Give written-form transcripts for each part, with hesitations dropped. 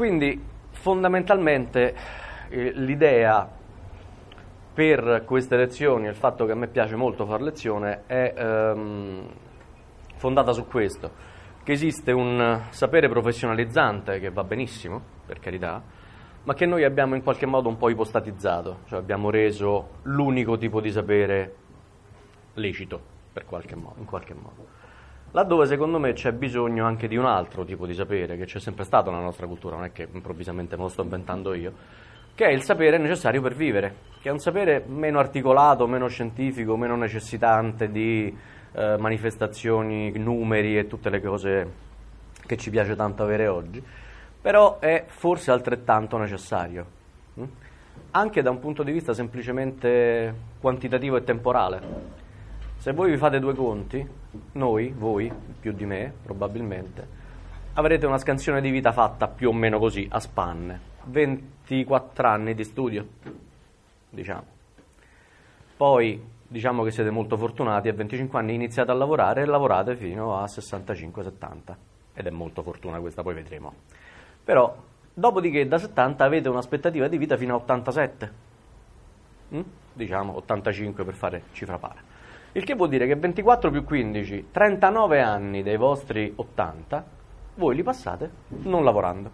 Quindi fondamentalmente l'idea per queste lezioni, il fatto che a me piace molto fare lezione, è fondata su questo, che esiste un sapere professionalizzante che va benissimo, per carità, ma che noi abbiamo in qualche modo un po' ipostatizzato, cioè abbiamo reso l'unico tipo di sapere lecito, in qualche modo. Laddove secondo me c'è bisogno anche di un altro tipo di sapere, che c'è sempre stato nella nostra cultura, non è che improvvisamente me lo sto inventando io, che è il sapere necessario per vivere, che è un sapere meno articolato, meno scientifico, meno necessitante di manifestazioni, numeri e tutte le cose che ci piace tanto avere oggi, però è forse altrettanto necessario, anche da un punto di vista semplicemente quantitativo e temporale. Se voi vi fate due conti, voi, più di me probabilmente, avrete una scansione di vita fatta più o meno così, a spanne, 24 anni di studio, diciamo. Poi diciamo che siete molto fortunati, a 25 anni iniziate a lavorare e lavorate fino a 65-70, ed è molto fortuna questa, poi vedremo. Però, dopodiché da 70 avete un'aspettativa di vita fino a 87, diciamo 85 per fare cifra pari. Il che vuol dire che 24 più 15, 39 anni dei vostri 80, voi li passate non lavorando.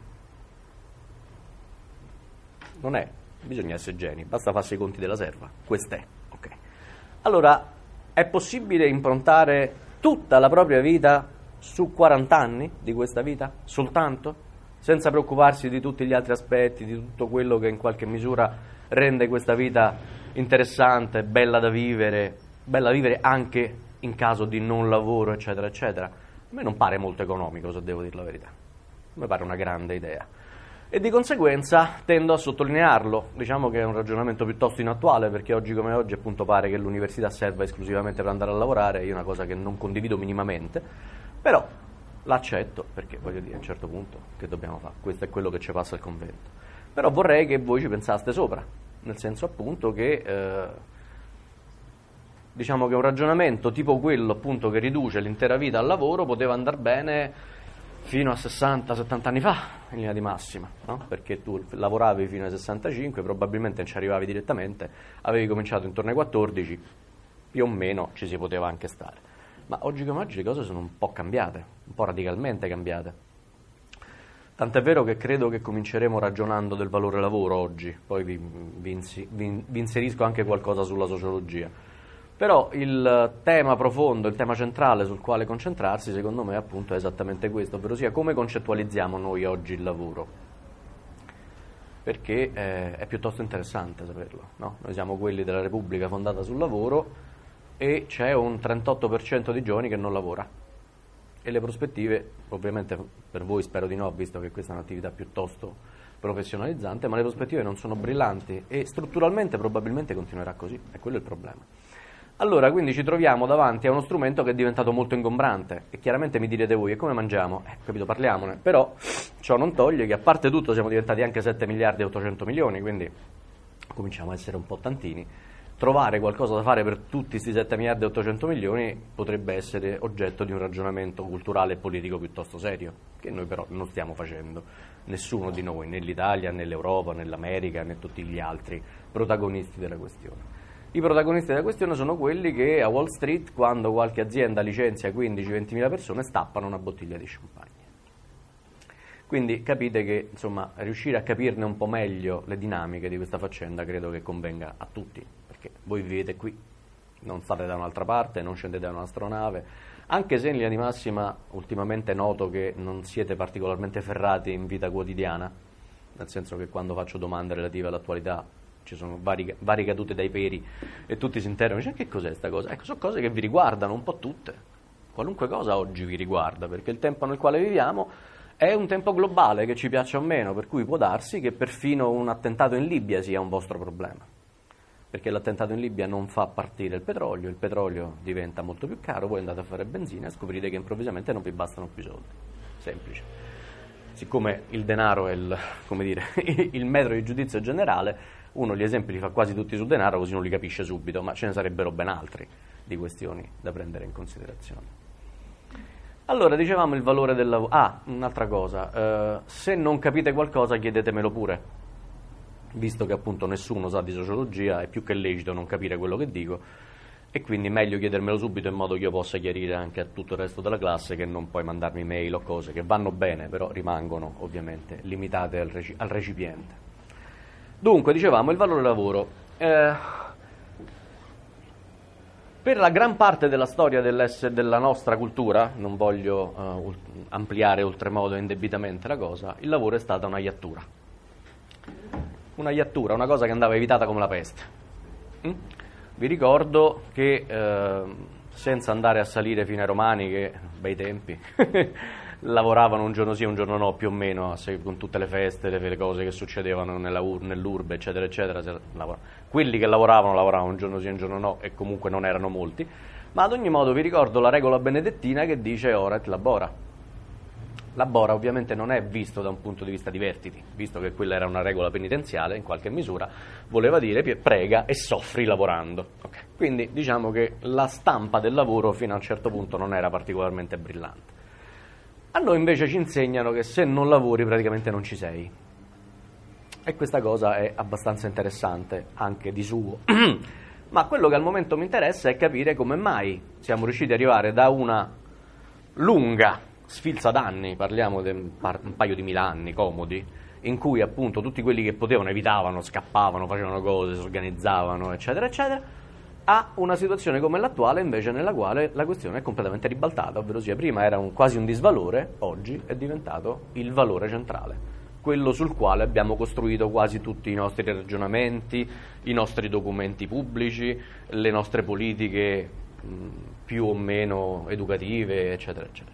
Non è, bisogna essere geni, basta farsi i conti della serva, quest'è, ok. Allora, è possibile improntare tutta la propria vita su 40 anni di questa vita, soltanto, senza preoccuparsi di tutti gli altri aspetti, di tutto quello che in qualche misura rende questa vita interessante, bella da vivere anche in caso di non lavoro, eccetera, eccetera. A me non pare molto economico, se devo dire la verità. A me pare una grande idea. E di conseguenza tendo a sottolinearlo. Diciamo che è un ragionamento piuttosto inattuale, perché oggi come oggi appunto pare che l'università serva esclusivamente per andare a lavorare, io è una cosa che non condivido minimamente, però l'accetto, perché voglio dire, a un certo punto che dobbiamo fare? Questo è quello che ci passa al convento. Però vorrei che voi ci pensaste sopra, nel senso appunto che diciamo che un ragionamento tipo quello appunto che riduce l'intera vita al lavoro poteva andare bene fino a 60-70 anni fa, in linea di massima, no? Perché tu lavoravi fino ai 65, probabilmente non ci arrivavi direttamente, avevi cominciato intorno ai 14, più o meno ci si poteva anche stare. Ma oggi come oggi le cose sono un po' cambiate, un po' radicalmente cambiate. Tant'è vero che credo che cominceremo ragionando del valore lavoro oggi, poi vi inserisco anche qualcosa sulla sociologia. Però il tema profondo, il tema centrale sul quale concentrarsi, secondo me, appunto, è esattamente questo, ovvero sia come concettualizziamo noi oggi il lavoro. Perché è piuttosto interessante saperlo, no? Noi siamo quelli della Repubblica fondata sul lavoro e c'è un 38% di giovani che non lavora. E le prospettive, ovviamente per voi spero di no, visto che questa è un'attività piuttosto professionalizzante, ma le prospettive non sono brillanti e strutturalmente probabilmente continuerà così, è quello il problema. Allora, quindi ci troviamo davanti a uno strumento che è diventato molto ingombrante e chiaramente mi direte voi, e come mangiamo? Capito, parliamone, però ciò non toglie che a parte tutto siamo diventati anche 7 miliardi e 800 milioni, quindi cominciamo a essere un po' tantini. Trovare qualcosa da fare per tutti questi 7 miliardi e 800 milioni potrebbe essere oggetto di un ragionamento culturale e politico piuttosto serio, che noi però non stiamo facendo, nessuno di noi, né l'Italia, né l'Europa, né l'America, né tutti gli altri protagonisti della questione. I protagonisti della questione sono quelli che a Wall Street, quando qualche azienda licenzia 15-20 mila persone, stappano una bottiglia di champagne. Quindi capite che, insomma, riuscire a capirne un po' meglio le dinamiche di questa faccenda credo che convenga a tutti, perché voi vivete qui, non state da un'altra parte, non scendete da un'astronave, anche se in linea di massima ultimamente noto che non siete particolarmente ferrati in vita quotidiana, nel senso che quando faccio domande relative all'attualità ci sono varie cadute dai peri e tutti si interrogano, dice, che cos'è sta cosa? Ecco, sono cose che vi riguardano un po' tutte, qualunque cosa oggi vi riguarda, perché il tempo nel quale viviamo è un tempo globale, che ci piaccia o meno, per cui può darsi che perfino un attentato in Libia sia un vostro problema, perché l'attentato in Libia non fa partire il petrolio diventa molto più caro, voi andate a fare benzina e scoprite che improvvisamente non vi bastano più soldi, semplice. Siccome il denaro è il metro di giudizio generale, uno gli esempi li fa quasi tutti sul denaro, così non li capisce subito, ma ce ne sarebbero ben altri di questioni da prendere in considerazione. Allora, dicevamo il valore del lavoro. Ah, un'altra cosa, se non capite qualcosa chiedetemelo pure, visto che appunto nessuno sa di sociologia, è più che lecito non capire quello che dico, e quindi meglio chiedermelo subito in modo che io possa chiarire anche a tutto il resto della classe, che non puoi mandarmi mail o cose che vanno bene, però rimangono ovviamente limitate al recipiente. Dunque, dicevamo il valore del lavoro. Per la gran parte della storia della nostra cultura, non voglio ampliare oltremodo indebitamente la cosa, il lavoro è stata una iattura. Una iattura, una cosa che andava evitata come la peste. Vi ricordo che, senza andare a salire fino ai Romani, che bei tempi, lavoravano un giorno sì, un giorno no, più o meno, con tutte le feste, le cose che succedevano nell'urbe, eccetera, eccetera. Quelli che lavoravano un giorno sì, un giorno no, e comunque non erano molti, ma ad ogni modo vi ricordo la regola benedettina che dice ora et labora. Labora ovviamente non è visto da un punto di vista divertiti, visto che quella era una regola penitenziale, in qualche misura, voleva dire prega e soffri lavorando. Okay. Quindi diciamo che la stampa del lavoro fino a un certo punto non era particolarmente brillante. A noi invece ci insegnano che se non lavori praticamente non ci sei. E questa cosa è abbastanza interessante anche di suo. Ma quello che al momento mi interessa è capire come mai siamo riusciti ad arrivare da una lunga sfilza d'anni, parliamo di un paio di 1000 anni comodi, in cui appunto tutti quelli che potevano evitavano, scappavano, facevano cose, si organizzavano, eccetera, eccetera, a una situazione come l'attuale invece nella quale la questione è completamente ribaltata, ovvero sia prima era quasi un disvalore, oggi è diventato il valore centrale, quello sul quale abbiamo costruito quasi tutti i nostri ragionamenti, i nostri documenti pubblici, le nostre politiche più o meno educative, eccetera, eccetera.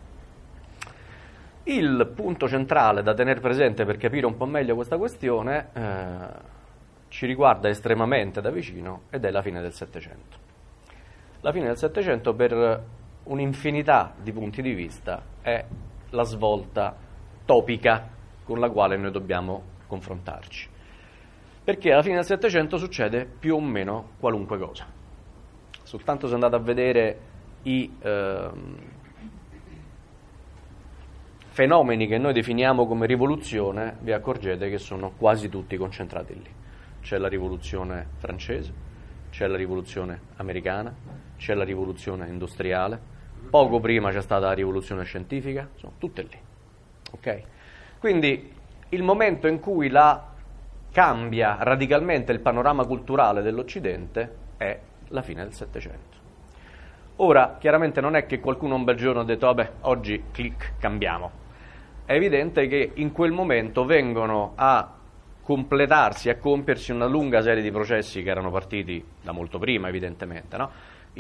Il punto centrale da tenere presente per capire un po' meglio questa questione ci riguarda estremamente da vicino ed è la fine del Settecento. La fine del Settecento, per un'infinità di punti di vista, è la svolta topica con la quale noi dobbiamo confrontarci. Perché alla fine del Settecento succede più o meno qualunque cosa. Soltanto se andate a vedere i fenomeni che noi definiamo come rivoluzione, vi accorgete che sono quasi tutti concentrati lì. C'è la rivoluzione francese, c'è la rivoluzione americana, c'è la rivoluzione industriale, poco prima c'è stata la rivoluzione scientifica, sono tutte lì. Okay? Quindi il momento in cui cambia radicalmente il panorama culturale dell'Occidente è la fine del Settecento. Ora, chiaramente non è che qualcuno un bel giorno ha detto vabbè, oggi clic, cambiamo. È evidente che in quel momento vengono a completarsi, a compiersi una lunga serie di processi che erano partiti da molto prima, evidentemente. No?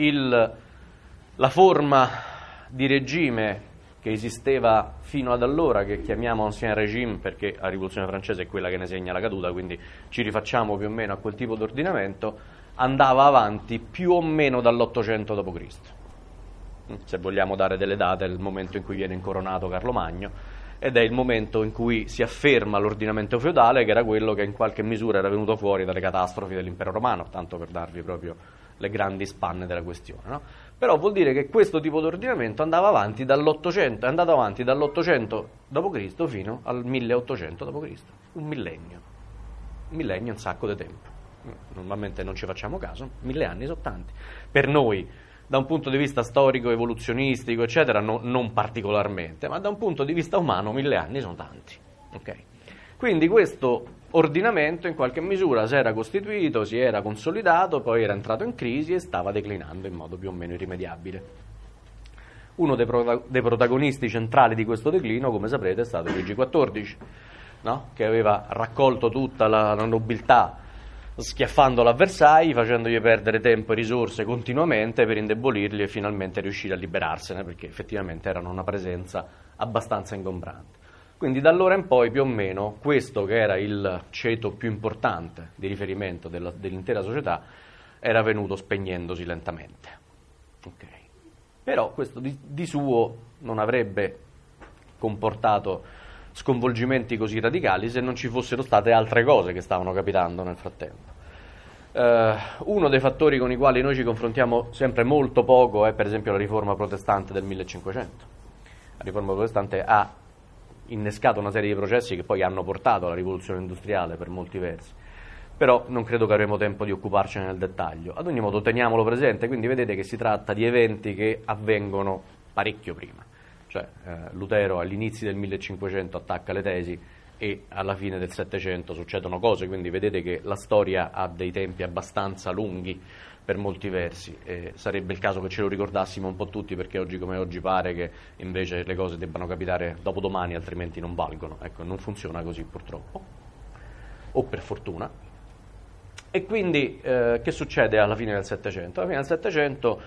La forma di regime che esisteva fino ad allora, che chiamiamo ancien régime perché la rivoluzione francese è quella che ne segna la caduta, quindi ci rifacciamo più o meno a quel tipo di ordinamento, andava avanti più o meno dall'800 d.C. Se vogliamo dare delle date, è il momento in cui viene incoronato Carlo Magno, ed è il momento in cui si afferma l'ordinamento feudale, che era quello che in qualche misura era venuto fuori dalle catastrofi dell'impero romano, tanto per darvi proprio le grandi spanne della questione. No? Però vuol dire che questo tipo di ordinamento andava avanti dall'800, è andato avanti dall'800 d.C. fino al 1800 d.C. Un millennio, un sacco di tempo. Normalmente non ci facciamo caso, 1000 anni sono tanti. Per noi, da un punto di vista storico, evoluzionistico, eccetera, non particolarmente, ma da un punto di vista umano 1000 anni sono tanti. Okay? Quindi questo ordinamento in qualche misura si era costituito, si era consolidato, poi era entrato in crisi e stava declinando in modo più o meno irrimediabile. Uno dei protagonisti centrali di questo declino, come saprete, è stato Luigi XIV, no? Che aveva raccolto tutta la nobiltà schiaffandolo a Versailles, facendogli perdere tempo e risorse continuamente per indebolirli e finalmente riuscire a liberarsene, perché effettivamente erano una presenza abbastanza ingombrante. Quindi da allora in poi più o meno questo, che era il ceto più importante di riferimento dell'intera società, era venuto spegnendosi lentamente. Okay. Però questo di suo non avrebbe comportato sconvolgimenti così radicali se non ci fossero state altre cose che stavano capitando nel frattempo. Uno dei fattori con i quali noi ci confrontiamo sempre molto poco è per esempio la riforma protestante del 1500. La riforma protestante ha innescato una serie di processi che poi hanno portato alla rivoluzione industriale per molti versi, però non credo che avremo tempo di occuparcene nel dettaglio. Ad ogni modo teniamolo presente, quindi vedete che si tratta di eventi che avvengono parecchio prima, cioè Lutero all'inizio del 1500 attacca le tesi e alla fine del 700 succedono cose, quindi vedete che la storia ha dei tempi abbastanza lunghi per molti versi, sarebbe il caso che ce lo ricordassimo un po' tutti, perché oggi come oggi pare che invece le cose debbano capitare dopodomani, altrimenti non valgono. Ecco, non funziona così purtroppo, o per fortuna. E quindi che succede alla fine del Settecento? Alla fine del Settecento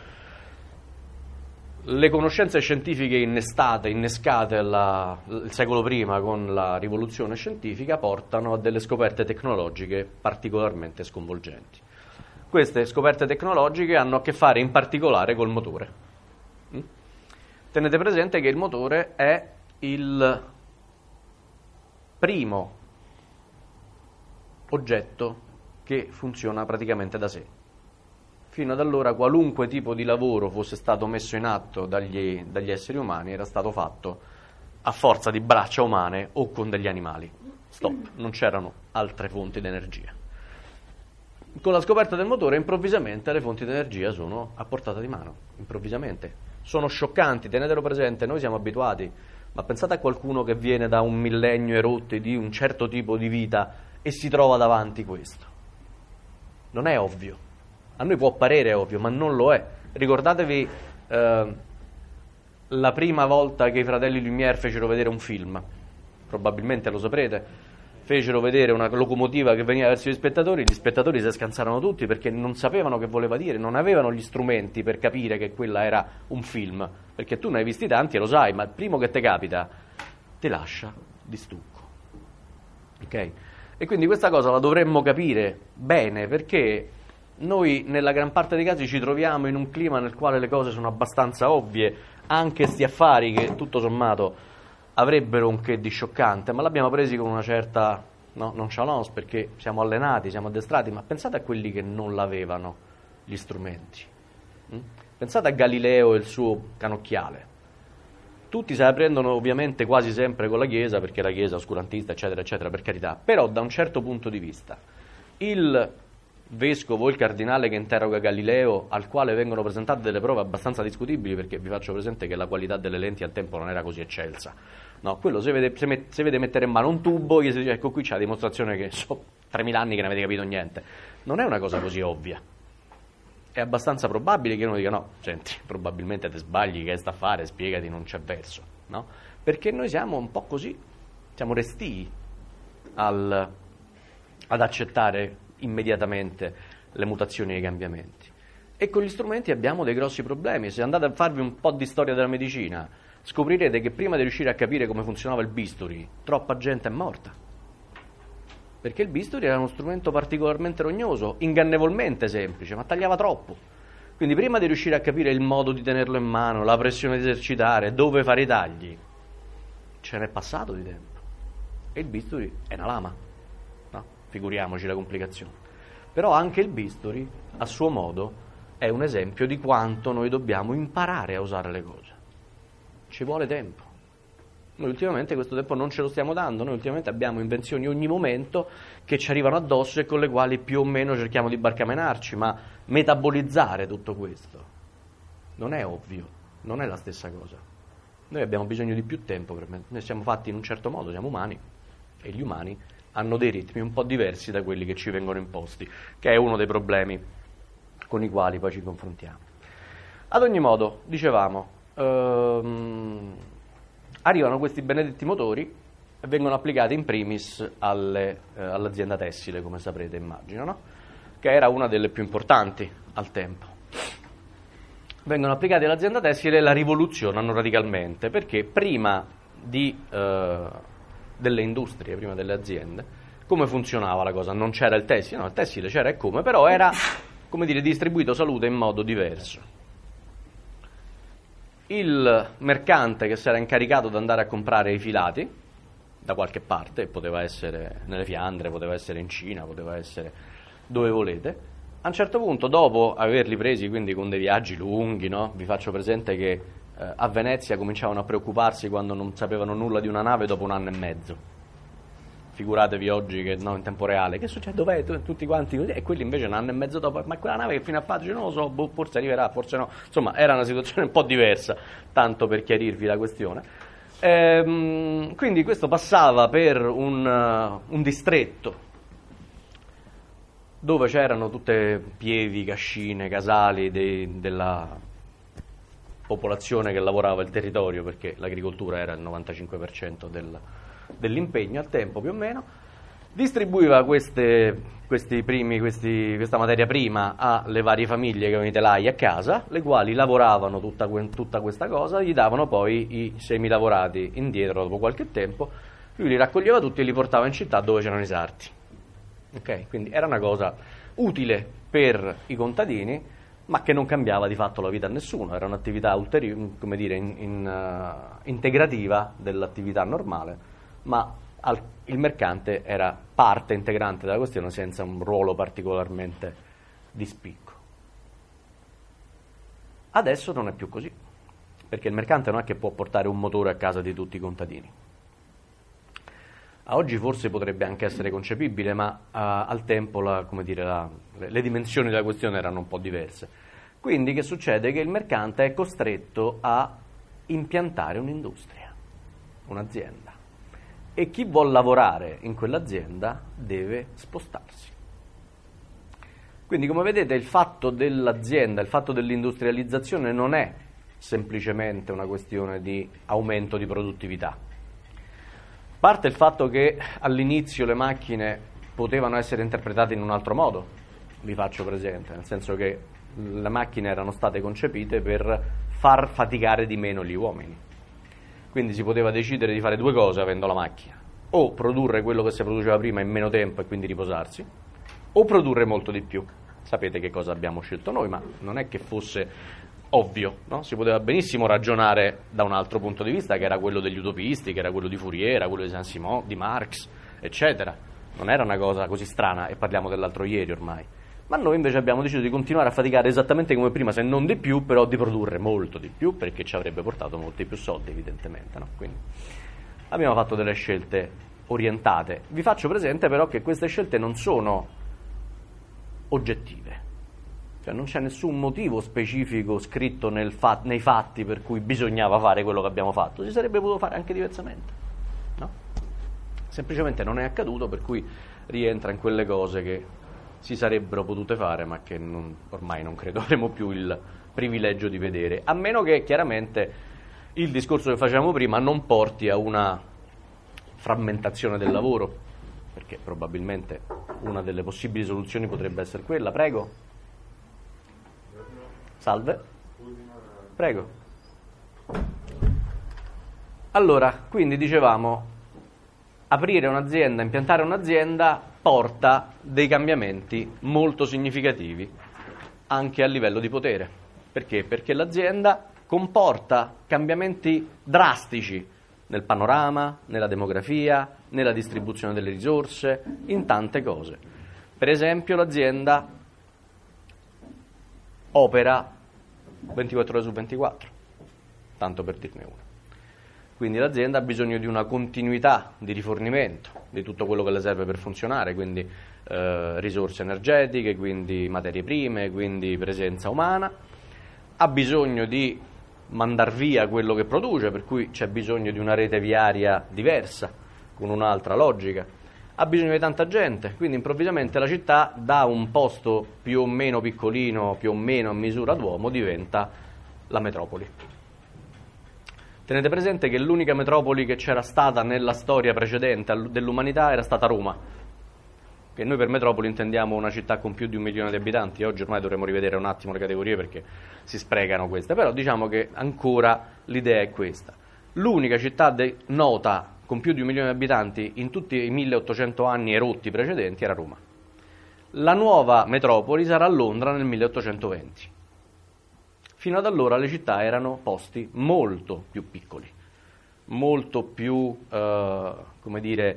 le conoscenze scientifiche innescate il secolo prima con la rivoluzione scientifica portano a delle scoperte tecnologiche particolarmente sconvolgenti. Queste scoperte tecnologiche hanno a che fare in particolare col motore. Tenete presente che il motore è il primo oggetto che funziona praticamente da sé. Fino ad allora qualunque tipo di lavoro fosse stato messo in atto dagli esseri umani era stato fatto a forza di braccia umane o con degli animali. Stop, non c'erano altre fonti di energia. Con la scoperta del motore improvvisamente le fonti di energia sono a portata di mano, improvvisamente. Sono scioccanti, tenetelo presente, noi siamo abituati, ma pensate a qualcuno che viene da un millennio e rotti di un certo tipo di vita e si trova davanti questo. Non è ovvio. A noi può parere ovvio, ma non lo è. Ricordatevi la prima volta che i fratelli Lumière fecero vedere un film, probabilmente lo saprete, fecero vedere una locomotiva che veniva verso gli spettatori si scansarono tutti perché non sapevano che voleva dire, non avevano gli strumenti per capire che quella era un film, perché tu ne hai visti tanti e lo sai, ma il primo che ti capita ti lascia di stucco. Ok? E quindi questa cosa la dovremmo capire bene, perché noi nella gran parte dei casi ci troviamo in un clima nel quale le cose sono abbastanza ovvie, anche sti affari che tutto sommato avrebbero un che di scioccante, ma l'abbiamo presi con una certa nonchalance, perché siamo allenati, siamo addestrati, ma pensate a quelli che non l'avevano gli strumenti. Pensate a Galileo e il suo canocchiale. Tutti se la prendono ovviamente quasi sempre con la Chiesa, perché la Chiesa è oscurantista, eccetera, eccetera, per carità, però da un certo punto di vista il vescovo, il cardinale che interroga Galileo, al quale vengono presentate delle prove abbastanza discutibili, perché vi faccio presente che la qualità delle lenti al tempo non era così eccelsa. No, quello se vede mettere in mano un tubo, gli si dice, ecco qui c'è la dimostrazione che so 3000 anni che non avete capito niente. Non è una cosa così ovvia. È abbastanza probabile che uno dica, no, senti, probabilmente ti sbagli, che sta a fare, spiegati, non c'è verso. No? Perché noi siamo un po' così, siamo restii ad accettare immediatamente le mutazioni e i cambiamenti, e con gli strumenti abbiamo dei grossi problemi. Se andate a farvi un po' di storia della medicina scoprirete che prima di riuscire a capire come funzionava il bisturi troppa gente è morta, perché il bisturi era uno strumento particolarmente rognoso, ingannevolmente semplice, ma tagliava troppo. Quindi prima di riuscire a capire il modo di tenerlo in mano, la pressione da esercitare, dove fare i tagli, ce n'è passato di tempo, e il bisturi è una lama. Figuriamoci la complicazione. Però anche il bisturi, a suo modo, è un esempio di quanto noi dobbiamo imparare a usare le cose. Ci vuole tempo. Noi ultimamente questo tempo non ce lo stiamo dando, noi ultimamente abbiamo invenzioni ogni momento che ci arrivano addosso e con le quali più o meno cerchiamo di barcamenarci, ma metabolizzare tutto questo non è ovvio, non è la stessa cosa. Noi abbiamo bisogno di più tempo, noi siamo fatti in un certo modo, siamo umani, e gli umani hanno dei ritmi un po' diversi da quelli che ci vengono imposti, che è uno dei problemi con i quali poi ci confrontiamo. Ad ogni modo, dicevamo, arrivano questi benedetti motori e vengono applicati in primis all'azienda tessile, come saprete, immagino, no? Che era una delle più importanti al tempo. Vengono applicati all'azienda tessile e la rivoluzionano radicalmente, perché prima delle industrie, prima delle aziende, come funzionava la cosa? Non c'era il tessile, no, il tessile c'era e come, però era, come dire, distribuito salute in modo diverso. Il mercante che si era incaricato di andare a comprare i filati da qualche parte, poteva essere nelle Fiandre, poteva essere in Cina, poteva essere dove volete, a un certo punto, dopo averli presi quindi con dei viaggi lunghi, no? Vi faccio presente che a Venezia cominciavano a preoccuparsi quando non sapevano nulla di una nave dopo 1 anno e mezzo. Figuratevi oggi che no, in tempo reale, che succede? Dov'è? Tutti quanti così, e quelli invece 1 anno e mezzo dopo, ma quella nave che fine ha fatto? Non lo so, forse arriverà, forse no. Insomma, era una situazione un po' diversa, tanto per chiarirvi la questione. Quindi questo passava per un distretto dove c'erano tutte pievi, cascine, casali della popolazione che lavorava il territorio, perché l'agricoltura era il 95% dell'impegno al tempo più o meno, distribuiva questa materia prima alle varie famiglie che avevano i telai a casa, le quali lavoravano tutta questa cosa, gli davano poi i semilavorati indietro dopo qualche tempo, lui li raccoglieva tutti e li portava in città dove c'erano i sarti. Okay? Quindi era una cosa utile per i contadini, ma che non cambiava di fatto la vita a nessuno, era un'attività come dire, integrativa dell'attività normale, ma il mercante era parte integrante della questione senza un ruolo particolarmente di spicco. Adesso non è più così, perché il mercante non è che può portare un motore a casa di tutti i contadini. A oggi forse potrebbe anche essere concepibile, ma al tempo le dimensioni della questione erano un po' diverse. Quindi che succede? Che il mercante è costretto a impiantare un'industria, un'azienda, e chi vuol lavorare in quell'azienda deve spostarsi. Quindi come vedete il fatto dell'azienda, il fatto dell'industrializzazione non è semplicemente una questione di aumento di produttività. Parte il fatto che all'inizio le macchine potevano essere interpretate in un altro modo, vi faccio presente, nel senso che le macchine erano state concepite per far faticare di meno gli uomini. Quindi si poteva decidere di fare due cose avendo la macchina: o produrre quello che si produceva prima in meno tempo e quindi riposarsi, o produrre molto di più. Sapete che cosa abbiamo scelto noi, ma non è che fosse ovvio, no? Si poteva benissimo ragionare da un altro punto di vista, che era quello degli utopisti, che era quello di Fourier, era quello di Saint-Simon, di Marx, eccetera. Non era una cosa così strana, e parliamo dell'altro ieri ormai. Ma noi invece abbiamo deciso di continuare a faticare esattamente come prima, se non di più, però di produrre molto di più, perché ci avrebbe portato molti più soldi, evidentemente, no? Quindi abbiamo fatto delle scelte orientate. Vi faccio presente però che queste scelte non sono oggettive. Cioè non c'è nessun motivo specifico scritto nei fatti per cui bisognava fare quello che abbiamo fatto. Si sarebbe potuto fare anche diversamente, no? Semplicemente non è accaduto, per cui rientra in quelle cose che si sarebbero potute fare, ma che ormai non credo avremo più il privilegio di vedere, a meno che chiaramente il discorso che facevamo prima non porti a una frammentazione del lavoro, perché probabilmente una delle possibili soluzioni potrebbe essere quella. Prego. Salve. Prego. Allora, quindi dicevamo, aprire un'azienda, impiantare un'azienda porta dei cambiamenti molto significativi anche a livello di potere. Perché? Perché l'azienda comporta cambiamenti drastici nel panorama, nella demografia, nella distribuzione delle risorse, in tante cose. Per esempio, l'azienda opera 24 ore su 24, tanto per dirne una. Quindi l'azienda ha bisogno di una continuità di rifornimento di tutto quello che le serve per funzionare, quindi risorse energetiche, quindi materie prime, quindi presenza umana. Ha bisogno di mandar via quello che produce, per cui c'è bisogno di una rete viaria diversa, con un'altra logica. Ha bisogno di tanta gente, quindi improvvisamente la città, da un posto più o meno piccolino, più o meno a misura d'uomo, diventa la metropoli. Tenete presente che l'unica metropoli che c'era stata nella storia precedente dell'umanità era stata Roma, che noi per metropoli intendiamo una città con più di 1 milione di abitanti. Oggi ormai dovremmo rivedere un attimo le categorie perché si sprecano queste, però diciamo che ancora l'idea è questa. L'unica città nota con più di 1 milione di abitanti in tutti i 1800 anni erotti precedenti era Roma. La nuova metropoli sarà Londra nel 1820. Fino ad allora le città erano posti molto più piccoli, molto più,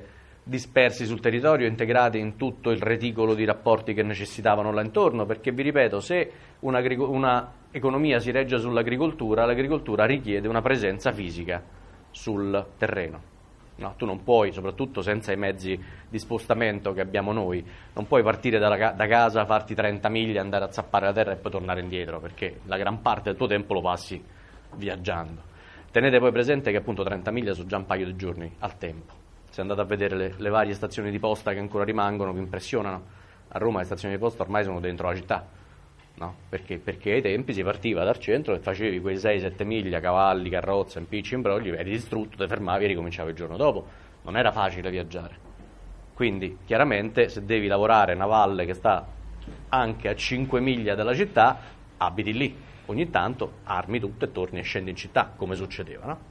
dispersi sul territorio, integrati in tutto il reticolo di rapporti che necessitavano là intorno, perché vi ripeto, se una economia si regge sull'agricoltura, l'agricoltura richiede una presenza fisica sul terreno. No, tu non puoi, soprattutto senza i mezzi di spostamento che abbiamo noi, non puoi partire da casa, farti 30 miglia, andare a zappare la terra e poi tornare indietro, perché la gran parte del tuo tempo lo passi viaggiando. Tenete poi presente che appunto 30 miglia sono già un paio di giorni al tempo. Se andate a vedere le varie stazioni di posta che ancora rimangono, vi impressionano. A Roma le stazioni di posta ormai sono dentro la città. No? Perché ai tempi si partiva dal centro e facevi quei 6-7 miglia, cavalli, carrozza, impicci, imbrogli, eri distrutto, ti fermavi e ricominciavi il giorno dopo. Non era facile viaggiare. Quindi, chiaramente, se devi lavorare in una valle che sta anche a 5 miglia dalla città, abiti lì. Ogni tanto armi tutto e torni e scendi in città, come succedeva, no?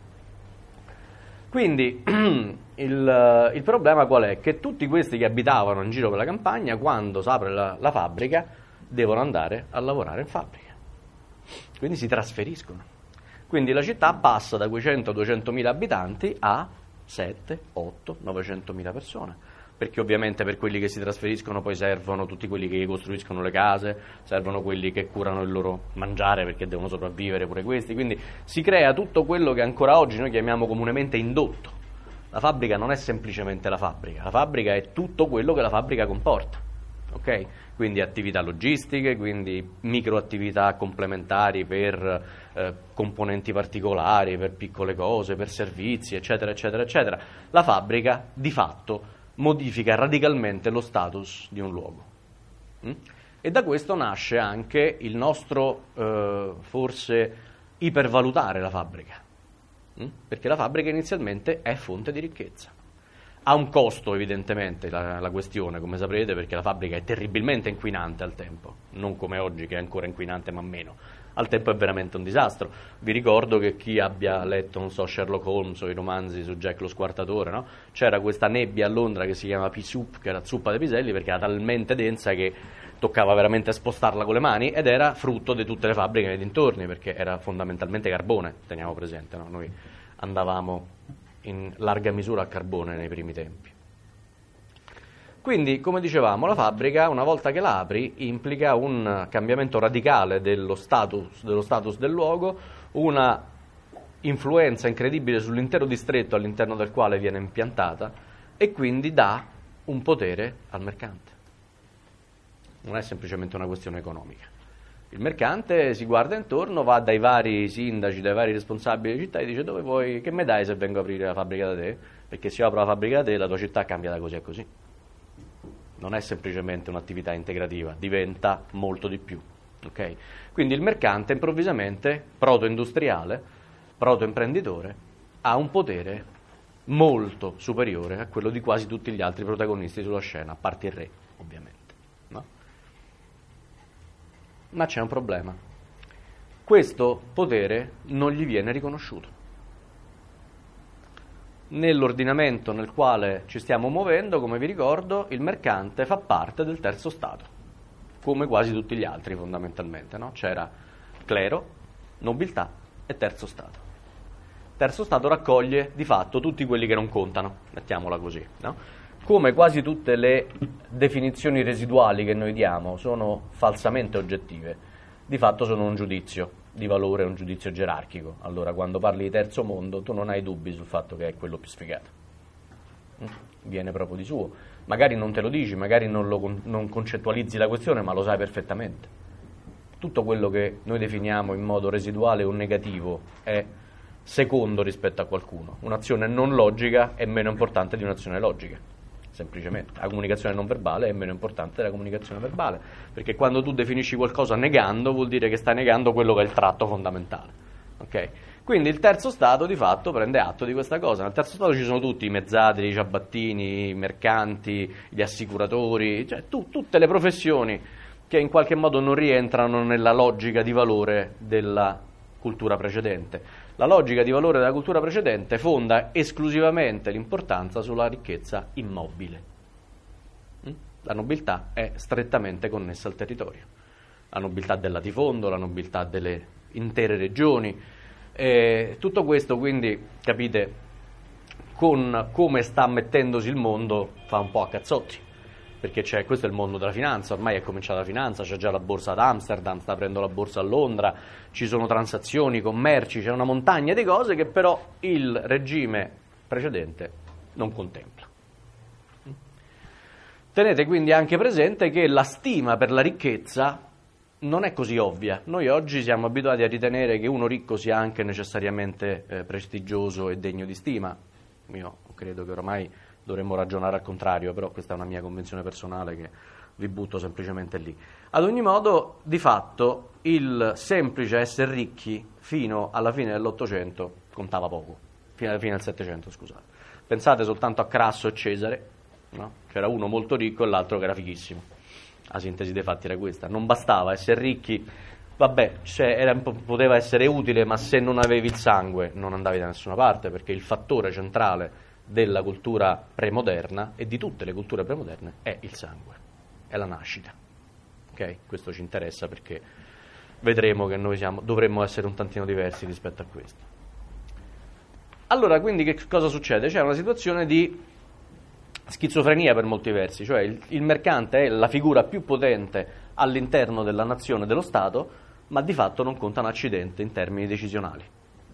Quindi il problema qual è? Che tutti questi che abitavano in giro per la campagna, quando si apre la fabbrica, devono andare a lavorare in fabbrica, quindi si trasferiscono. Quindi la città passa da quei 100-200 mila abitanti a 7, 8, 900 mila persone, perché ovviamente per quelli che si trasferiscono poi servono tutti quelli che costruiscono le case, servono quelli che curano il loro mangiare, perché devono sopravvivere pure questi, quindi si crea tutto quello che ancora oggi noi chiamiamo comunemente indotto. La fabbrica non è semplicemente la fabbrica è tutto quello che la fabbrica comporta. Okay? Quindi attività logistiche, quindi microattività complementari per componenti particolari, per piccole cose, per servizi, eccetera, eccetera, eccetera. La fabbrica di fatto modifica radicalmente lo status di un luogo. E da questo nasce anche il nostro forse ipervalutare la fabbrica, perché la fabbrica inizialmente è fonte di ricchezza. Ha un costo evidentemente la questione, come saprete, perché la fabbrica è terribilmente inquinante al tempo, non come oggi che è ancora inquinante ma meno. Al tempo è veramente un disastro. Vi ricordo che chi abbia letto, non so, Sherlock Holmes o i romanzi su Jack lo Squartatore, no? C'era questa nebbia a Londra che si chiama pea soup, che era zuppa dei piselli, perché era talmente densa che toccava veramente spostarla con le mani, ed era frutto di tutte le fabbriche nei dintorni, perché era fondamentalmente carbone, teniamo presente, no? Noi andavamo in larga misura a carbone nei primi tempi. Quindi, come dicevamo, la fabbrica, una volta che la apri, implica un cambiamento radicale dello status del luogo, una influenza incredibile sull'intero distretto all'interno del quale viene impiantata, e quindi dà un potere al mercante. Non è semplicemente una questione economica. Il mercante si guarda intorno, va dai vari sindaci, dai vari responsabili di città e dice: dove vuoi, che mi dai se vengo a aprire la fabbrica da te? Perché se io apro la fabbrica da te, la tua città cambia da così a così. Non è semplicemente un'attività integrativa, diventa molto di più. Okay? Quindi il mercante improvvisamente, proto-industriale, proto-imprenditore, ha un potere molto superiore a quello di quasi tutti gli altri protagonisti sulla scena, a parte il re, ovviamente. No? Ma c'è un problema. Questo potere non gli viene riconosciuto. Nell'ordinamento nel quale ci stiamo muovendo, come vi ricordo, il mercante fa parte del terzo stato, come quasi tutti gli altri fondamentalmente, no? C'era clero, nobiltà e terzo stato. Terzo stato raccoglie di fatto tutti quelli che non contano, mettiamola così, no? Come quasi tutte le definizioni residuali che noi diamo sono falsamente oggettive, di fatto sono un giudizio di valore, un giudizio gerarchico. Allora, quando parli di terzo mondo, tu non hai dubbi sul fatto che è quello più sfigato. Viene proprio di suo. Magari non te lo dici, magari non concettualizzi la questione, ma lo sai perfettamente. Tutto quello che noi definiamo in modo residuale o negativo è secondo rispetto a qualcuno. Un'azione non logica è meno importante di un'azione logica. Semplicemente la comunicazione non verbale è meno importante della comunicazione verbale, perché quando tu definisci qualcosa negando vuol dire che stai negando quello che è il tratto fondamentale. Okay? Quindi il terzo stato di fatto prende atto di questa cosa. Nel terzo stato ci sono tutti i mezzadri, i ciabattini, i mercanti, gli assicuratori, cioè tutte le professioni che in qualche modo non rientrano nella logica di valore della cultura precedente. La logica di valore della cultura precedente fonda esclusivamente l'importanza sulla ricchezza immobile. La nobiltà è strettamente connessa al territorio. La nobiltà del latifondo, la nobiltà delle intere regioni. Tutto questo quindi, capite, con come sta mettendosi il mondo fa un po' a cazzotti, perché questo è il mondo della finanza, ormai è cominciata la finanza, c'è già la borsa ad Amsterdam, sta aprendo la borsa a Londra, ci sono transazioni, commerci, c'è una montagna di cose che però il regime precedente non contempla. Tenete quindi anche presente che la stima per la ricchezza non è così ovvia. Noi oggi siamo abituati a ritenere che uno ricco sia anche necessariamente prestigioso e degno di stima. Io credo che ormai dovremmo ragionare al contrario, però questa è una mia convinzione personale che vi butto semplicemente lì. Ad ogni modo, di fatto, il semplice essere ricchi fino alla fine dell'Ottocento contava poco, fino alla fine del Settecento, scusate. Pensate soltanto a Crasso e Cesare, no? C'era uno molto ricco e l'altro che era fighissimo. La sintesi dei fatti era questa. Non bastava essere ricchi, vabbè, poteva essere utile, ma se non avevi il sangue non andavi da nessuna parte, perché il fattore centrale della cultura premoderna e di tutte le culture premoderne è il sangue, è la nascita. Ok? Questo ci interessa perché vedremo che noi dovremmo essere un tantino diversi rispetto a questo. Allora, quindi che cosa succede? C'è una situazione di schizofrenia per molti versi, cioè il mercante è la figura più potente all'interno della nazione, dello Stato, ma di fatto non conta un accidente in termini decisionali.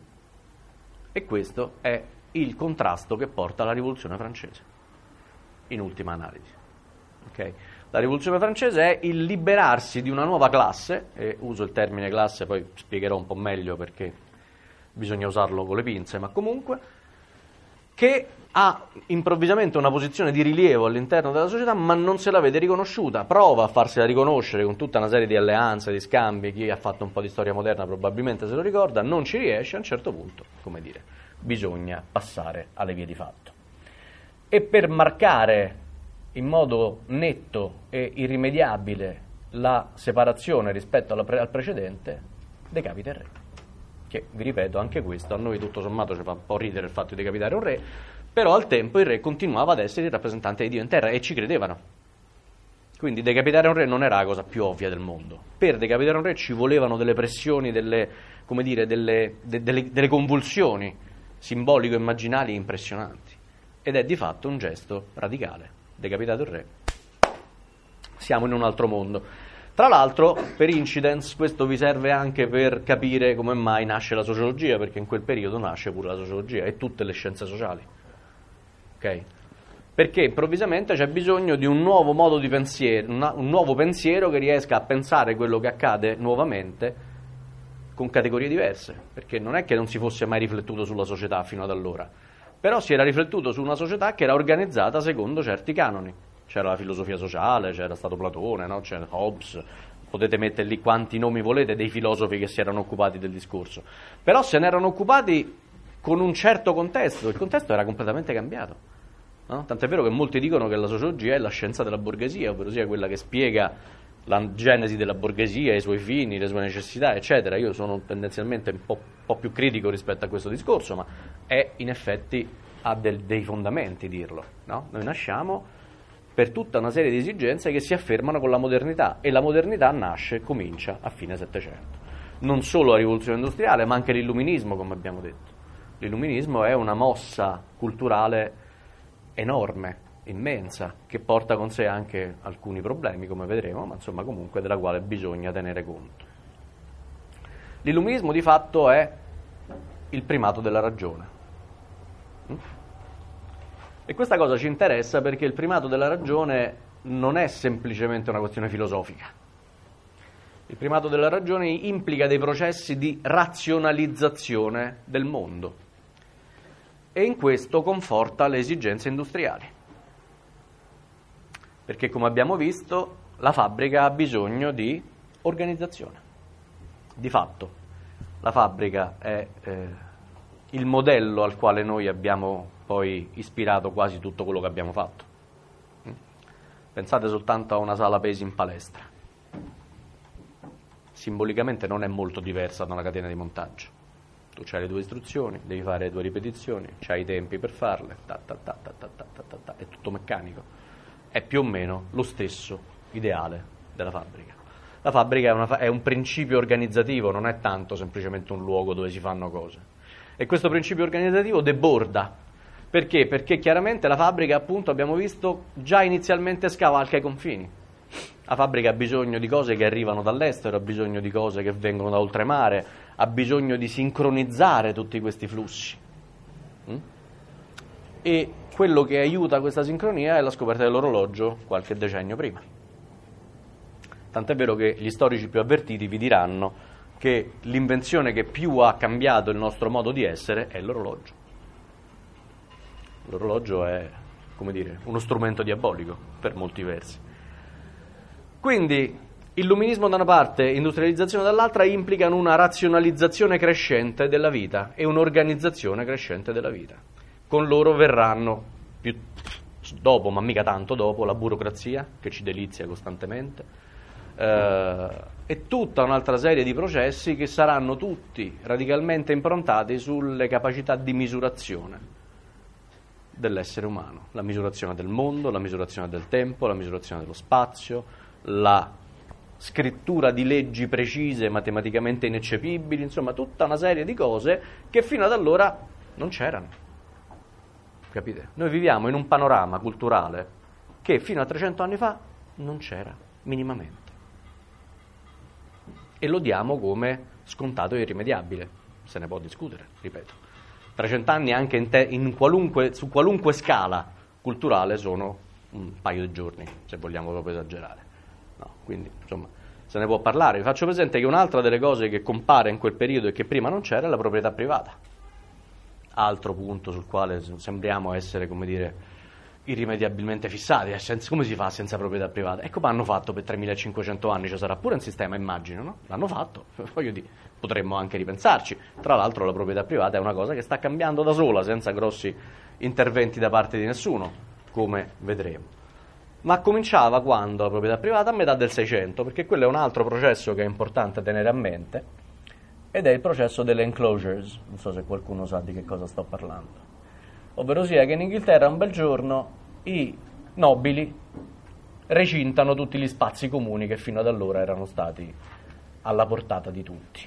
E questo è il contrasto che porta alla rivoluzione francese, in ultima analisi. Okay? La rivoluzione francese è il liberarsi di una nuova classe, e uso il termine classe, poi spiegherò un po' meglio perché bisogna usarlo con le pinze, ma comunque, che ha improvvisamente una posizione di rilievo all'interno della società, ma non se la vede riconosciuta, prova a farsela riconoscere con tutta una serie di alleanze, di scambi, chi ha fatto un po' di storia moderna probabilmente se lo ricorda, non ci riesce, a un certo punto, come dire, bisogna passare alle vie di fatto. E per marcare in modo netto e irrimediabile la separazione rispetto al precedente, decapita il re. Che, vi ripeto, anche questo a noi tutto sommato ci fa un po' ridere il fatto di decapitare un re, però al tempo il re continuava ad essere il rappresentante di Dio in terra e ci credevano. Quindi decapitare un re non era la cosa più ovvia del mondo. Per decapitare un re ci volevano delle pressioni, delle convulsioni simbolico-immaginali impressionanti. Ed è di fatto un gesto radicale. Decapitato il re, siamo in un altro mondo. Tra l'altro, per incidence, questo vi serve anche per capire come mai nasce la sociologia, perché in quel periodo nasce pure la sociologia e tutte le scienze sociali. Ok? Perché improvvisamente c'è bisogno di un nuovo modo di pensiero, un nuovo pensiero che riesca a pensare quello che accade nuovamente con categorie diverse, perché non è che non si fosse mai riflettuto sulla società fino ad allora, però si era riflettuto su una società che era organizzata secondo certi canoni. C'era la filosofia sociale, c'era stato Platone, no? C'era Hobbes, potete mettere lì quanti nomi volete dei filosofi che si erano occupati del discorso, però se ne erano occupati con un certo contesto, il contesto era completamente cambiato, no? Tant'è vero che molti dicono che la sociologia è la scienza della borghesia, ovvero sia quella che spiega la genesi della borghesia, i suoi fini, le sue necessità, eccetera. Io sono tendenzialmente un po' più critico rispetto a questo discorso, ma è in effetti ha dei fondamenti dirlo, no? Noi nasciamo per tutta una serie di esigenze che si affermano con la modernità, e la modernità comincia a fine Settecento. Non solo la rivoluzione industriale, ma anche l'illuminismo, come abbiamo detto. L'illuminismo è una mossa culturale enorme, immensa, che porta con sé anche alcuni problemi, come vedremo, ma insomma comunque della quale bisogna tenere conto. L'illuminismo di fatto è il primato della ragione. E questa cosa ci interessa perché il primato della ragione non è semplicemente una questione filosofica. Il primato della ragione implica dei processi di razionalizzazione del mondo e in questo conforta le esigenze industriali. Perché, come abbiamo visto, la fabbrica ha bisogno di organizzazione. Di fatto, la fabbrica è il modello al quale noi abbiamo poi ispirato quasi tutto quello che abbiamo fatto. Pensate soltanto a una sala pesi in palestra. Simbolicamente non è molto diversa da una catena di montaggio. Tu c'hai le tue istruzioni, devi fare le tue ripetizioni, c'hai i tempi per farle, è tutto meccanico. È più o meno lo stesso ideale della fabbrica. La fabbrica è un principio organizzativo, non è tanto semplicemente un luogo dove si fanno cose. E questo principio organizzativo deborda Perché? Perché chiaramente la fabbrica, appunto, abbiamo visto, già inizialmente scavalca i confini. La fabbrica ha bisogno di cose che arrivano dall'estero, ha bisogno di cose che vengono da oltremare, ha bisogno di sincronizzare tutti questi flussi. E quello che aiuta questa sincronia è la scoperta dell'orologio qualche decennio prima. Tant'è vero che gli storici più avvertiti vi diranno che l'invenzione che più ha cambiato il nostro modo di essere è l'orologio. L'orologio è, come dire, uno strumento diabolico per molti versi. Quindi illuminismo da una parte, industrializzazione dall'altra implicano una razionalizzazione crescente della vita e un'organizzazione crescente della vita. Con loro verranno, più dopo, ma mica tanto dopo, la burocrazia che ci delizia costantemente, e tutta un'altra serie di processi che saranno tutti radicalmente improntati sulle capacità di misurazione dell'essere umano, la misurazione del mondo, la misurazione del tempo, la misurazione dello spazio, la scrittura di leggi precise, matematicamente ineccepibili, insomma tutta una serie di cose che fino ad allora non c'erano. Capite? Noi viviamo in un panorama culturale che fino a 300 anni fa non c'era minimamente. E lo diamo come scontato e irrimediabile, se ne può discutere, ripeto. 300 anni anche su qualunque scala culturale sono un paio di giorni, se vogliamo proprio esagerare. No, quindi, insomma, se ne può parlare. Vi faccio presente che un'altra delle cose che compare in quel periodo e che prima non c'era è la proprietà privata. Altro punto sul quale sembriamo essere, come dire, irrimediabilmente fissati. Come si fa senza proprietà privata? Ecco, ma hanno fatto per 3500 anni, ci sarà pure un sistema, immagino, no? L'hanno fatto, voglio dire, potremmo anche ripensarci. Tra l'altro la proprietà privata è una cosa che sta cambiando da sola, senza grossi interventi da parte di nessuno, come vedremo. Ma cominciava quando la proprietà privata? A metà del 600, perché quello è un altro processo che è importante tenere a mente, ed è il processo delle enclosures. Non so se qualcuno sa di che cosa sto parlando. Ovvero sia che in Inghilterra un bel giorno i nobili recintano tutti gli spazi comuni che fino ad allora erano stati alla portata di tutti.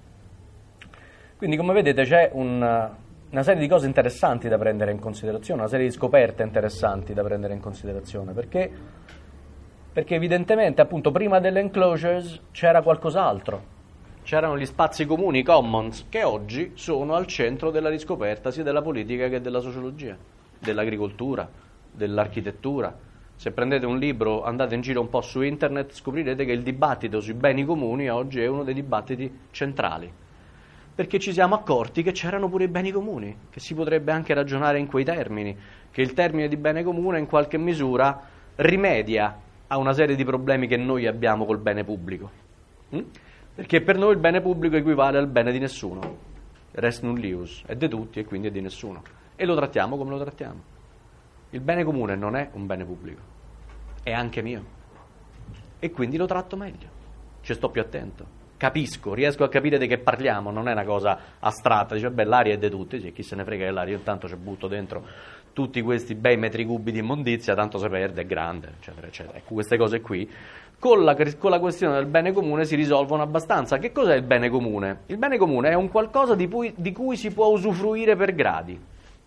Quindi, come vedete, c'è una serie di cose interessanti da prendere in considerazione, una serie di scoperte interessanti da prendere in considerazione, perché evidentemente, appunto, prima delle enclosures c'era qualcos'altro. C'erano gli spazi comuni, i commons, che oggi sono al centro della riscoperta sia della politica che della sociologia, dell'agricoltura, dell'architettura. Se prendete un libro, andate in giro un po' su internet, scoprirete che il dibattito sui beni comuni oggi è uno dei dibattiti centrali, perché ci siamo accorti che c'erano pure i beni comuni, che si potrebbe anche ragionare in quei termini, che il termine di bene comune in qualche misura rimedia a una serie di problemi che noi abbiamo col bene pubblico. Perché per noi il bene pubblico equivale al bene di nessuno, res nullius, è di tutti e quindi è di nessuno, e lo trattiamo come lo trattiamo. Il bene comune non è un bene pubblico, è anche mio, e quindi lo tratto meglio, ci sto più attento, capisco, riesco a capire di che parliamo, non è una cosa astratta, dice beh l'aria è di tutti, sì, chi se ne frega dell'aria, io intanto ci butto dentro tutti questi bei metri cubi di immondizia, tanto si perde, è grande, eccetera, eccetera. Ecco, queste cose qui con la questione del bene comune si risolvono abbastanza. Che cos'è il bene comune? Il bene comune è un qualcosa di cui si può usufruire per gradi.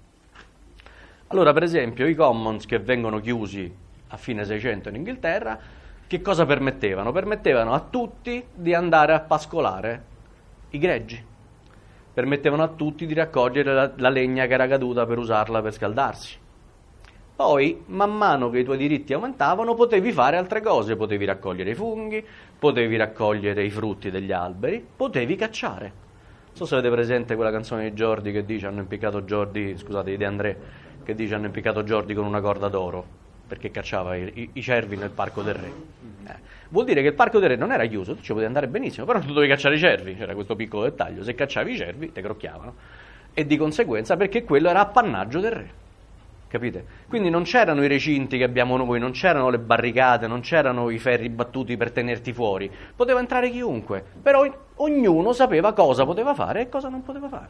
Allora, per esempio, i commons che vengono chiusi a fine 600 in Inghilterra, che cosa permettevano? Permettevano a tutti di andare a pascolare i greggi. Permettevano a tutti di raccogliere la legna che era caduta per usarla per scaldarsi. Poi, man mano che i tuoi diritti aumentavano, potevi fare altre cose, potevi raccogliere i funghi, potevi raccogliere i frutti degli alberi, potevi cacciare. Non so se avete presente quella canzone di Jordi che dice hanno impiccato Jordi, scusate, di De André, che dice hanno impiccato Jordi con una corda d'oro, perché cacciava i cervi nel Parco del Re. Vuol dire che il Parco del Re non era chiuso, tu ci potevi andare benissimo, però tu dovevi cacciare i cervi, c'era questo piccolo dettaglio, se cacciavi i cervi te crocchiavano, e di conseguenza perché quello era appannaggio del re. Capite? Quindi non c'erano i recinti che abbiamo noi, non c'erano le barricate, non c'erano i ferri battuti per tenerti fuori. Poteva entrare chiunque, però ognuno sapeva cosa poteva fare e cosa non poteva fare.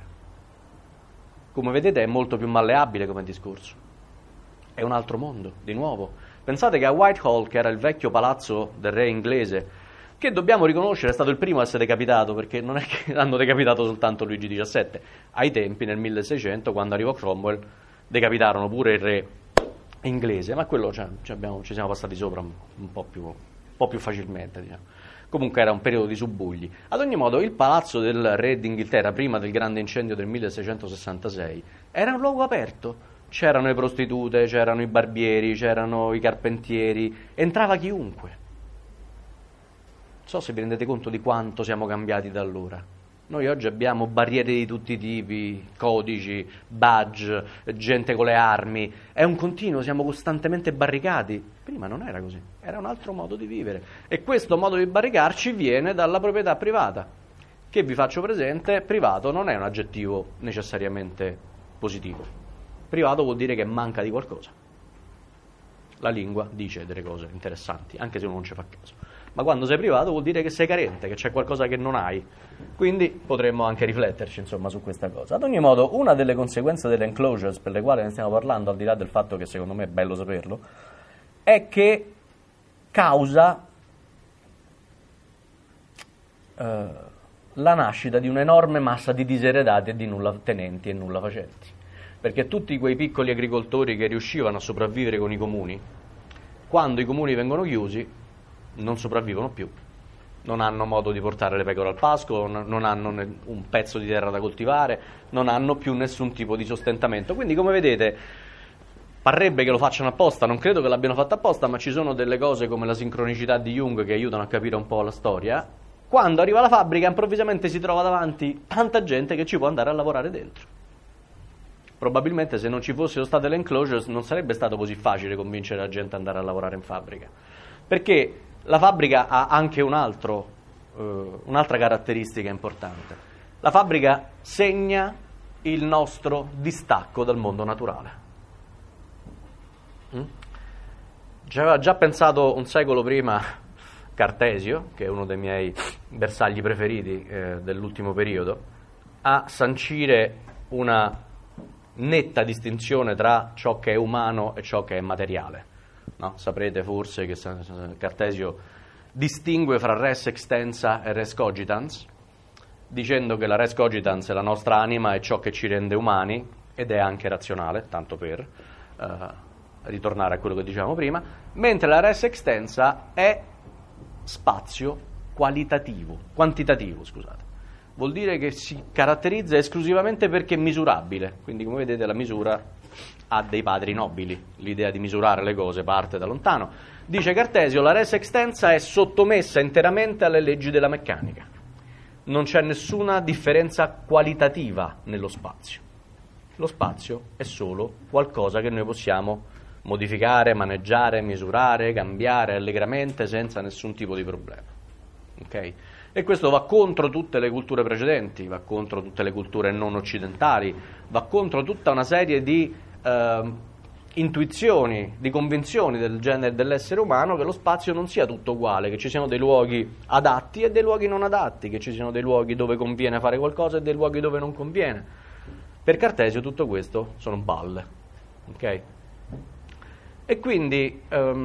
Come vedete è molto più malleabile come discorso. È un altro mondo, di nuovo. Pensate che a Whitehall, che era il vecchio palazzo del re inglese, che dobbiamo riconoscere è stato il primo a essere decapitato, perché non è che hanno decapitato soltanto Luigi XVII. Ai tempi, nel 1600, quando arrivò Cromwell, decapitarono pure il re inglese, ma quello ci siamo passati sopra un po' più facilmente, diciamo. Comunque era un periodo di subbuglio. Ad ogni modo, il palazzo del re d'Inghilterra, prima del grande incendio del 1666, era un luogo aperto. C'erano le prostitute, c'erano i barbieri, c'erano i carpentieri, entrava chiunque. Non so se vi rendete conto di quanto siamo cambiati da allora. Noi oggi abbiamo barriere di tutti i tipi, codici, badge, gente con le armi, è un continuo, siamo costantemente barricati. Prima non era così, era un altro modo di vivere. E questo modo di barricarci viene dalla proprietà privata, che vi faccio presente, privato non è un aggettivo necessariamente positivo. Privato vuol dire che manca di qualcosa. La lingua dice delle cose interessanti, anche se uno non ci fa caso. Ma quando sei privato vuol dire che sei carente, che c'è qualcosa che non hai. Quindi potremmo anche rifletterci, insomma, su questa cosa. Ad ogni modo, una delle conseguenze delle enclosures, per le quali ne stiamo parlando, al di là del fatto che secondo me è bello saperlo, è che causa la nascita di un'enorme massa di diseredati e di nulla tenenti e nulla facenti. Perché tutti quei piccoli agricoltori che riuscivano a sopravvivere con i comuni, quando i comuni vengono chiusi, non sopravvivono più, non hanno modo di portare le pecore al pascolo, non hanno un pezzo di terra da coltivare, non hanno più nessun tipo di sostentamento. Quindi, come vedete, parrebbe che lo facciano apposta, non credo che l'abbiano fatto apposta, ma ci sono delle cose come la sincronicità di Jung che aiutano a capire un po' la storia. Quando arriva la fabbrica, improvvisamente si trova davanti tanta gente che ci può andare a lavorare dentro. Probabilmente se non ci fossero state le enclosures non sarebbe stato così facile convincere la gente ad andare a lavorare in fabbrica, perché la fabbrica ha anche un'altra caratteristica importante. La fabbrica segna il nostro distacco dal mondo naturale. Ci aveva già pensato un secolo prima Cartesio, che è uno dei miei bersagli preferiti dell'ultimo periodo, a sancire una netta distinzione tra ciò che è umano e ciò che è materiale. No? Saprete forse che Cartesio distingue fra res extensa e res cogitans, dicendo che la res cogitans è la nostra anima, è ciò che ci rende umani ed è anche razionale, tanto per ritornare a quello che dicevamo prima, mentre la res extensa è spazio quantitativo, scusate. Vuol dire che si caratterizza esclusivamente perché è misurabile, quindi come vedete la misura ha dei padri nobili, l'idea di misurare le cose parte da lontano. Dice Cartesio, la res extensa è sottomessa interamente alle leggi della meccanica, non c'è nessuna differenza qualitativa nello spazio. Lo spazio è solo qualcosa che noi possiamo modificare, maneggiare, misurare, cambiare allegramente senza nessun tipo di problema. Ok? E questo va contro tutte le culture precedenti, va contro tutte le culture non occidentali, va contro tutta una serie di intuizioni, di convinzioni del genere dell'essere umano che lo spazio non sia tutto uguale, che ci siano dei luoghi adatti e dei luoghi non adatti, che ci siano dei luoghi dove conviene fare qualcosa e dei luoghi dove non conviene. Per Cartesio tutto questo sono balle. Ok? E quindi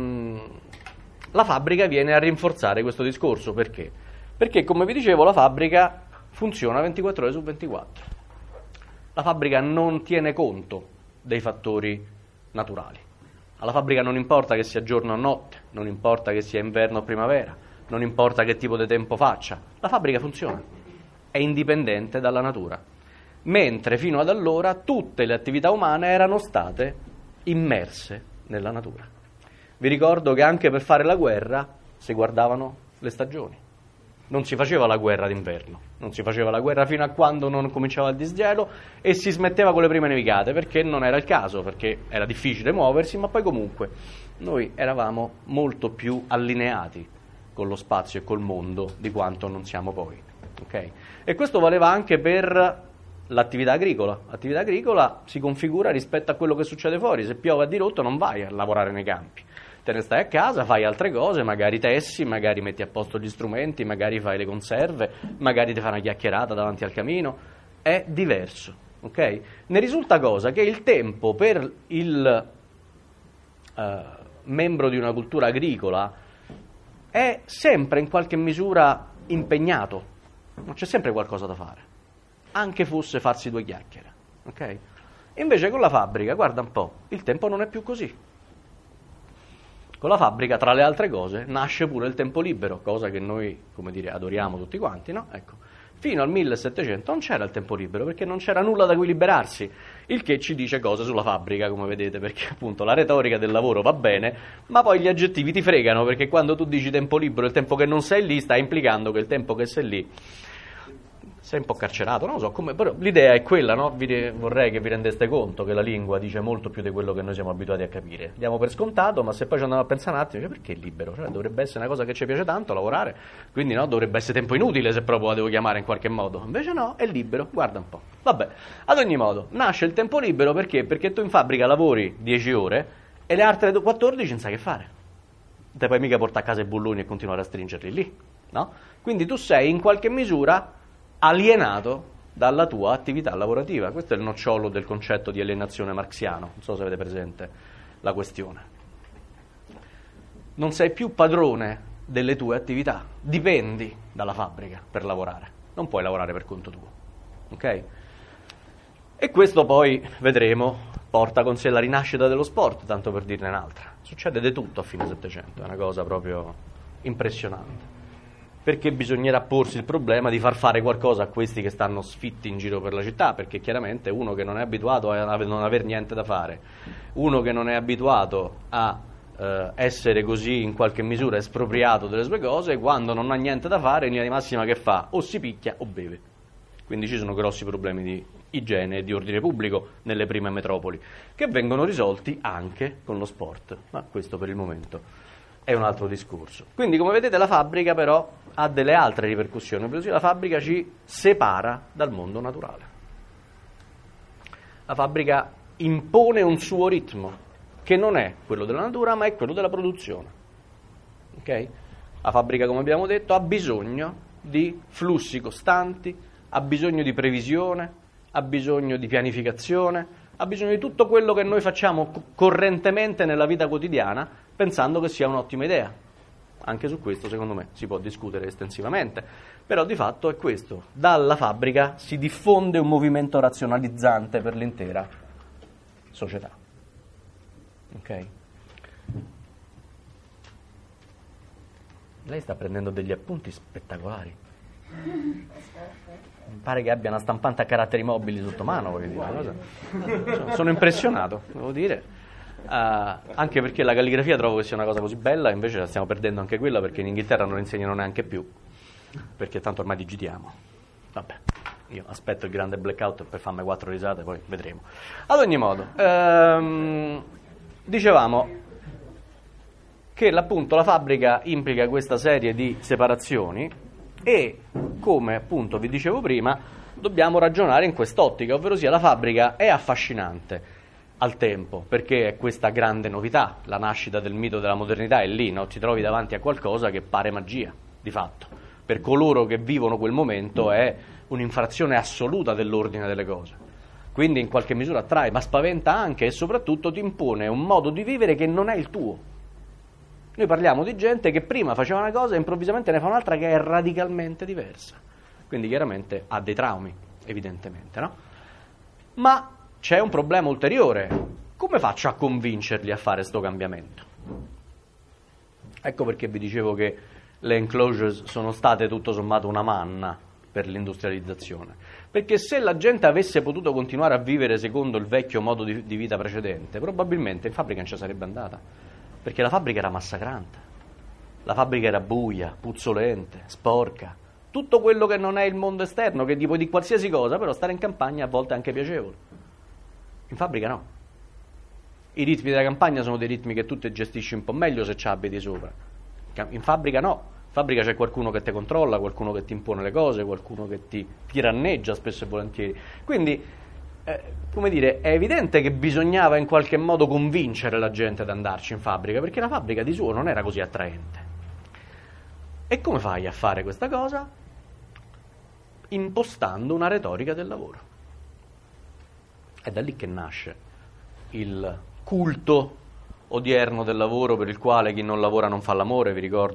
la fabbrica viene a rinforzare questo discorso. Perché? Perché, come vi dicevo, la fabbrica funziona 24 ore su 24. La fabbrica non tiene conto dei fattori naturali. Alla fabbrica non importa che sia giorno o notte, non importa che sia inverno o primavera, non importa che tipo di tempo faccia. La fabbrica funziona, è indipendente dalla natura. Mentre fino ad allora tutte le attività umane erano state immerse nella natura. Vi ricordo che anche per fare la guerra si guardavano le stagioni. Non si faceva la guerra d'inverno, non si faceva la guerra fino a quando non cominciava il disgelo e si smetteva con le prime nevicate, perché non era il caso, perché era difficile muoversi, ma poi comunque noi eravamo molto più allineati con lo spazio e col mondo di quanto non siamo poi. Okay? E questo valeva anche per l'attività agricola. L'attività agricola si configura rispetto a quello che succede fuori. Se piove a dirotto non vai a lavorare nei campi. Te ne stai a casa, fai altre cose, magari tessi, magari metti a posto gli strumenti, magari fai le conserve, magari ti fai una chiacchierata davanti al camino. È diverso, ok? Ne risulta cosa? Che il tempo per il membro di una cultura agricola è sempre in qualche misura impegnato, non c'è sempre qualcosa da fare, anche fosse farsi due chiacchiere, ok? Invece con la fabbrica, guarda un po', il tempo non è più così. Con la fabbrica, tra le altre cose, nasce pure il tempo libero, cosa che noi, come dire, adoriamo tutti quanti, no? Ecco. Fino al 1700 non c'era il tempo libero, perché non c'era nulla da cui liberarsi, il che ci dice cose sulla fabbrica, come vedete, perché appunto la retorica del lavoro va bene, ma poi gli aggettivi ti fregano, perché quando tu dici tempo libero, il tempo che non sei lì, sta implicando che il tempo che sei lì sei un po' carcerato, non lo so, però l'idea è quella, no? Vorrei che vi rendeste conto che la lingua dice molto più di quello che noi siamo abituati a capire. Diamo per scontato, ma se poi ci andiamo a pensare un attimo, cioè, perché è libero? Cioè, dovrebbe essere una cosa che ci piace tanto, lavorare, quindi no, dovrebbe essere tempo inutile se proprio la devo chiamare in qualche modo. Invece no, è libero, guarda un po'. Vabbè, ad ogni modo, nasce il tempo libero perché? Perché tu in fabbrica lavori 10 ore e le altre 14 non sai che fare. Non te puoi mica portare a casa i bulloni e continuare a stringerli lì, no? Quindi tu sei in qualche misura alienato dalla tua attività lavorativa. Questo è il nocciolo del concetto di alienazione marxiano, non so se avete presente la questione. Non sei più padrone delle tue attività, dipendi dalla fabbrica per lavorare, non puoi lavorare per conto tuo, ok? E questo poi, vedremo, porta con sé la rinascita dello sport, tanto per dirne un'altra. Succede di tutto a fine Settecento, è una cosa proprio impressionante. Perché bisognerà porsi il problema di far fare qualcosa a questi che stanno sfitti in giro per la città, perché chiaramente uno che non è abituato a non aver niente da fare, uno che non è abituato a essere così in qualche misura espropriato delle sue cose, quando non ha niente da fare, in linea di massima che fa? O si picchia o beve. Quindi ci sono grossi problemi di igiene e di ordine pubblico nelle prime metropoli, che vengono risolti anche con lo sport, ma questo per il momento è un altro discorso. Quindi, come vedete, la fabbrica però ha delle altre ripercussioni, per cui la fabbrica ci separa dal mondo naturale. La fabbrica impone un suo ritmo, che non è quello della natura, ma è quello della produzione. Ok? La fabbrica, come abbiamo detto, ha bisogno di flussi costanti, ha bisogno di previsione, ha bisogno di pianificazione, ha bisogno di tutto quello che noi facciamo correntemente nella vita quotidiana, pensando che sia un'ottima idea. Anche su questo, secondo me, si può discutere estensivamente, però di fatto è questo. Dalla fabbrica si diffonde un movimento razionalizzante per l'intera società. Ok? Lei sta prendendo degli appunti spettacolari. Mi pare che abbia una stampante a caratteri mobili sotto mano, voglio dire. Sono impressionato, devo dire. Anche perché la calligrafia trovo che sia una cosa così bella, invece la stiamo perdendo anche quella, perché in Inghilterra non la insegnano neanche più, perché tanto ormai digitiamo. Vabbè, io aspetto il grande blackout per farmi 4 risate, poi vedremo. Ad ogni modo, dicevamo che appunto la fabbrica implica questa serie di separazioni e, come appunto vi dicevo prima, dobbiamo ragionare in quest'ottica, ovvero sia la fabbrica è affascinante al tempo, perché è questa grande novità, la nascita del mito della modernità è lì, no? Ti trovi davanti a qualcosa che pare magia, di fatto. Per coloro che vivono quel momento è un'infrazione assoluta dell'ordine delle cose. Quindi in qualche misura attrae, ma spaventa anche e soprattutto ti impone un modo di vivere che non è il tuo. Noi parliamo di gente che prima faceva una cosa e improvvisamente ne fa un'altra che è radicalmente diversa. Quindi chiaramente ha dei traumi, evidentemente, no? Ma c'è un problema ulteriore. Come faccio a convincerli a fare sto cambiamento? Ecco perché vi dicevo che le enclosures sono state tutto sommato una manna per l'industrializzazione. Perché se la gente avesse potuto continuare a vivere secondo il vecchio modo di vita precedente, probabilmente in fabbrica non ci sarebbe andata. Perché la fabbrica era massacrante. La fabbrica era buia, puzzolente, sporca. Tutto quello che non è il mondo esterno, che tipo di qualsiasi cosa, però stare in campagna a volte è anche piacevole. In fabbrica no. I ritmi della campagna sono dei ritmi che tu ti gestisci un po' meglio se ci abiti sopra. In fabbrica no. In fabbrica c'è qualcuno che ti controlla, qualcuno che ti impone le cose, qualcuno che ti tiranneggia spesso e volentieri. Quindi, come dire, è evidente che bisognava in qualche modo convincere la gente ad andarci in fabbrica, perché la fabbrica di suo non era così attraente. E come fai a fare questa cosa? Impostando una retorica del lavoro. È da lì che nasce il culto odierno del lavoro, per il quale chi non lavora non fa l'amore, vi ricordo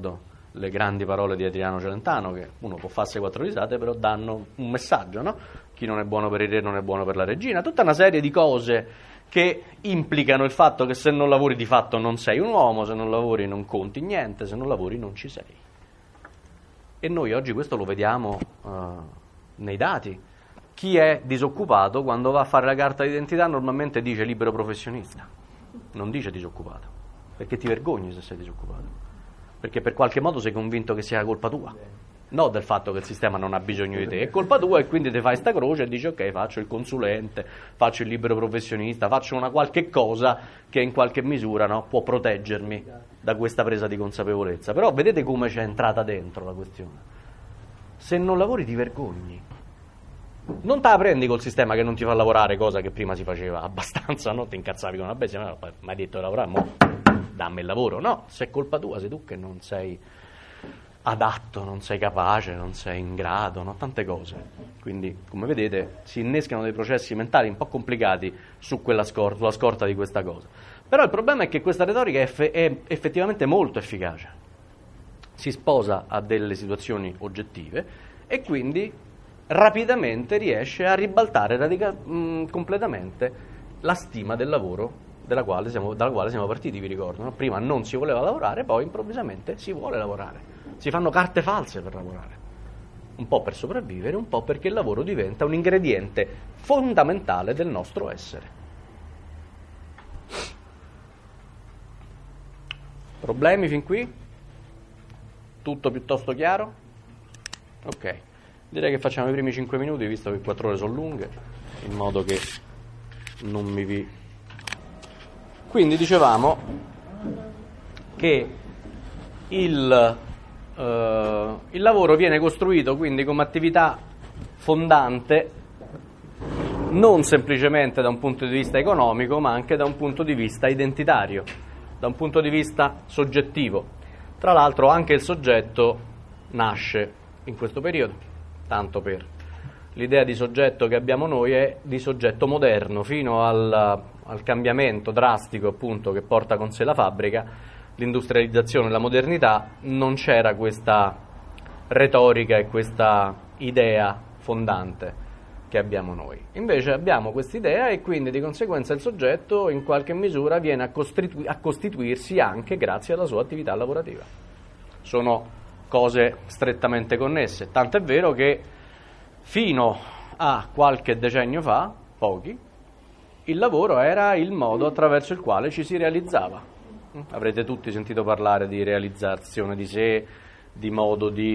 le grandi parole di Adriano Celentano, che uno può farsi 4 risate, però danno un messaggio, no? Chi non è buono per il re non è buono per la regina, tutta una serie di cose che implicano il fatto che se non lavori di fatto non sei un uomo, se non lavori non conti niente, se non lavori non ci sei. E noi oggi questo lo vediamo nei dati. Chi è disoccupato quando va a fare la carta d'identità normalmente dice libero professionista, non dice disoccupato, perché ti vergogni se sei disoccupato, perché per qualche modo sei convinto che sia colpa tua, no del fatto che il sistema non ha bisogno di te, è colpa tua e quindi ti fai sta croce e dici ok, faccio il consulente, faccio il libero professionista, faccio una qualche cosa che in qualche misura, no, può proteggermi da questa presa di consapevolezza. Però vedete come c'è entrata dentro la questione. Se non lavori ti vergogni. Non te la prendi col sistema che non ti fa lavorare, cosa che prima si faceva abbastanza, no? Ti incazzavi con una bestia, no, mi hai detto di lavorare, mo dammi il lavoro. No, se è colpa tua, sei tu che non sei adatto, non sei capace, non sei in grado, no? Tante cose. Quindi, come vedete, si innescano dei processi mentali un po' complicati sulla scorta di questa cosa. Però il problema è che questa retorica è effettivamente molto efficace. Si sposa a delle situazioni oggettive e quindi rapidamente riesce a ribaltare completamente la stima del lavoro dalla quale siamo partiti, vi ricordo, no? Prima non si voleva lavorare, poi improvvisamente si vuole lavorare. Si fanno carte false per lavorare, un po' per sopravvivere, un po' perché il lavoro diventa un ingrediente fondamentale del nostro essere. Problemi fin qui? Tutto piuttosto chiaro? Ok. Direi che facciamo i primi 5 minuti, visto che 4 ore sono lunghe, in modo che non mi vi... Quindi dicevamo che il lavoro viene costruito quindi come attività fondante non semplicemente da un punto di vista economico, ma anche da un punto di vista identitario, da un punto di vista soggettivo. Tra l'altro anche il soggetto nasce in questo periodo. Tanto per l'idea di soggetto che abbiamo noi è di soggetto moderno, fino al cambiamento drastico appunto che porta con sé la fabbrica, l'industrializzazione e la modernità, non c'era questa retorica e questa idea fondante che abbiamo noi. Invece abbiamo questa idea e quindi di conseguenza il soggetto in qualche misura viene a costituirsi anche grazie alla sua attività lavorativa. Sono cose strettamente connesse, tanto è vero che fino a qualche decennio fa, pochi, il lavoro era il modo attraverso il quale ci si realizzava. Avrete tutti sentito parlare di realizzazione di sé, di modo di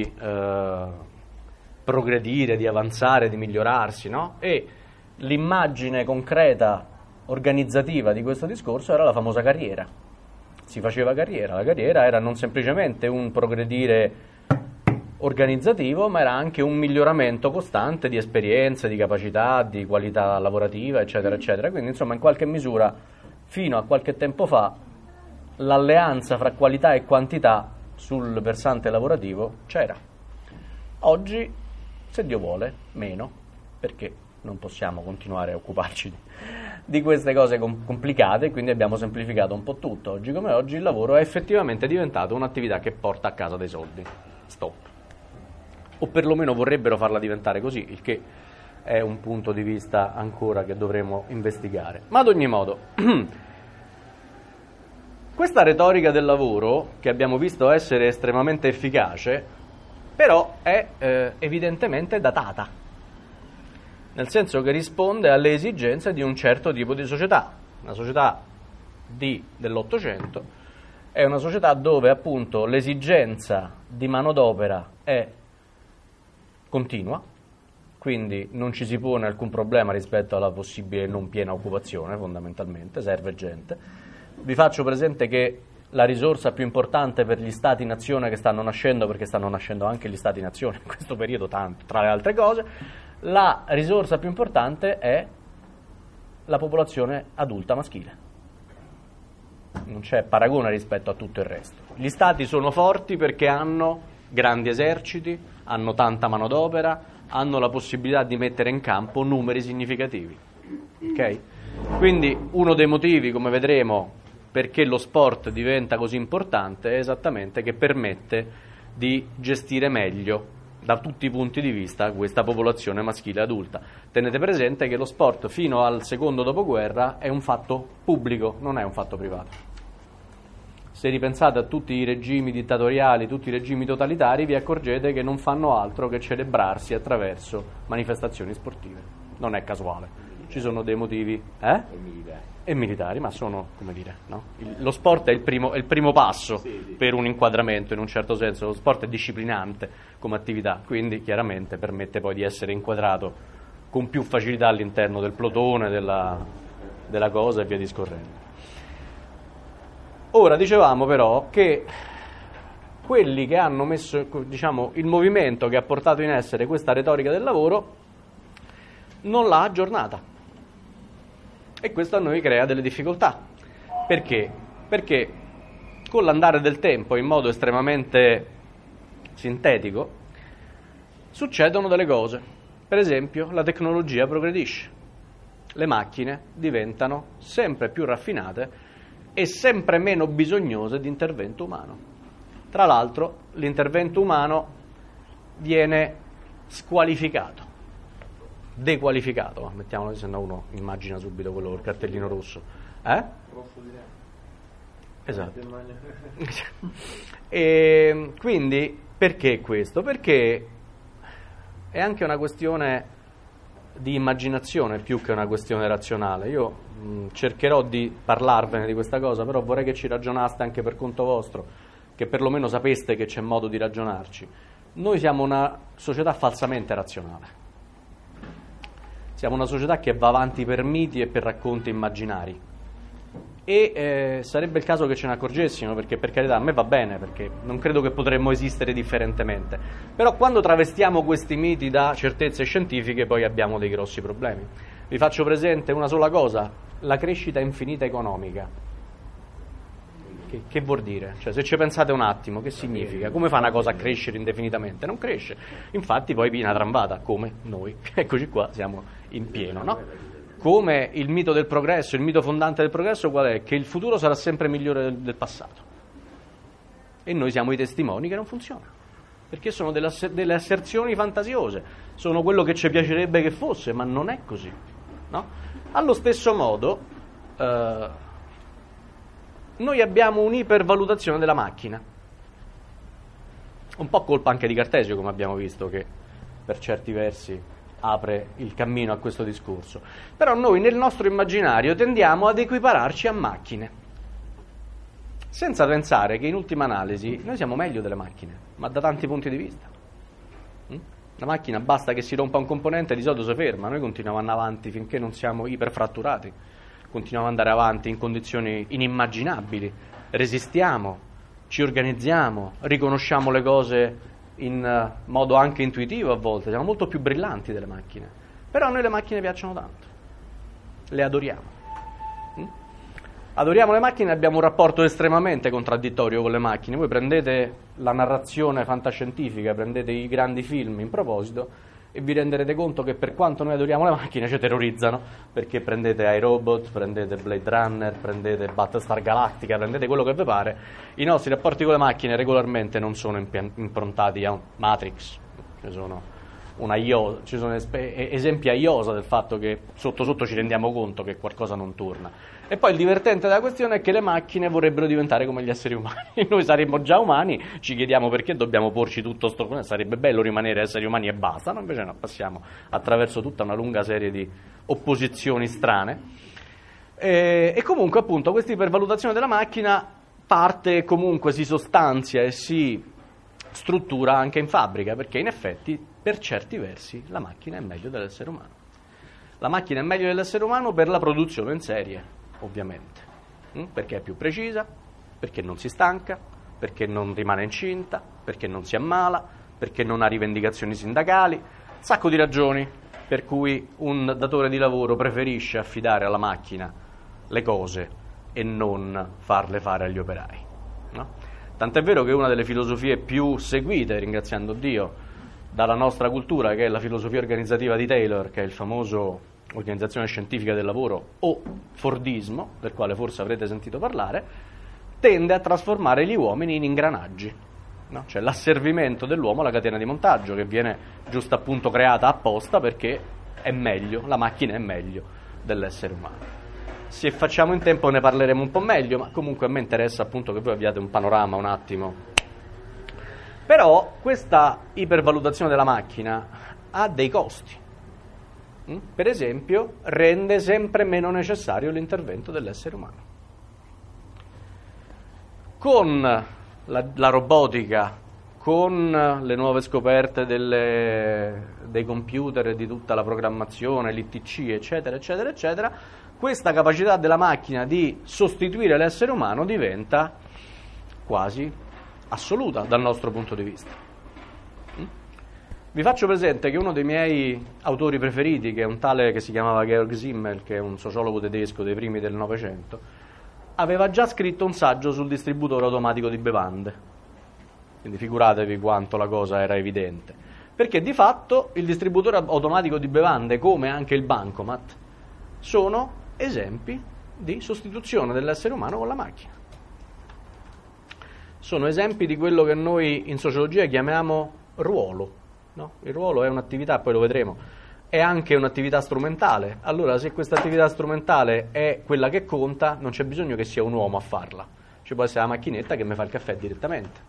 progredire, di avanzare, di migliorarsi, no? E l'immagine concreta, organizzativa di questo discorso era la famosa carriera. Si faceva carriera, la carriera era non semplicemente un progredire organizzativo, ma era anche un miglioramento costante di esperienze, di capacità, di qualità lavorativa, eccetera, eccetera. Quindi, insomma, in qualche misura, fino a qualche tempo fa, l'alleanza fra qualità e quantità sul versante lavorativo c'era. Oggi, se Dio vuole, meno, perché non possiamo continuare a occuparci di queste cose complicate, quindi abbiamo semplificato un po' tutto. Oggi come oggi il lavoro è effettivamente diventato un'attività che porta a casa dei soldi. Stop. O perlomeno vorrebbero farla diventare così, il che è un punto di vista ancora che dovremo investigare. Ma ad ogni modo, questa retorica del lavoro, che abbiamo visto essere estremamente efficace, però è evidentemente datata. Nel senso che risponde alle esigenze di un certo tipo di società. Una società dell'Ottocento è una società dove appunto l'esigenza di manodopera è continua, quindi non ci si pone alcun problema rispetto alla possibile non piena occupazione, fondamentalmente, serve gente. Vi faccio presente che la risorsa più importante per gli stati-nazione che stanno nascendo, perché stanno nascendo anche gli stati-nazione in questo periodo, tanto, tra le altre cose, la risorsa più importante è la popolazione adulta maschile. Non c'è paragone rispetto a tutto il resto. Gli stati sono forti perché hanno grandi eserciti, hanno tanta manodopera, hanno la possibilità di mettere in campo numeri significativi. Ok? Quindi uno dei motivi, come vedremo, perché lo sport diventa così importante è esattamente che permette di gestire meglio da tutti i punti di vista questa popolazione maschile adulta. Tenete presente che lo sport fino al secondo dopoguerra è un fatto pubblico, non è un fatto privato. Se ripensate a tutti i regimi dittatoriali, tutti i regimi totalitari, vi accorgete che non fanno altro che celebrarsi attraverso manifestazioni sportive. Non è casuale, ci sono dei motivi e militari, ma sono, come dire, no? Lo sport è il primo passo per un inquadramento, in un certo senso. Lo sport è disciplinante come attività, quindi chiaramente permette poi di essere inquadrato con più facilità all'interno del plotone, della cosa e via discorrendo. Ora dicevamo però che quelli che hanno messo, diciamo, il movimento che ha portato in essere questa retorica del lavoro non l'ha aggiornata, e questo a noi crea delle difficoltà. Perché? Perché con l'andare del tempo, in modo estremamente sintetico, succedono delle cose. Per esempio, la tecnologia progredisce, le macchine diventano sempre più raffinate e sempre meno bisognose di intervento umano. Tra l'altro, l'intervento umano viene squalificato, dequalificato, mettiamolo così, se no uno immagina subito quello col cartellino rosso. Esatto. E quindi, perché questo? Perché è anche una questione di immaginazione più che una questione razionale. Io cercherò di parlarvene di questa cosa, però vorrei che ci ragionaste anche per conto vostro, che perlomeno sapeste che c'è modo di ragionarci. Noi siamo una società falsamente razionale. Siamo una società che va avanti per miti e per racconti immaginari. E sarebbe il caso che ce ne accorgessimo, perché per carità a me va bene, perché non credo che potremmo esistere differentemente. Però quando travestiamo questi miti da certezze scientifiche poi abbiamo dei grossi problemi. Vi faccio presente una sola cosa: la crescita infinita economica. Che vuol dire? Cioè, se ci pensate un attimo, che significa? Come fa una cosa a crescere indefinitamente? Non cresce. Infatti poi viene una trambata, come noi. Eccoci qua, siamo in pieno, no? Come il mito del progresso, il mito fondante del progresso qual è? Che il futuro sarà sempre migliore del passato. E noi siamo i testimoni che non funziona. Perché sono delle asserzioni fantasiose, sono quello che ci piacerebbe che fosse, ma non è così, no? Allo stesso modo, noi abbiamo un'ipervalutazione della macchina, un po' colpa anche di Cartesio, come abbiamo visto, che per certi versi apre il cammino a questo discorso. Però noi nel nostro immaginario tendiamo ad equipararci a macchine, senza pensare che in ultima analisi noi siamo meglio delle macchine, ma da tanti punti di vista. La macchina basta che si rompa un componente e di solito si ferma, noi continuiamo ad andare avanti finché non siamo iperfratturati, continuiamo ad andare avanti in condizioni inimmaginabili, resistiamo, ci organizziamo, riconosciamo le cose in modo anche intuitivo a volte, siamo molto più brillanti delle macchine. Però a noi le macchine piacciono tanto, le adoriamo. Adoriamo le macchine e abbiamo un rapporto estremamente contraddittorio con le macchine. Voi prendete la narrazione fantascientifica, prendete i grandi film in proposito e vi renderete conto che per quanto noi adoriamo le macchine ci terrorizzano, perché prendete iRobot, prendete Blade Runner, prendete Battlestar Galactica, prendete quello che vi pare, i nostri rapporti con le macchine regolarmente non sono improntati a Matrix. Ci sono esempi a iosa del fatto che sotto sotto ci rendiamo conto che qualcosa non torna. E poi il divertente della questione è che le macchine vorrebbero diventare come gli esseri umani. Noi saremmo già umani, ci chiediamo perché dobbiamo porci tutto sto... Sarebbe bello rimanere esseri umani e basta, no? Invece no, passiamo attraverso tutta una lunga serie di opposizioni strane. E comunque appunto questa ipervalutazione della macchina parte comunque, si sostanzia e si struttura anche in fabbrica, perché in effetti per certi versi la macchina è meglio dell'essere umano. La macchina è meglio dell'essere umano per la produzione in serie, ovviamente, perché è più precisa, perché non si stanca, perché non rimane incinta, perché non si ammala, perché non ha rivendicazioni sindacali, un sacco di ragioni per cui un datore di lavoro preferisce affidare alla macchina le cose e non farle fare agli operai, no? Tant'è vero che una delle filosofie più seguite, ringraziando Dio, dalla nostra cultura, che è la filosofia organizzativa di Taylor, che è il famoso organizzazione scientifica del lavoro o Fordismo, del quale forse avrete sentito parlare, tende a trasformare gli uomini in ingranaggi. no? Cioè l'asservimento dell'uomo alla catena di montaggio, che viene giusto appunto creata apposta perché è meglio, la macchina è meglio dell'essere umano. Se facciamo in tempo ne parleremo un po' meglio, ma comunque a me interessa appunto che voi abbiate un panorama un attimo. Però questa ipervalutazione della macchina ha dei costi. Per esempio, rende sempre meno necessario l'intervento dell'essere umano. Con la robotica, con le nuove scoperte dei computer e di tutta la programmazione, l'ITC, eccetera, eccetera, eccetera, questa capacità della macchina di sostituire l'essere umano diventa quasi assoluta dal nostro punto di vista. Vi faccio presente che uno dei miei autori preferiti, che è un tale che si chiamava Georg Simmel, che è un sociologo tedesco dei primi del Novecento, aveva già scritto un saggio sul distributore automatico di bevande. Quindi figuratevi quanto la cosa era evidente. Perché di fatto il distributore automatico di bevande, come anche il bancomat, sono esempi di sostituzione dell'essere umano con la macchina. Sono esempi di quello che noi in sociologia chiamiamo ruolo. No? Il ruolo è un'attività, poi lo vedremo, è anche un'attività strumentale. Allora, se questa attività strumentale è quella che conta, non c'è bisogno che sia un uomo a farla. Ci può essere la macchinetta che mi fa il caffè direttamente.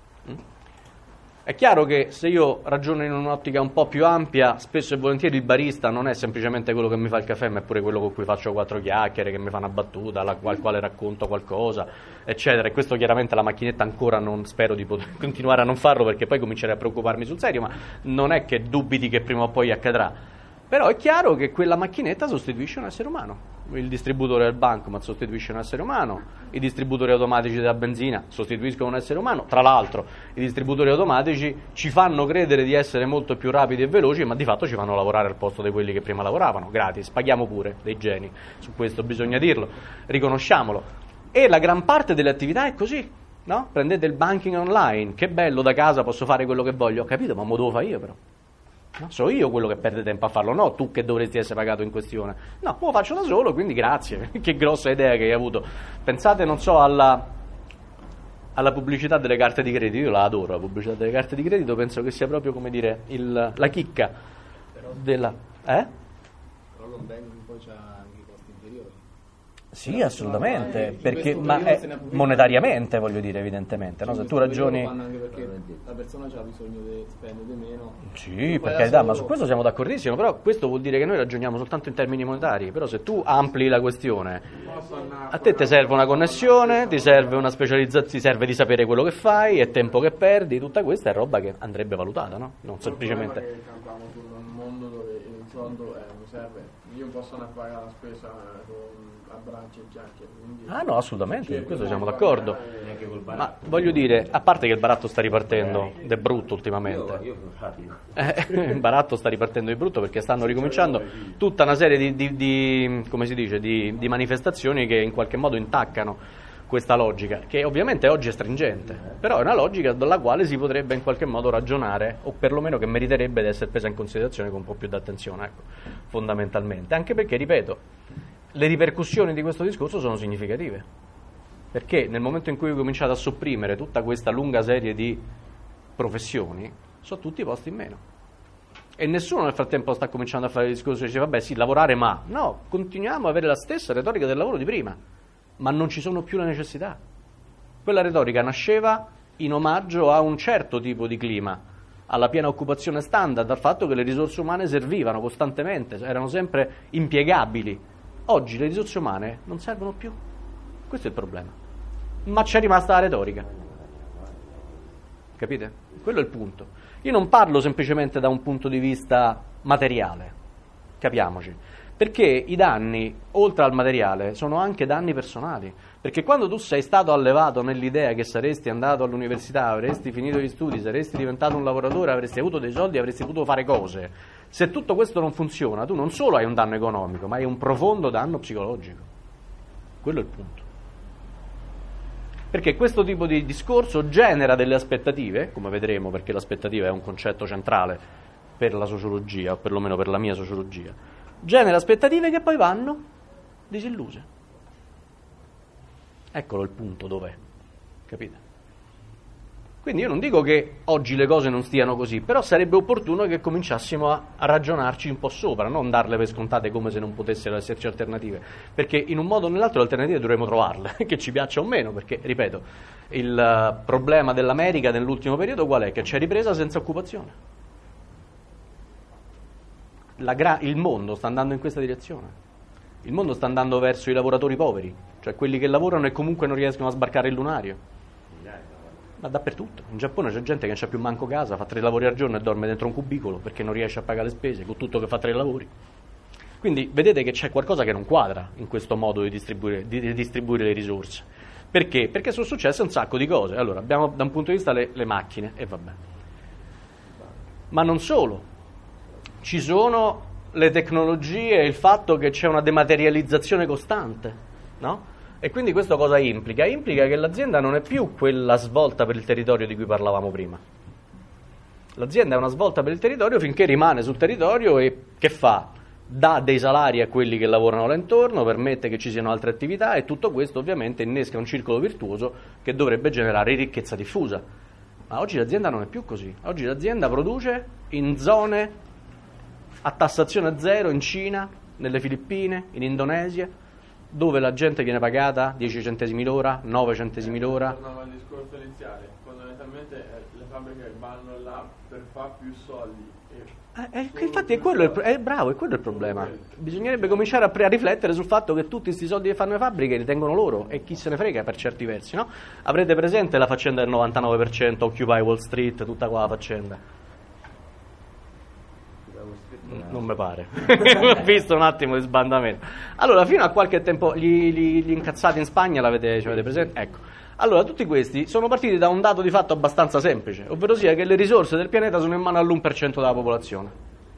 È chiaro che se io ragiono in un'ottica un po' più ampia, spesso e volentieri il barista non è semplicemente quello che mi fa il caffè, ma è pure quello con cui faccio quattro chiacchiere, che mi fa una battuta, al quale racconto qualcosa, eccetera. E questo chiaramente la macchinetta ancora non spero di poter continuare a non farlo, perché poi comincerei a preoccuparmi sul serio, ma non è che dubiti che prima o poi accadrà. Però è chiaro che quella macchinetta sostituisce un essere umano. Il distributore del bancomat sostituisce un essere umano, i distributori automatici della benzina sostituiscono un essere umano. Tra l'altro i distributori automatici ci fanno credere di essere molto più rapidi e veloci, ma di fatto ci fanno lavorare al posto di quelli che prima lavoravano, gratis, paghiamo pure dei geni, su questo bisogna dirlo, riconosciamolo. E la gran parte delle attività è così, no? Prendete il banking online, che bello, da casa posso fare quello che voglio, ho capito, ma me lo devo fare io però. No, so io quello che perde tempo a farlo, no tu che dovresti essere pagato in questione. No, lo faccio da solo, quindi grazie. Che grossa idea che hai avuto. Pensate, non so, alla pubblicità delle carte di credito. Io la adoro, la pubblicità delle carte di credito, penso che sia proprio, come dire, la chicca della... Però l'onbanking poi c'ha anche i costi inferiori. Sì, assolutamente, perché, ma monetariamente, voglio dire, evidentemente, no? Se tu ragioni... Anche perché la persona ha bisogno di spendere meno. Sì, per carità, ma su questo siamo d'accordissimo, però questo vuol dire che noi ragioniamo soltanto in termini monetari, però se tu ampli la questione, a te ti serve una connessione, ti serve una specializzazione, ti serve di sapere quello che fai, è tempo che perdi, tutta questa è roba che andrebbe valutata, no? Non semplicemente... Che campiamo su un mondo dove il soldo mi serve, io non posso andare a pagare la spesa con abbracci e giacche. Ah no, assolutamente, su questo siamo d'accordo. Ma voglio dire, a parte che il baratto sta ripartendo, ed è brutto ultimamente. Il baratto sta ripartendo di brutto perché stanno ricominciando tutta una serie di come si dice, di manifestazioni che in qualche modo intaccano questa logica, che ovviamente oggi è stringente, però è una logica dalla quale si potrebbe in qualche modo ragionare, o perlomeno che meriterebbe di essere presa in considerazione con un po' più d'attenzione, ecco, fondamentalmente. Anche perché, ripeto, le ripercussioni di questo discorso sono significative, perché nel momento in cui cominciate a sopprimere tutta questa lunga serie di professioni, sono tutti posti in meno. E nessuno nel frattempo sta cominciando a fare il discorso e dice vabbè sì, lavorare ma... No, continuiamo ad avere la stessa retorica del lavoro di prima, ma non ci sono più le necessità. Quella retorica nasceva in omaggio a un certo tipo di clima, alla piena occupazione standard, al fatto che le risorse umane servivano costantemente, erano sempre impiegabili. Oggi le risorse umane non servono più. Questo è il problema. Ma c'è rimasta la retorica. Capite? Quello è il punto. Io non parlo semplicemente da un punto di vista materiale, capiamoci, perché i danni, oltre al materiale, sono anche danni personali. Perché quando tu sei stato allevato nell'idea che saresti andato all'università, avresti finito gli studi, saresti diventato un lavoratore, avresti avuto dei soldi, avresti potuto fare cose, se tutto questo non funziona, tu non solo hai un danno economico, ma hai un profondo danno psicologico. Quello è il punto. Perché questo tipo di discorso genera delle aspettative, come vedremo, perché l'aspettativa è un concetto centrale per la sociologia, o perlomeno per la mia sociologia, genera aspettative che poi vanno disilluse. Eccolo il punto dov'è, capite? Quindi io non dico che oggi le cose non stiano così, però sarebbe opportuno che cominciassimo a ragionarci un po' sopra, non darle per scontate come se non potessero esserci alternative, perché in un modo o nell'altro le alternative dovremo trovarle, che ci piaccia o meno, perché, ripeto, il problema dell'America nell'ultimo periodo qual è? Che c'è ripresa senza occupazione. Il mondo sta andando in questa direzione. Il mondo sta andando verso i lavoratori poveri, cioè quelli che lavorano e comunque non riescono a sbarcare il lunario. Ma dappertutto. In Giappone c'è gente che non c'ha più manco casa, fa 3 lavori al giorno e dorme dentro un cubicolo perché non riesce a pagare le spese, con tutto che fa 3 lavori. Quindi vedete che c'è qualcosa che non quadra in questo modo di distribuire le risorse. Perché? Perché sono successe un sacco di cose. Allora, abbiamo da un punto di vista le macchine, e vabbè. Ma non solo. Ci sono le tecnologie e il fatto che c'è una dematerializzazione costante, no? E quindi questo cosa implica? Implica che l'azienda non è più quella svolta per il territorio di cui parlavamo prima. L'azienda è una svolta per il territorio finché rimane sul territorio e che fa? Dà dei salari a quelli che lavorano là intorno, permette che ci siano altre attività e tutto questo ovviamente innesca un circolo virtuoso che dovrebbe generare ricchezza diffusa. Ma oggi l'azienda non è più così. Oggi l'azienda produce in zone a tassazione zero in Cina, nelle Filippine, in Indonesia, dove la gente viene pagata 10 centesimi l'ora, 9 centesimi l'ora. Torniamo al discorso iniziale, fondamentalmente le fabbriche vanno là per fare più soldi. Infatti è quello bravo, è quello il problema. Bisognerebbe cominciare a riflettere sul fatto che tutti questi soldi che fanno le fabbriche li tengono loro e chi se ne frega per certi versi, no? Avrete presente la faccenda del 99%, Occupy Wall Street, tutta quella faccenda? Non mi pare. Ho visto un attimo di sbandamento. Allora, fino a qualche tempo gli incazzati in Spagna ci avete presente? Ecco. Allora, tutti questi sono partiti da un dato di fatto abbastanza semplice, ovvero sia che le risorse del pianeta sono in mano all'1% della popolazione.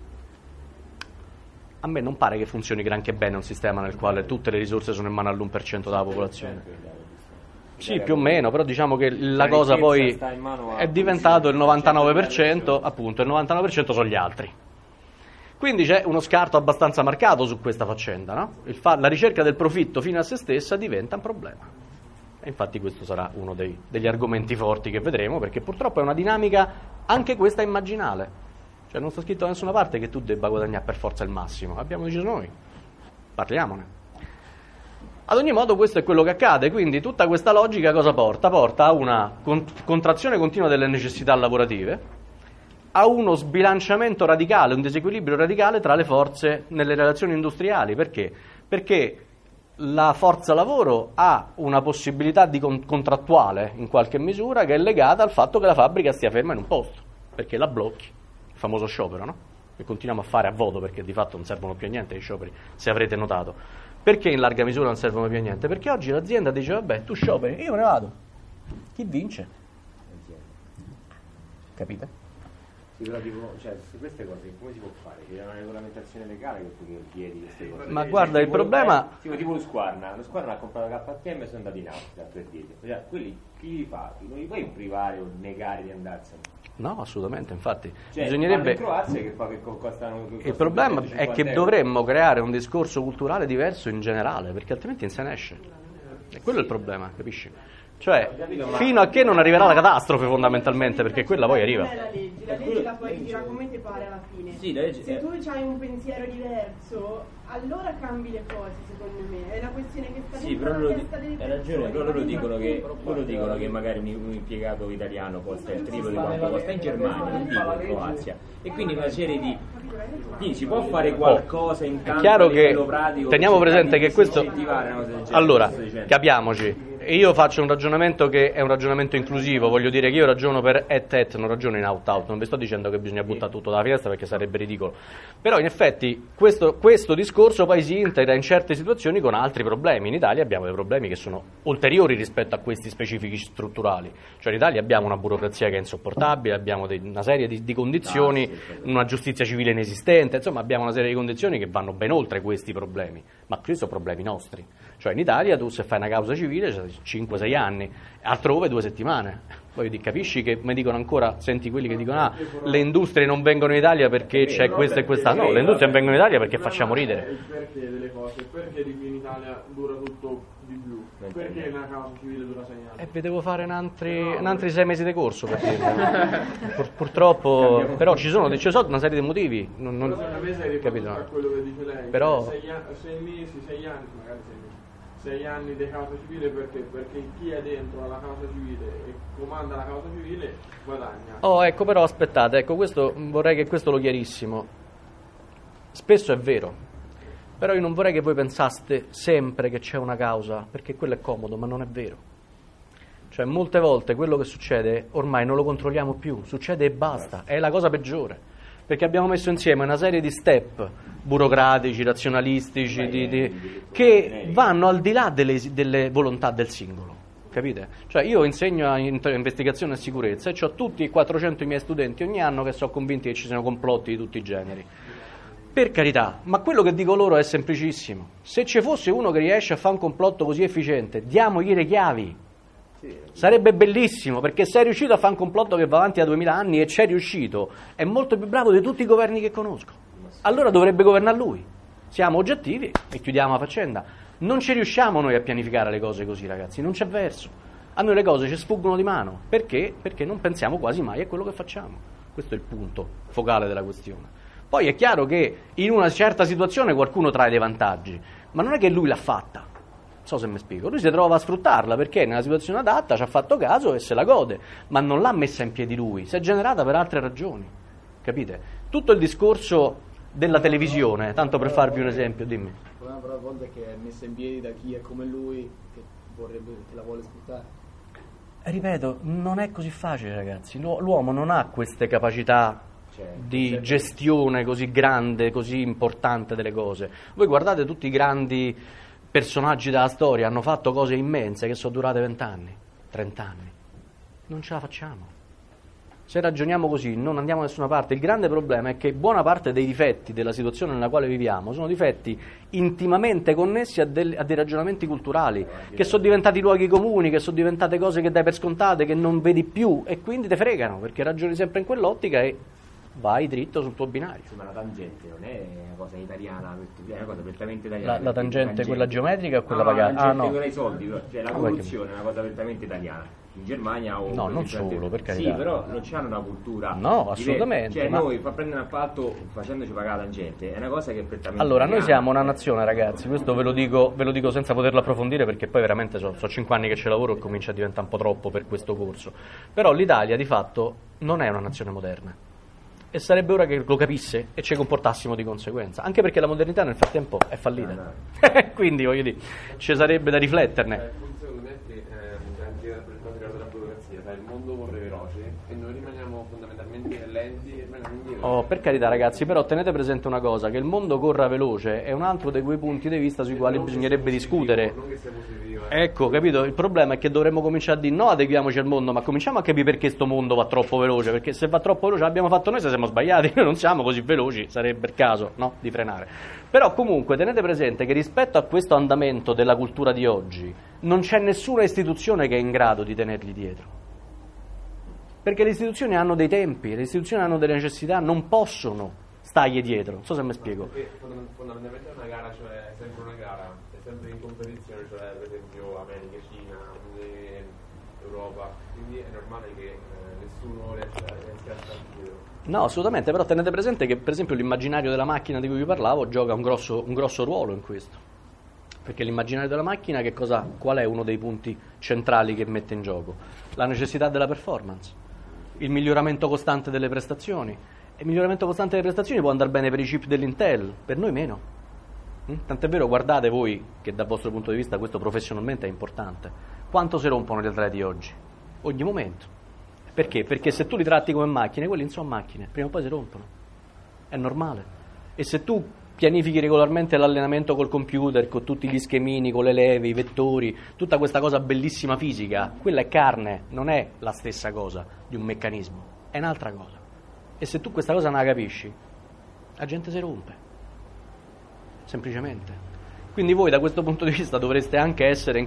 A me non pare che funzioni granché bene un sistema nel quale tutte le risorse sono in mano all'1% della popolazione. Sì, più o meno, però diciamo che la cosa poi è diventato il 99%, appunto, il 99% sono gli altri. Quindi c'è uno scarto abbastanza marcato su questa faccenda, no? La ricerca del profitto fino a se stessa diventa un problema. E infatti questo sarà uno degli argomenti forti che vedremo, perché purtroppo è una dinamica anche questa immaginale. Cioè non sta scritto da nessuna parte che tu debba guadagnare per forza il massimo, abbiamo deciso noi, parliamone. Ad ogni modo questo è quello che accade, quindi tutta questa logica cosa porta? Porta a una contrazione continua delle necessità lavorative, a uno sbilanciamento radicale, un disequilibrio radicale tra le forze nelle relazioni industriali. Perché? Perché la forza lavoro ha una possibilità di contrattuale in qualche misura che è legata al fatto che la fabbrica stia ferma in un posto, perché la blocchi, il famoso sciopero, no? Che continuiamo a fare a voto perché di fatto non servono più a niente gli scioperi, se avrete notato. Perché in larga misura non servono più a niente? Perché oggi l'azienda dice vabbè, tu scioperi, io me ne vado. Chi vince? Capite? Sì, però tipo, cioè, su queste cose come si può fare? C'è una regolamentazione legale che tu chiedi queste cose? Ma guarda, il problema... Tipo lo Squarna ha comprato KTM e sono andati in Austria per dire. Cioè, quelli chi li fa? Non li puoi privare o negare di andarsene? No, assolutamente, infatti. Cioè, bisognerebbe... in Croazia che costano il problema è che dovremmo creare un discorso culturale diverso in generale, perché altrimenti non se ne esce. E quello è il problema, capisci? Cioè, fino a che non arriverà la catastrofe fondamentalmente, perché quella poi arriva. La legge la puoi girare come ti pare alla fine. Sì, la legge, se tu hai un pensiero diverso, allora cambi le cose, secondo me. È una questione che sta sì, dentro però la testa delle persone. hai ragione, però loro dicono che magari un impiegato italiano costa il triplo di quanto costa in Germania, non dico in Croazia. E quindi una serie di si può fare qualcosa intanto è chiaro a livello che pratico, teniamo presente che questo allora capiamoci. E io faccio un ragionamento che è un ragionamento inclusivo, voglio dire che io ragiono per et, non ragiono in out, non vi sto dicendo che bisogna buttare tutto dalla finestra perché sarebbe ridicolo, però in effetti questo discorso poi si integra in certe situazioni con altri problemi. In Italia abbiamo dei problemi che sono ulteriori rispetto a questi specifici strutturali, cioè in Italia abbiamo una burocrazia che è insopportabile, abbiamo una serie di condizioni, una giustizia civile inesistente, insomma abbiamo una serie di condizioni che vanno ben oltre questi problemi, ma questi sono problemi nostri. Cioè in Italia tu se fai una causa civile 5-6 anni, altrove 2 settimane. Poi capisci che mi dicono ancora, senti quelli che dicono le industrie non vengono in Italia perché c'è questa e questa. No, le industrie vengono in Italia perché facciamo ridere. Il perché delle cose, perché di qui in Italia dura tutto di più, perché una causa civile dura 6 anni. Vi devo fare un altri 6 mesi di corso per dirlo. Purtroppo, però ci sono una serie di motivi. Non capito? A quello che dice lei, però 6 mesi, 6 anni, magari 6 anni di causa civile perché chi è dentro alla causa civile e comanda la causa civile guadagna. Ecco, però aspettate, questo vorrei che questo lo chiarissimo. Spesso è vero, però io non vorrei che voi pensaste sempre che c'è una causa, perché quello è comodo, ma non è vero. Cioè molte volte quello che succede ormai non lo controlliamo più, succede e basta, è la cosa peggiore. Perché abbiamo messo insieme una serie di step burocratici, razionalistici, che vanno al di là delle volontà del singolo, capite? Cioè io insegno investigazione e sicurezza e ho tutti i 400 miei studenti ogni anno che sono convinti che ci siano complotti di tutti i generi. Per carità, ma quello che dico loro è semplicissimo. Se ci fosse uno che riesce a fare un complotto così efficiente, diamogli le chiavi. Sarebbe bellissimo, perché se è riuscito a fare un complotto che va avanti da 2000 anni e c'è riuscito, è molto più bravo di tutti i governi che conosco. Allora dovrebbe governare lui. Siamo oggettivi e chiudiamo la faccenda. Non ci riusciamo noi a pianificare le cose così, ragazzi, non c'è verso. A noi le cose ci sfuggono di mano. Perché? Perché non pensiamo quasi mai a quello che facciamo. Questo è il punto focale della questione. Poi è chiaro che in una certa situazione qualcuno trae dei vantaggi, ma non è che lui l'ha fatta. Non so se mi spiego, lui si trova a sfruttarla perché nella situazione adatta ci ha fatto caso e se la gode, ma non l'ha messa in piedi lui, si è generata per altre ragioni, capite? Tutto il discorso della televisione, tanto per farvi un esempio, dimmi. Il problema però a volte è che è messa in piedi da chi è come lui, che la vuole sfruttare. Ripeto, non è così facile, ragazzi, l'uomo non ha queste capacità di gestione così grande, così importante delle cose. Voi guardate tutti i grandi personaggi della storia, hanno fatto cose immense che sono durate 20 anni, 30 anni. Non ce la facciamo. Se ragioniamo così non andiamo da nessuna parte. Il grande problema è che buona parte dei difetti della situazione nella quale viviamo sono difetti intimamente connessi a dei ragionamenti culturali, che sono diventati luoghi comuni, che sono diventate cose che dai per scontate, che non vedi più e quindi te fregano, perché ragioni sempre in quell'ottica e vai dritto sul tuo binario. Ma la tangente non è una cosa italiana, è una cosa prettamente italiana. La tangente, quella geometrica o quella no, pagata? La tangente no. quella dei soldi, cioè la corruzione è una cosa prettamente italiana. In Germania o no, non solo, per carità. Sì, però non c'hanno una cultura. No, assolutamente. Cioè noi prendere un appalto facendoci pagare la tangente è una cosa che è prettamente Allora, italiana. noi siamo una nazione, ragazzi, questo ve lo dico senza poterlo approfondire perché poi veramente so 5 anni che ci lavoro e comincia a diventare un po' troppo per questo corso. Però l'Italia di fatto non è una nazione moderna. E sarebbe ora che lo capisse e ci comportassimo di conseguenza, anche perché la modernità nel frattempo è fallita. Quindi voglio dire, ci sarebbe da rifletterne. Secondo me che anche per quanto riguarda la burocrazia, il mondo corre veloce e noi rimaniamo fondamentalmente lenti e indietro. Per carità, ragazzi, però tenete presente una cosa, che il mondo corra veloce è un altro dei quei punti di vista sui quali bisognerebbe discutere. Non che sia positivo. Ecco, capito? Il problema è che dovremmo cominciare a dire no, adeguiamoci al mondo, ma cominciamo a capire perché sto mondo va troppo veloce, perché se va troppo veloce l'abbiamo fatto noi se siamo sbagliati, noi non siamo così veloci, sarebbe il caso, no? Di frenare. Però comunque tenete presente che rispetto a questo andamento della cultura di oggi non c'è nessuna istituzione che è in grado di tenerli dietro. Perché le istituzioni hanno dei tempi, le istituzioni hanno delle necessità, non possono stargli dietro, non so se mi spiego. Perché fondamentalmente è una gara, cioè è sempre una gara, è sempre in competizione, cioè per esempio America, Cina, Europa, quindi è normale che nessuno riesca a stare dietro. No, assolutamente, però tenete presente che per esempio l'immaginario della macchina di cui vi parlavo gioca un grosso ruolo in questo. Perché l'immaginario della macchina qual è uno dei punti centrali che mette in gioco? La necessità della performance, il miglioramento costante delle prestazioni. E il miglioramento costante delle prestazioni può andare bene per i chip dell'Intel, per noi meno. Tant'è vero, guardate voi, che dal vostro punto di vista questo professionalmente è importante, quanto si rompono gli atleti oggi? Ogni momento. Perché? Perché se tu li tratti come macchine, quelli non sono macchine, prima o poi si rompono. È normale. E se tu pianifichi regolarmente l'allenamento col computer, con tutti gli schemini, con le leve, i vettori, tutta questa cosa bellissima fisica, quella è carne, non è la stessa cosa di un meccanismo, è un'altra cosa. E se tu questa cosa non la capisci, la gente si rompe. Semplicemente. Quindi voi da questo punto di vista potreste anche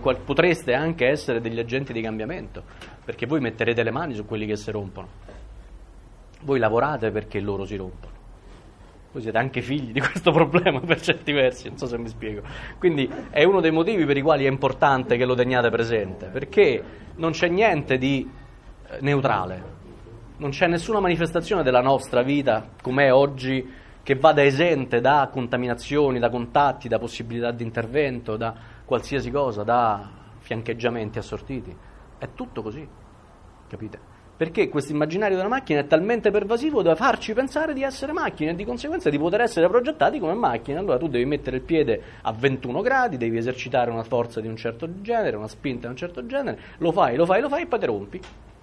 essere degli agenti di cambiamento, perché voi metterete le mani su quelli che si rompono. Voi lavorate perché loro si rompono. Voi siete anche figli di questo problema per certi versi, non so se mi spiego. Quindi è uno dei motivi per i quali è importante che lo teniate presente, perché non c'è niente di neutrale, non c'è nessuna manifestazione della nostra vita com'è oggi che vada esente da contaminazioni, da contatti, da possibilità di intervento, da qualsiasi cosa, da fiancheggiamenti assortiti. È tutto così, capite? Perché questo immaginario della macchina è talmente pervasivo da farci pensare di essere macchine e di conseguenza di poter essere progettati come macchine. Allora tu devi mettere il piede a 21 gradi, devi esercitare una forza di un certo genere, una spinta di un certo genere, lo fai e poi ti rompi.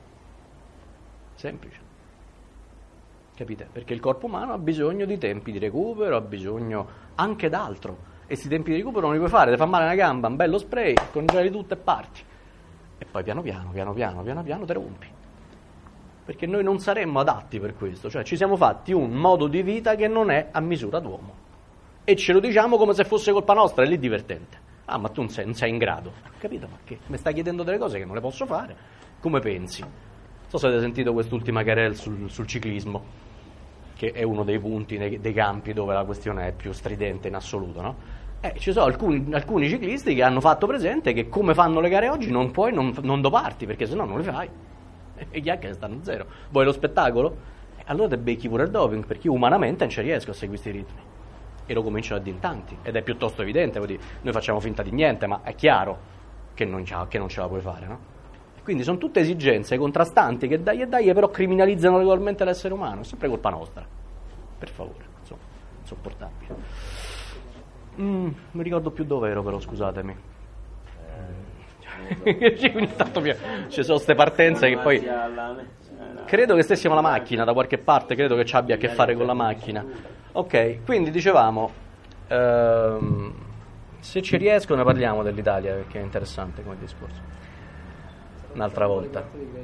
Semplice. Capite? Perché il corpo umano ha bisogno di tempi di recupero, ha bisogno anche d'altro. E questi tempi di recupero non li puoi fare, ti fa male una gamba, un bello spray, congeli tutto e parti. E poi piano piano te rompi. Perché noi non saremmo adatti per questo, cioè ci siamo fatti un modo di vita che non è a misura d'uomo e ce lo diciamo come se fosse colpa nostra, è lì divertente. Ah, ma tu non sei in grado, capito? Ma che mi stai chiedendo delle cose che non le posso fare, come pensi? Non so se avete sentito quest'ultima querela sul ciclismo, che è uno dei punti dei campi dove la questione è più stridente in assoluto, no? Ci sono alcuni ciclisti che hanno fatto presente che come fanno le gare oggi non puoi non doparti, perché sennò non le fai. E chiacchiere stanno zero. Vuoi lo spettacolo? Allora te becchi pure il doping, perché io umanamente non ci riesco a seguire questi ritmi. E lo cominciano a dire in tanti, ed è piuttosto evidente, noi facciamo finta di niente, ma è chiaro che non ce la puoi fare, no? E quindi sono tutte esigenze contrastanti che dai però criminalizzano regolarmente l'essere umano, è sempre colpa nostra. Per favore, insomma, insopportabile. Non mi ricordo più dove ero, però scusatemi. Quindi tanto ci sono queste partenze che poi credo che stessimo alla macchina da qualche parte, credo che ci abbia a che fare con la macchina. Ok, quindi dicevamo se ci riesco ne parliamo dell'Italia, perché è interessante come discorso un'altra volta.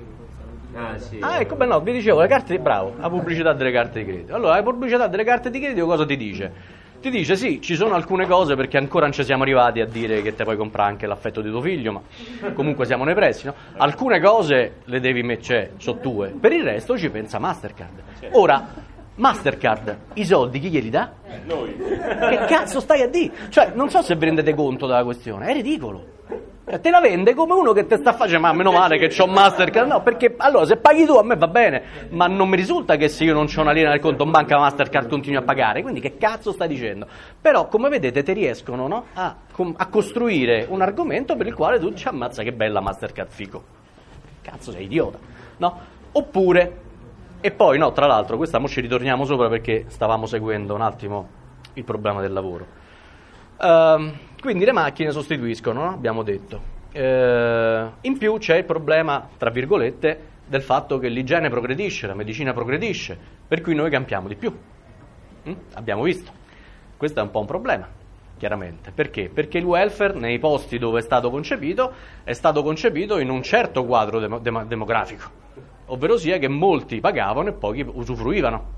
Ecco, beh, no, vi dicevo le carte bravo, la pubblicità delle carte di credito. Allora la pubblicità delle carte di credito cosa ti dice? Ti dice sì, ci sono alcune cose, perché ancora non ci siamo arrivati a dire che te puoi comprare anche l'affetto di tuo figlio, ma comunque siamo nei pressi, no? Alcune cose le devi mettere, sono tue, per il resto ci pensa Mastercard. Ora, Mastercard, i soldi chi glieli dà? Noi. Che cazzo stai a dire? Cioè, non so se vi rendete conto della questione, è ridicolo. Te la vende come uno che te sta facendo, ma meno male che c'ho Mastercard, no, perché allora se paghi tu a me va bene, ma non mi risulta che se io non c'ho una linea nel conto in banca Mastercard continui a pagare, quindi che cazzo stai dicendo? Però come vedete ti riescono, no, a costruire un argomento per il quale tu dici ammazza che bella Mastercard, figo, cazzo sei idiota, no? Oppure, e poi no, tra l'altro questa mo ci ritorniamo sopra perché stavamo seguendo un attimo il problema del lavoro. Quindi le macchine sostituiscono, no? Abbiamo detto. In più c'è il problema, tra virgolette, del fatto che l'igiene progredisce, la medicina progredisce, per cui noi campiamo di più. Abbiamo visto. Questo è un po' un problema, chiaramente. Perché? Perché il welfare, nei posti dove è stato concepito in un certo quadro demografico, ovvero sia che molti pagavano e pochi usufruivano.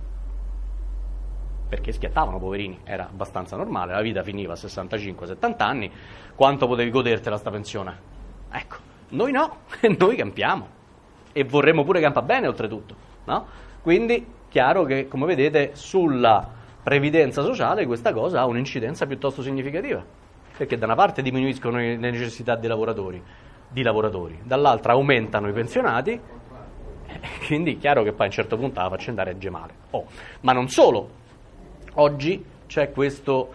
Perché schiattavano, poverini, era abbastanza normale, la vita finiva a 65-70 anni, quanto potevi godertela sta pensione? Ecco, noi no, e noi campiamo, e vorremmo pure campare bene oltretutto, no? Quindi, chiaro che, come vedete, sulla previdenza sociale questa cosa ha un'incidenza piuttosto significativa, perché da una parte diminuiscono le necessità dei lavoratori, dall'altra aumentano i pensionati, quindi è chiaro che poi a un certo punto la faccenda regge male. Ma non solo. Oggi c'è questa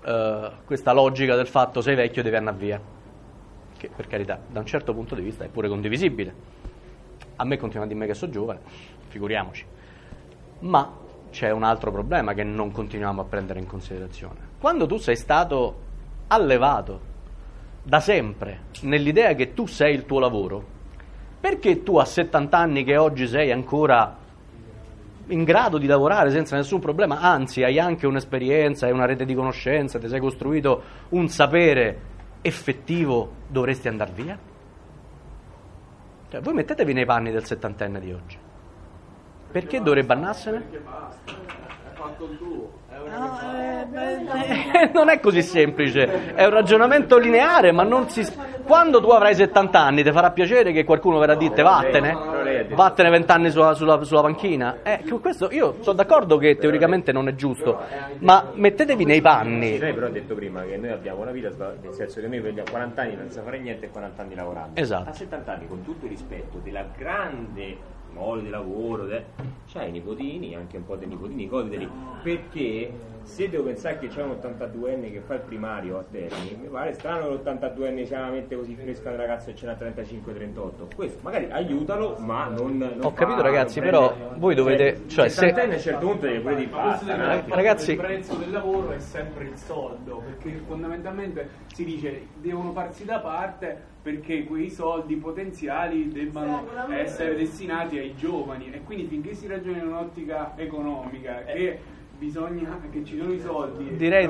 logica del fatto sei vecchio devi andare via, che per carità da un certo punto di vista è pure condivisibile. A me continua a dirmi che sono giovane, figuriamoci. Ma c'è un altro problema che non continuiamo a prendere in considerazione. Quando tu sei stato allevato da sempre nell'idea che tu sei il tuo lavoro, perché tu a 70 anni che oggi sei ancora in grado di lavorare senza nessun problema, anzi hai anche un'esperienza, hai una rete di conoscenze, ti sei costruito un sapere effettivo, dovresti andare via? Cioè, voi mettetevi nei panni del settantenne di oggi. Perché dovrebbe andarsene? Perché basta, hai fatto il tuo. Non è così semplice, è un ragionamento lineare, ma non si... Quando tu avrai 70 anni ti farà piacere che qualcuno verrà a dirti vattene 20 anni sulla panchina? Questo, io sono d'accordo che teoricamente non è giusto, ma mettetevi nei panni. Lei però ha detto prima che noi abbiamo una vita, nel senso che noi vogliamo 40 anni senza fare niente e 40 anni lavorando. Esatto. A 70 anni, con tutto il rispetto della grande mole di lavoro, c'hai i nipotini, anche un po' dei nipotini, goditeli, perché se devo pensare che c'è un 82enne che fa il primario a Terni, mi pare strano che l'82enne sia veramente così fresca un ragazzo che ce n'ha 35-38. Questo magari aiutalo, ma non ho capito, ragazzi, però voi dovete, cioè, se a un certo punto deve pure di basta, ragazzi, il prezzo del lavoro è sempre il soldo, perché fondamentalmente si dice devono farsi da parte perché quei soldi potenziali debbano essere destinati ai giovani, e quindi finché si ragiona in un'ottica economica che bisogna che ci sono i soldi, direi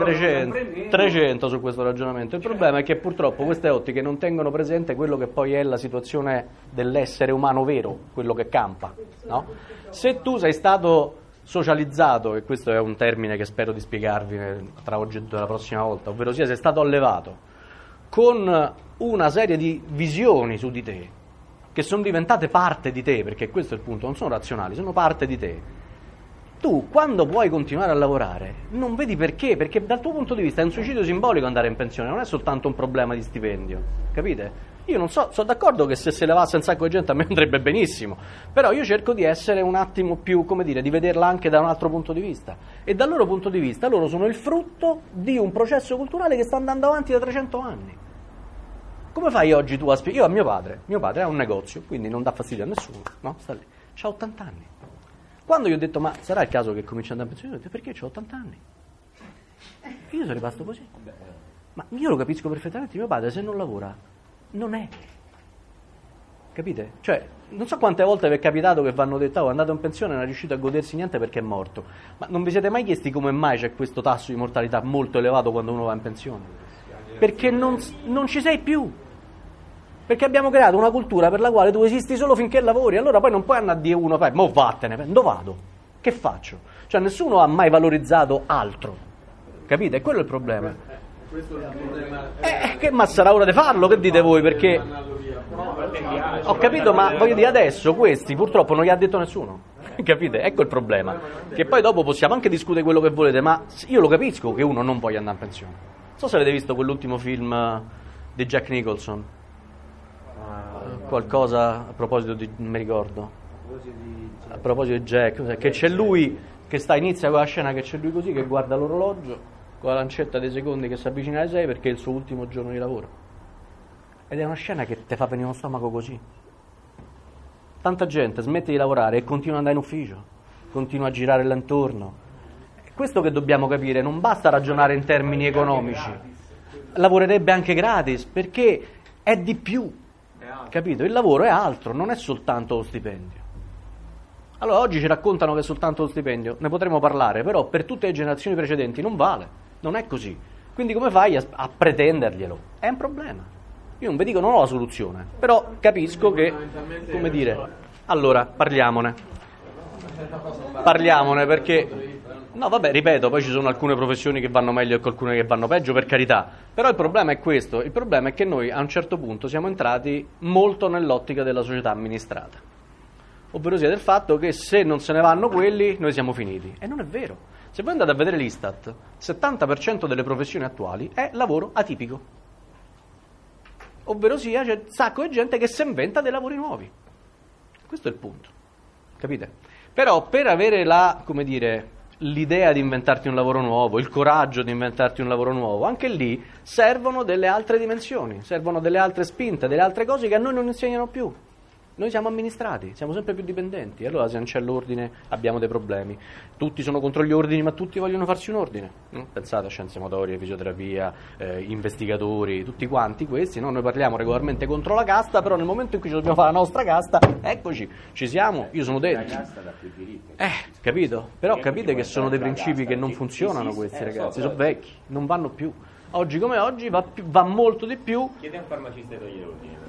300 su questo ragionamento. Il problema è che purtroppo queste ottiche non tengono presente quello che poi è la situazione dell'essere umano vero, quello che campa, no? Se tu sei stato socializzato, e questo è un termine che spero di spiegarvi tra oggi e la prossima volta, ovvero sia sei stato allevato con una serie di visioni su di te che sono diventate parte di te, perché questo è il punto, non sono razionali, sono parte di te. Tu, quando puoi continuare a lavorare, non vedi perché dal tuo punto di vista è un suicidio simbolico andare in pensione, non è soltanto un problema di stipendio, capite? Io non so, sono d'accordo che se se levasse un sacco di gente a me andrebbe benissimo, però io cerco di essere un attimo più, come dire, di vederla anche da un altro punto di vista, e dal loro punto di vista loro sono il frutto di un processo culturale che sta andando avanti da 300 anni. Come fai oggi tu a spiegare? Io a mio padre ha un negozio, quindi non dà fastidio a nessuno, no? Sta lì, c'ha 80 anni. Quando gli ho detto, ma sarà il caso che cominci ad andare in pensione? Ho detto, perché c'ho 80 anni? Io sono rimasto così. Ma io lo capisco perfettamente, mio padre se non lavora, non è. Capite? Cioè, non so quante volte vi è capitato che vanno detto, oh, è andato in pensione e non è riuscito a godersi niente perché è morto. Ma non vi siete mai chiesti come mai c'è questo tasso di mortalità molto elevato quando uno va in pensione? Perché non ci sei più. Perché abbiamo creato una cultura per la quale tu esisti solo finché lavori, allora poi non puoi andare a dire uno, mo vattene, dove vado? Che faccio? Cioè nessuno ha mai valorizzato altro, capite? E quello è il problema. Questo è il problema. Ma sarà ora di farlo, che dite voi? Perché ho capito, ma voglio dire, adesso questi purtroppo non gli ha detto nessuno, capite? Ecco il problema, che poi dopo possiamo anche discutere quello che volete, ma io lo capisco che uno non voglia andare in pensione. Non so se avete visto quell'ultimo film di Jack Nicholson. Qualcosa a proposito di, non mi ricordo, a proposito di Jack, che c'è lui che inizia con la scena che c'è lui così che guarda l'orologio con la lancetta dei secondi che si avvicina ai 6 perché è il suo ultimo giorno di lavoro, ed è una scena che ti fa venire uno stomaco così. Tanta gente smette di lavorare e continua ad andare in ufficio, continua a girare là intorno. Questo che dobbiamo capire, non basta ragionare in termini economici, lavorerebbe anche gratis perché è di più. Capito? Il lavoro è altro, non è soltanto lo stipendio. Allora oggi ci raccontano che è soltanto lo stipendio, ne potremo parlare, però per tutte le generazioni precedenti non vale, non è così. Quindi come fai a pretenderglielo? È un problema. Io non vi dico, non ho la soluzione, però capisco che, come dire, allora parliamone perché... No, vabbè, ripeto, poi ci sono alcune professioni che vanno meglio e alcune che vanno peggio, per carità. Però il problema è questo, il problema è che noi a un certo punto siamo entrati molto nell'ottica della società amministrata. Ovvero sia del fatto che se non se ne vanno quelli, noi siamo finiti. E non è vero. Se voi andate a vedere l'Istat, il 70% delle professioni attuali è lavoro atipico. Ovvero sia, c'è un sacco di gente che si inventa dei lavori nuovi. Questo è il punto. Capite? Però per avere come dire... l'idea di inventarti un lavoro nuovo, il coraggio di inventarti un lavoro nuovo, anche lì servono delle altre dimensioni, servono delle altre spinte, delle altre cose che a noi non insegnano più. Noi siamo amministrati, siamo sempre più dipendenti, allora se non c'è l'ordine abbiamo dei problemi. Tutti sono contro gli ordini, ma tutti vogliono farsi un ordine. Pensate a scienze motorie, fisioterapia, investigatori, tutti quanti questi, no? Noi parliamo regolarmente contro la casta, però nel momento in cui ci dobbiamo fare la nostra casta, eccoci, ci siamo, io sono dentro. Capito? Però capite che sono dei principi che non funzionano questi ragazzi, sono vecchi, non vanno più. Oggi come oggi va molto di più. Chiede a un farmacista di togliere l'ordine però.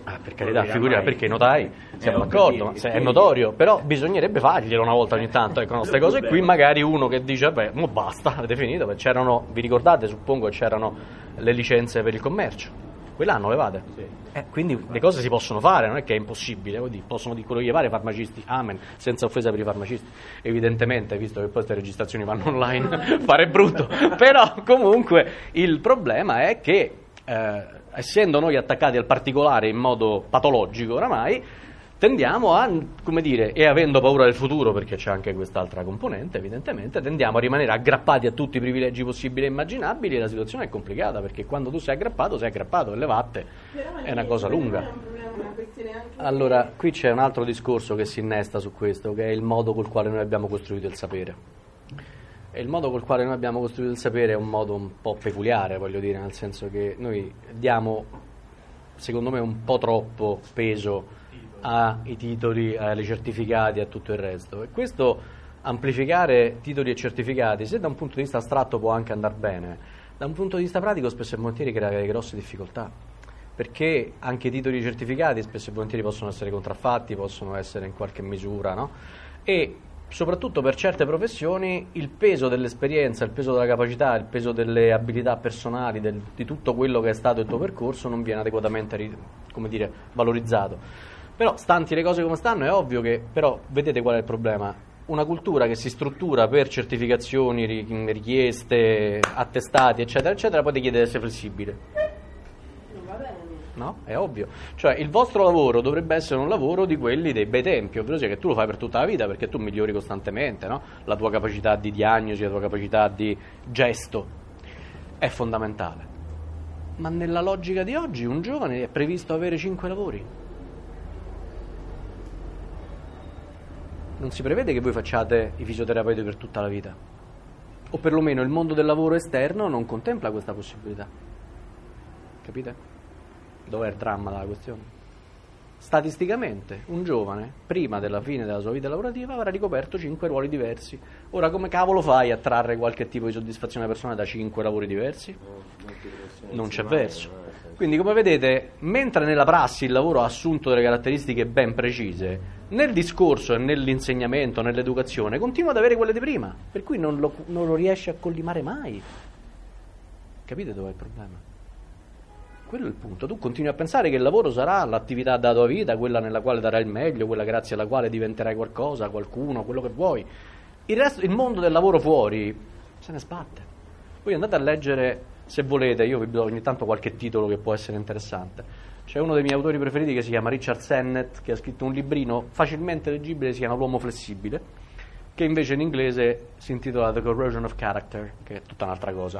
Per carità, figuriamo, perché i notai siamo per d'accordo, dire, è notorio, però bisognerebbe farglielo una volta ogni tanto, ecco, queste cose qui, problema. magari uno che dice, beh, mo basta, avete finito, perché c'erano, vi ricordate, suppongo che c'erano le licenze per il commercio, quelle hanno levate, quindi le cose si possono fare, non è che è impossibile, possono dire quello che gli pare i farmacisti, amen, senza offesa per i farmacisti, evidentemente, visto che poi queste registrazioni vanno online, fare brutto, però comunque il problema è che essendo noi attaccati al particolare in modo patologico oramai, tendiamo a, come dire, e avendo paura del futuro, perché c'è anche quest'altra componente, evidentemente, tendiamo a rimanere aggrappati a tutti i privilegi possibili e immaginabili, e la situazione è complicata, perché quando tu sei aggrappato, e le vatte è una cosa lunga. È un problema, una questione anche... Allora, qui c'è un altro discorso che si innesta su questo, che è il modo col quale noi abbiamo costruito il sapere. E il modo col quale noi abbiamo costruito il sapere è un modo un po' peculiare, voglio dire, nel senso che noi diamo, secondo me, un po' troppo peso ai titoli, ai certificati, a tutto il resto. E questo amplificare titoli e certificati, se da un punto di vista astratto può anche andare bene, da un punto di vista pratico spesso e volentieri crea delle grosse difficoltà, perché anche i titoli certificati spesso e volentieri possono essere contraffatti, possono essere in qualche misura, no? E soprattutto per certe professioni il peso dell'esperienza, il peso della capacità, il peso delle abilità personali, di tutto quello che è stato il tuo percorso non viene adeguatamente, come dire, valorizzato. Però, stanti le cose come stanno, è ovvio che, però, vedete qual è il problema? Una cultura che si struttura per certificazioni, richieste, attestati, eccetera, eccetera, poi ti chiede di essere flessibile. Non va bene. No? È ovvio. Cioè, il vostro lavoro dovrebbe essere un lavoro di quelli dei bei tempi, ovvero sia che tu lo fai per tutta la vita, perché tu migliori costantemente, no? La tua capacità di diagnosi, la tua capacità di gesto è fondamentale. Ma nella logica di oggi un giovane è previsto avere 5 lavori. Non si prevede che voi facciate i fisioterapeuti per tutta la vita, o perlomeno il mondo del lavoro esterno non contempla questa possibilità. Capite? Dov'è il dramma della questione? Statisticamente un giovane prima della fine della sua vita lavorativa avrà ricoperto 5 ruoli diversi. Ora come cavolo fai a trarre qualche tipo di soddisfazione personale da 5 lavori diversi? Non c'è verso. Quindi, come vedete, mentre nella prassi il lavoro ha assunto delle caratteristiche ben precise, nel discorso e nell'insegnamento, nell'educazione, continua ad avere quelle di prima, per cui non lo riesce a collimare mai. Capite dov'è il problema? Quello è il punto. Tu continui a pensare che il lavoro sarà l'attività della tua vita, quella nella quale darai il meglio, quella grazie alla quale diventerai qualcosa, qualcuno, quello che vuoi. Il resto, il mondo del lavoro fuori, se ne sbatte. Voi andate a leggere, se volete, io vi do ogni tanto qualche titolo che può essere interessante. C'è uno dei miei autori preferiti che si chiama Richard Sennett, che ha scritto un librino facilmente leggibile, si chiama L'uomo flessibile, che invece in inglese si intitola The Corrosion of Character, che è tutta un'altra cosa.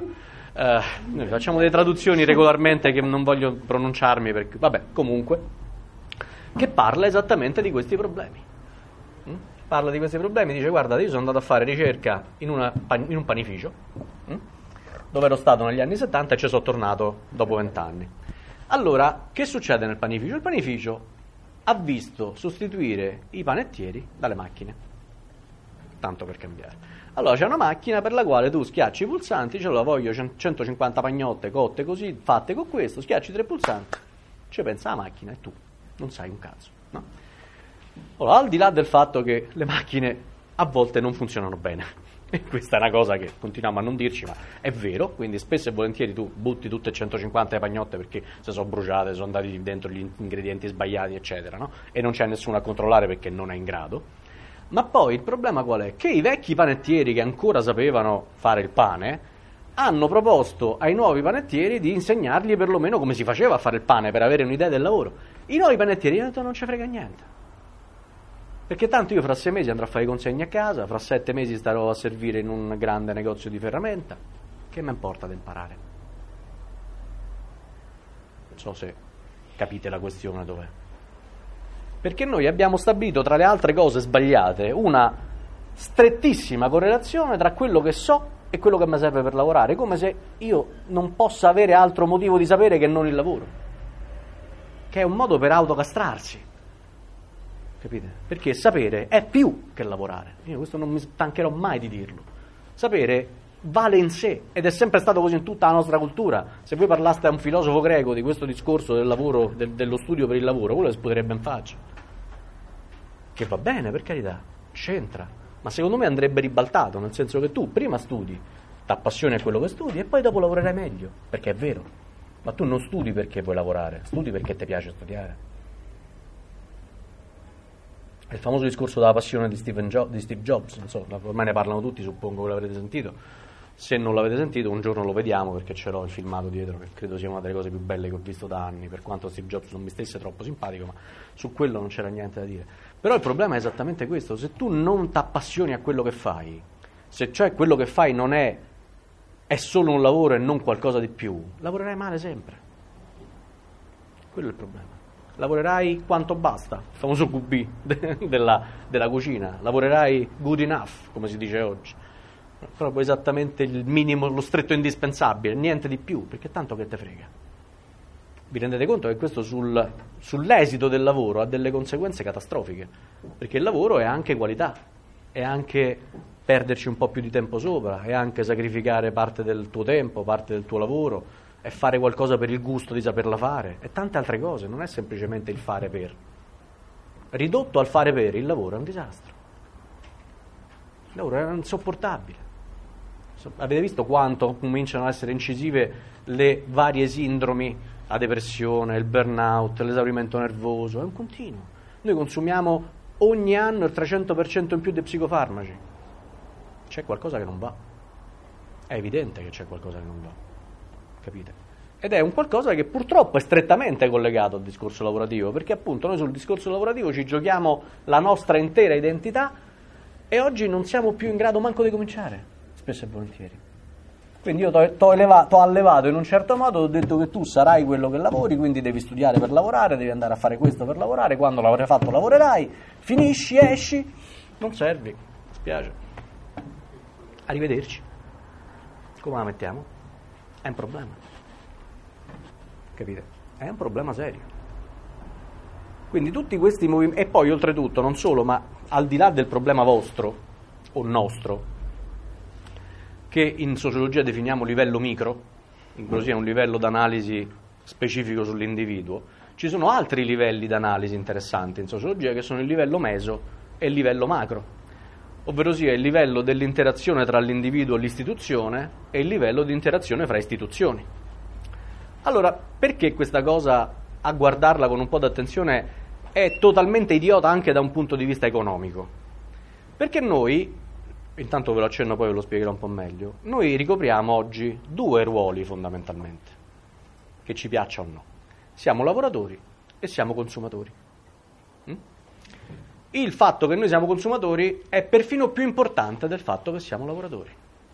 Noi facciamo delle traduzioni regolarmente che non voglio pronunciarmi perché, vabbè, comunque, che parla esattamente di questi problemi. Parla di questi problemi, dice: guarda, io sono andato a fare ricerca in un panificio dove ero stato negli anni 70 e ci sono tornato dopo 20 anni. Allora, che succede nel panificio? Il panificio ha visto sostituire i panettieri dalle macchine, tanto per cambiare. Allora c'è una macchina per la quale tu schiacci i pulsanti, ce la voglio 150 pagnotte cotte così, fatte con questo, schiacci 3 pulsanti, ci pensa la macchina e tu non sai un cazzo, no? Allora, al di là del fatto che le macchine a volte non funzionano bene, e questa è una cosa che continuiamo a non dirci, ma è vero, quindi spesso e volentieri tu butti tutte 150 pagnotte perché se sono bruciate, sono andati dentro gli ingredienti sbagliati, eccetera, no? E non c'è nessuno a controllare perché non è in grado. Ma poi il problema qual è? Che i vecchi panettieri che ancora sapevano fare il pane hanno proposto ai nuovi panettieri di insegnargli perlomeno come si faceva a fare il pane per avere un'idea del lavoro. I nuovi panettieri hanno detto: non ci frega niente, perché tanto io fra 6 mesi andrò a fare i consegni a casa, fra 7 mesi starò a servire in un grande negozio di ferramenta, che mi importa di imparare? Non so se capite la questione dov'è. Perché noi abbiamo stabilito, tra le altre cose sbagliate, una strettissima correlazione tra quello che so e quello che mi serve per lavorare, come se io non possa avere altro motivo di sapere che non il lavoro, che è un modo per autocastrarsi, capite? Perché sapere è più che lavorare. Io questo non mi stancherò mai di dirlo. Sapere vale in sé, ed è sempre stato così in tutta la nostra cultura. Se voi parlaste a un filosofo greco di questo discorso del lavoro, dello studio per il lavoro, quello sputerebbe in faccia. Che va bene, per carità, c'entra, ma secondo me andrebbe ribaltato, nel senso che tu prima studi, t'appassioni a quello che studi e poi dopo lavorerai meglio, perché è vero, ma tu non studi perché vuoi lavorare, studi perché ti piace studiare. È il famoso discorso della passione di Steve Jobs, non so, ormai ne parlano tutti, suppongo che l'avrete sentito. Se non l'avete sentito, un giorno lo vediamo, perché ce l'ho il filmato dietro, che credo sia una delle cose più belle che ho visto da anni, per quanto Steve Jobs non mi stesse troppo simpatico, ma su quello non c'era niente da dire. Però il problema è esattamente questo: se tu non ti appassioni a quello che fai, se cioè quello che fai non è solo un lavoro e non qualcosa di più, lavorerai male sempre. Quello è il problema. Lavorerai quanto basta, il famoso QB della cucina, lavorerai good enough, come si dice oggi, proprio esattamente il minimo, lo stretto indispensabile, niente di più, perché tanto che te frega. Vi rendete conto che questo sull'esito del lavoro ha delle conseguenze catastrofiche, perché il lavoro è anche qualità, è anche perderci un po' più di tempo sopra, è anche sacrificare parte del tuo tempo, parte del tuo lavoro, è fare qualcosa per il gusto di saperla fare, e tante altre cose, non è semplicemente il fare per. Ridotto al fare per, il lavoro è un disastro. Il lavoro è insopportabile. Avete visto quanto cominciano ad essere incisive le varie sindromi, la depressione, il burnout, l'esaurimento nervoso, è un continuo. Noi consumiamo ogni anno il 300% in più di psicofarmaci. C'è qualcosa che non va. È evidente che c'è qualcosa che non va. Capite? Ed è un qualcosa che purtroppo è strettamente collegato al discorso lavorativo, perché appunto noi sul discorso lavorativo ci giochiamo la nostra intera identità e oggi non siamo più in grado manco di cominciare, spesso e volentieri. Quindi io t'ho allevato in un certo modo, ho detto che tu sarai quello che lavori, quindi devi studiare per lavorare, devi andare a fare questo per lavorare, quando l'avrai fatto lavorerai, finisci, esci, non servi, mi spiace. Arrivederci. Come la mettiamo? È un problema, capite? È un problema serio. Quindi tutti questi movimenti, e poi oltretutto non solo, ma al di là del problema vostro o nostro, che in sociologia definiamo livello micro, incluso un livello d'analisi specifico sull'individuo, ci sono altri livelli d'analisi interessanti in sociologia che sono il livello meso e il livello macro, ovvero sia il livello dell'interazione tra l'individuo e l'istituzione e il livello di interazione fra istituzioni. Allora, perché questa cosa, a guardarla con un po' d'attenzione, è totalmente idiota anche da un punto di vista economico? Perché noi, intanto ve lo accenno poi ve lo spiegherò un po' meglio, noi ricopriamo oggi due ruoli fondamentalmente, che ci piaccia o no. Siamo lavoratori e siamo consumatori. Il fatto che noi siamo consumatori è perfino più importante del fatto che siamo lavoratori.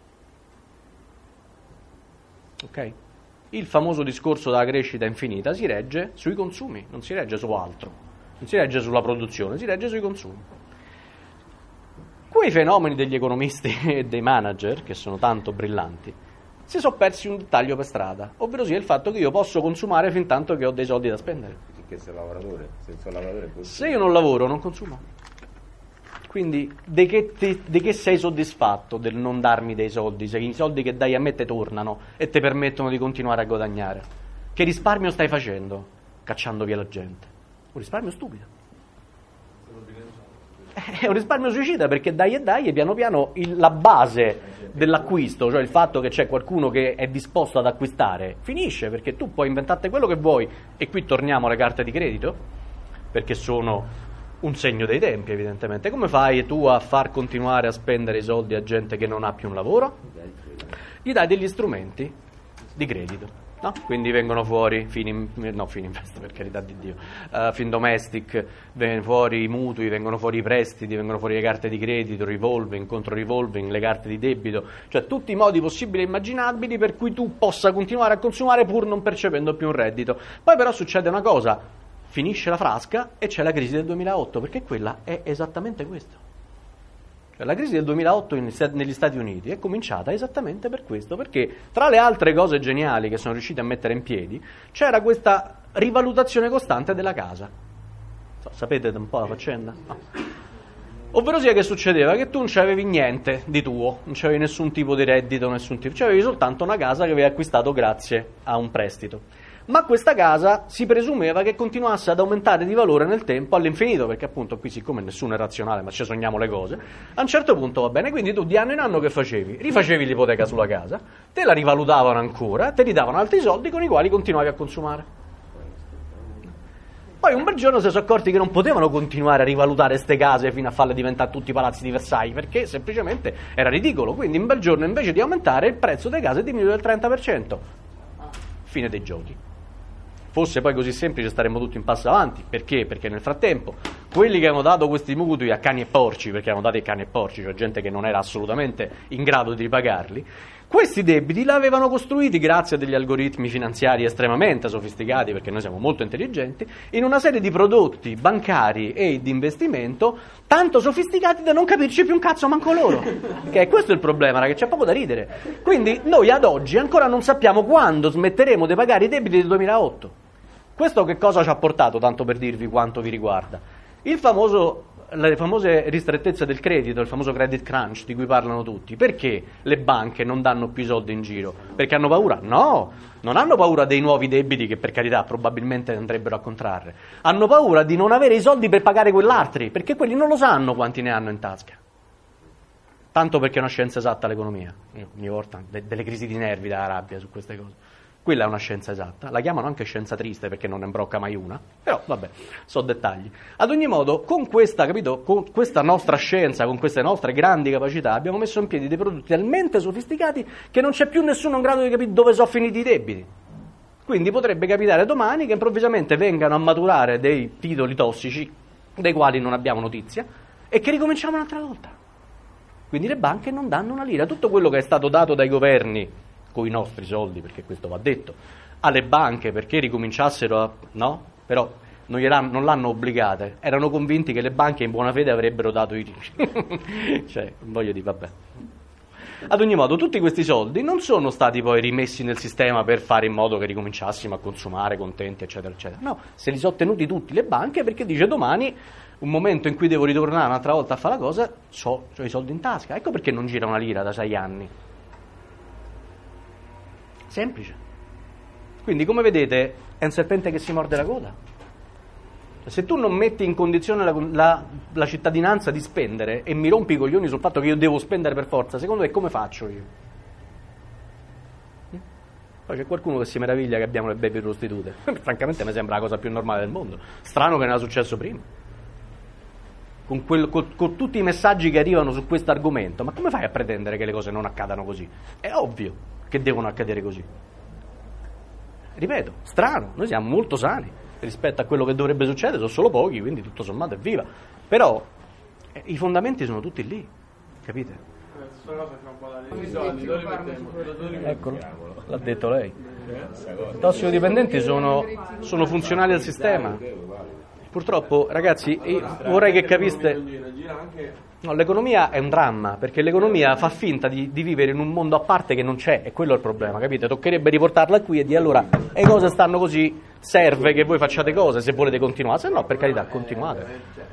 Ok? Il famoso discorso della crescita infinita si regge sui consumi, non si regge su altro, non si regge sulla produzione, si regge sui consumi. Quei fenomeni degli economisti e dei manager, che sono tanto brillanti, si sono persi un dettaglio per strada, ovvero sia il fatto che io posso consumare fin tanto che ho dei soldi da spendere. Che sei lavoratore, senza lavoratore se io non lavoro non consumo, quindi di che sei soddisfatto del non darmi dei soldi, se i soldi che dai a me te tornano e ti permettono di continuare a guadagnare? Che risparmio stai facendo cacciando via la gente? Un risparmio stupido, è un risparmio suicida, perché dai e piano piano la base dell'acquisto, cioè il fatto che c'è qualcuno che è disposto ad acquistare, finisce, perché tu puoi inventarti quello che vuoi, e qui torniamo alle carte di credito, perché sono un segno dei tempi evidentemente. Come fai tu a far continuare a spendere i soldi a gente che non ha più un lavoro? Gli dai degli strumenti di credito. No? Quindi vengono fuori Fininvest, per carità di Dio, Findomestic, vengono fuori i mutui, vengono fuori i prestiti, vengono fuori le carte di credito, revolving, contro revolving, le carte di debito, cioè tutti i modi possibili e immaginabili per cui tu possa continuare a consumare pur non percependo più un reddito. Poi però succede una cosa, finisce la frasca e c'è la crisi del 2008, perché quella è esattamente questo. La crisi del 2008 negli Stati Uniti è cominciata esattamente per questo, perché tra le altre cose geniali che sono riusciti a mettere in piedi c'era questa rivalutazione costante della casa. Sapete un po' la faccenda? No. Ovvero sia che succedeva che tu non c'avevi niente di tuo, non c'avevi nessun tipo di reddito, c'avevi soltanto una casa che avevi acquistato grazie a un prestito. Ma questa casa si presumeva che continuasse ad aumentare di valore nel tempo all'infinito, perché appunto qui siccome nessuno è razionale ma ci sogniamo le cose, a un certo punto va bene, quindi tu di anno in anno che facevi? Rifacevi l'ipoteca sulla casa, te la rivalutavano ancora, te li davano altri soldi con i quali continuavi a consumare. Poi un bel giorno si sono accorti che non potevano continuare a rivalutare ste case fino a farle diventare tutti i palazzi di Versailles, perché semplicemente era ridicolo. Quindi un bel giorno invece di aumentare il prezzo delle case diminuiva del 30%. Fine dei giochi. Fosse poi così semplice staremmo tutti in passo avanti. Perché? Perché nel frattempo quelli che avevano dato questi mutui a cani e porci, perché avevano dato i cani e porci, cioè gente che non era assolutamente in grado di ripagarli, questi debiti l'avevano costruiti grazie a degli algoritmi finanziari estremamente sofisticati, perché noi siamo molto intelligenti, in una serie di prodotti bancari e di investimento tanto sofisticati da non capirci più un cazzo manco loro. Che questo è il problema, ragazzi, c'è poco da ridere. Quindi noi ad oggi ancora non sappiamo quando smetteremo di pagare i debiti del 2008. Questo che cosa ci ha portato, tanto per dirvi quanto vi riguarda? Le famose ristrettezze del credito, il famoso credit crunch di cui parlano tutti. Perché le banche non danno più i soldi in giro? Perché hanno paura? No, non hanno paura dei nuovi debiti che per carità probabilmente andrebbero a contrarre. Hanno paura di non avere i soldi per pagare quell'altri, perché quelli non lo sanno quanti ne hanno in tasca. Tanto perché è una scienza esatta l'economia. Io ogni volta delle crisi di nervi da rabbia su queste cose. Quella è una scienza esatta, la chiamano anche scienza triste perché non ne imbrocca mai una, però vabbè, so dettagli. Ad ogni modo, con questa, capito, con questa nostra scienza, con queste nostre grandi capacità, abbiamo messo in piedi dei prodotti talmente sofisticati che non c'è più nessuno in grado di capire dove sono finiti i debiti. Quindi potrebbe capitare domani che improvvisamente vengano a maturare dei titoli tossici, dei quali non abbiamo notizia, e che ricominciamo un'altra volta. Quindi le banche non danno una lira. Tutto quello che è stato dato dai governi, con i nostri soldi, perché questo va detto, alle banche perché ricominciassero no? Però non l'hanno obbligate, erano convinti che le banche in buona fede avrebbero dato i cioè, voglio dire, vabbè. Ad ogni modo, tutti questi soldi non sono stati poi rimessi nel sistema per fare in modo che ricominciassimo a consumare contenti, eccetera, eccetera. No, se li sono tenuti tutti le banche perché dice domani, un momento in cui devo ritornare un'altra volta a fare la cosa, ho i soldi in tasca. Ecco perché non gira una lira da 6 anni. Semplice. Quindi, come vedete, è un serpente che si morde la coda. Se tu non metti in condizione la cittadinanza di spendere e mi rompi i coglioni sul fatto che io devo spendere per forza, secondo te come faccio io? Poi c'è qualcuno che si meraviglia che abbiamo le baby prostitute. Francamente mi sembra la cosa più normale del mondo. Strano che non era successo prima. Con tutti i messaggi che arrivano su questo argomento, ma come fai a pretendere che le cose non accadano così? È ovvio che devono accadere così. Ripeto, strano, noi siamo molto sani rispetto a quello che dovrebbe succedere, sono solo pochi, quindi tutto sommato è viva. Però i fondamenti sono tutti lì, capite? Questa cosa c'è un po' da dire. I soldi dove li mettiamo? Eccolo, l'ha detto lei. I tossicodipendenti sono funzionali al sistema. Purtroppo, ragazzi, vorrei che capiste. No, l'economia è un dramma, perché l'economia fa finta di vivere in un mondo a parte che non c'è, e quello è il problema, capite? Toccherebbe riportarla qui e dire allora, le cose stanno così, serve che voi facciate cose se volete continuare, se no per carità continuate.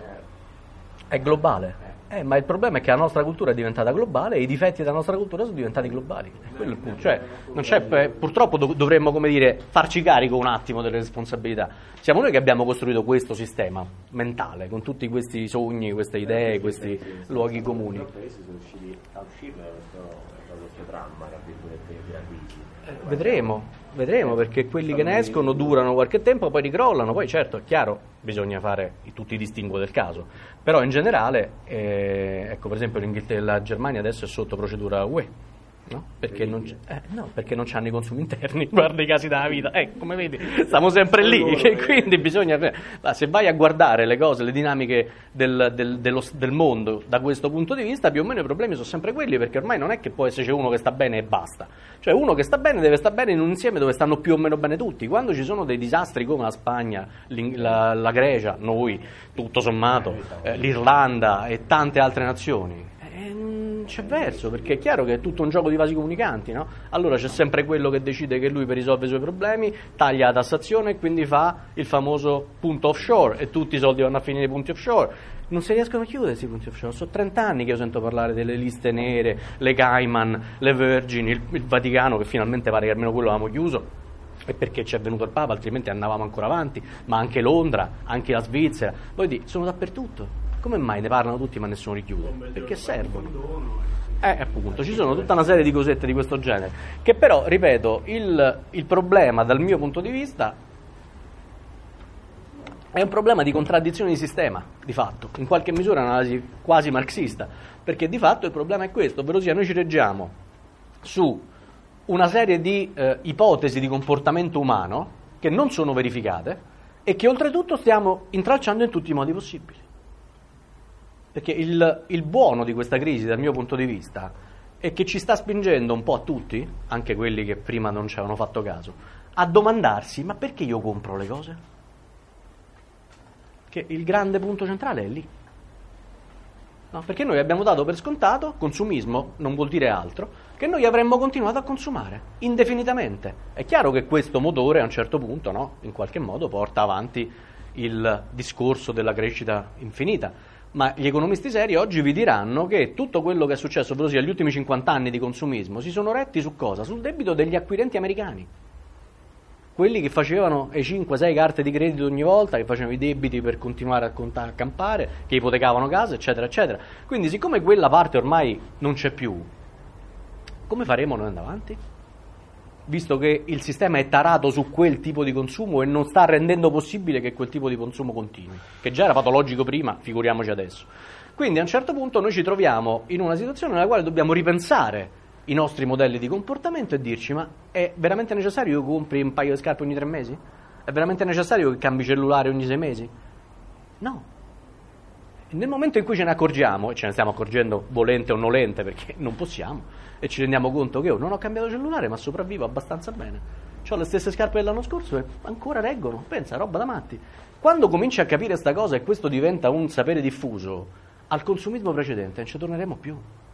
È globale. Ma il problema è che la nostra cultura è diventata globale e i difetti della nostra cultura sono diventati globali. Quello è il punto. Cioè, non c'è, purtroppo dovremmo, come dire, farci carico un attimo delle responsabilità. Siamo noi che abbiamo costruito questo sistema mentale, con tutti questi sogni, queste idee, questi luoghi comuni. I paesi sono riusciti a uscire da questo dramma, della crisi. Vedremo, perché quelli che ne escono durano qualche tempo, poi ricrollano, poi certo è chiaro, bisogna fare tutti i distinguo del caso, però in generale, ecco per esempio la Germania adesso è sotto procedura UE, no? Perché non c'hanno i consumi interni, guarda i casi della vita, come vedi, stiamo sempre lì, quindi bisogna, se vai a guardare le cose, le dinamiche del mondo da questo punto di vista, più o meno i problemi sono sempre quelli, perché ormai non è che può esserci uno che sta bene e basta, cioè uno che sta bene deve stare bene in un insieme dove stanno più o meno bene tutti. Quando ci sono dei disastri come la Spagna, la Grecia, noi, tutto sommato, l'Irlanda e tante altre nazioni, c'è verso, perché è chiaro che è tutto un gioco di vasi comunicanti, no? Allora c'è sempre quello che decide che lui per risolvere i suoi problemi taglia la tassazione e quindi fa il famoso punto offshore e tutti i soldi vanno a finire nei punti offshore Non si riescono a chiudere questi punti offshore. Sono 30 anni che io sento parlare delle liste nere, le Cayman, le Virgin, il Vaticano, che finalmente pare che almeno quello l'avevamo chiuso, e perché c'è venuto il Papa, altrimenti andavamo ancora avanti, ma anche Londra, anche la Svizzera. Poi sono dappertutto. Come mai ne parlano tutti ma nessuno li chiude? Perché servono. Appunto, ci sono tutta una serie di cosette di questo genere, che però, ripeto, il problema dal mio punto di vista è un problema di contraddizione di sistema, di fatto, in qualche misura è un'analisi quasi marxista, perché di fatto il problema è questo, ovvero sia noi ci reggiamo su una serie di ipotesi di comportamento umano che non sono verificate e che oltretutto stiamo intralciando in tutti i modi possibili. Perché il buono di questa crisi, dal mio punto di vista, è che ci sta spingendo un po' a tutti, anche quelli che prima non ci avevano fatto caso, a domandarsi: ma perché io compro le cose? Che il grande punto centrale è lì. No, perché noi abbiamo dato per scontato, consumismo non vuol dire altro, che noi avremmo continuato a consumare indefinitamente. È chiaro che questo motore a un certo punto, no, in qualche modo porta avanti il discorso della crescita infinita, ma gli economisti seri oggi vi diranno che tutto quello che è successo, ovvero sia gli ultimi 50 anni di consumismo, si sono retti su cosa? Sul debito degli acquirenti americani. Quelli che facevano le 5-6 carte di credito ogni volta, che facevano i debiti per continuare a campare, che ipotecavano case, eccetera, eccetera. Quindi, siccome quella parte ormai non c'è più, come faremo noi andare avanti? Visto che il sistema è tarato su quel tipo di consumo e non sta rendendo possibile che quel tipo di consumo continui, che già era patologico prima, figuriamoci adesso. Quindi, a un certo punto, noi ci troviamo in una situazione nella quale dobbiamo ripensare i nostri modelli di comportamento e dirci: ma è veramente necessario che compri un paio di scarpe ogni 3 mesi? È veramente necessario che cambi cellulare ogni 6 mesi? No. E nel momento in cui ce ne accorgiamo, e ce ne stiamo accorgendo volente o nolente, perché non possiamo, e ci rendiamo conto che non ho cambiato cellulare ma sopravvivo abbastanza bene, ho le stesse scarpe dell'anno scorso e ancora reggono, pensa, roba da matti. Quando cominci a capire sta cosa e questo diventa un sapere diffuso, al consumismo precedente non ci torneremo più.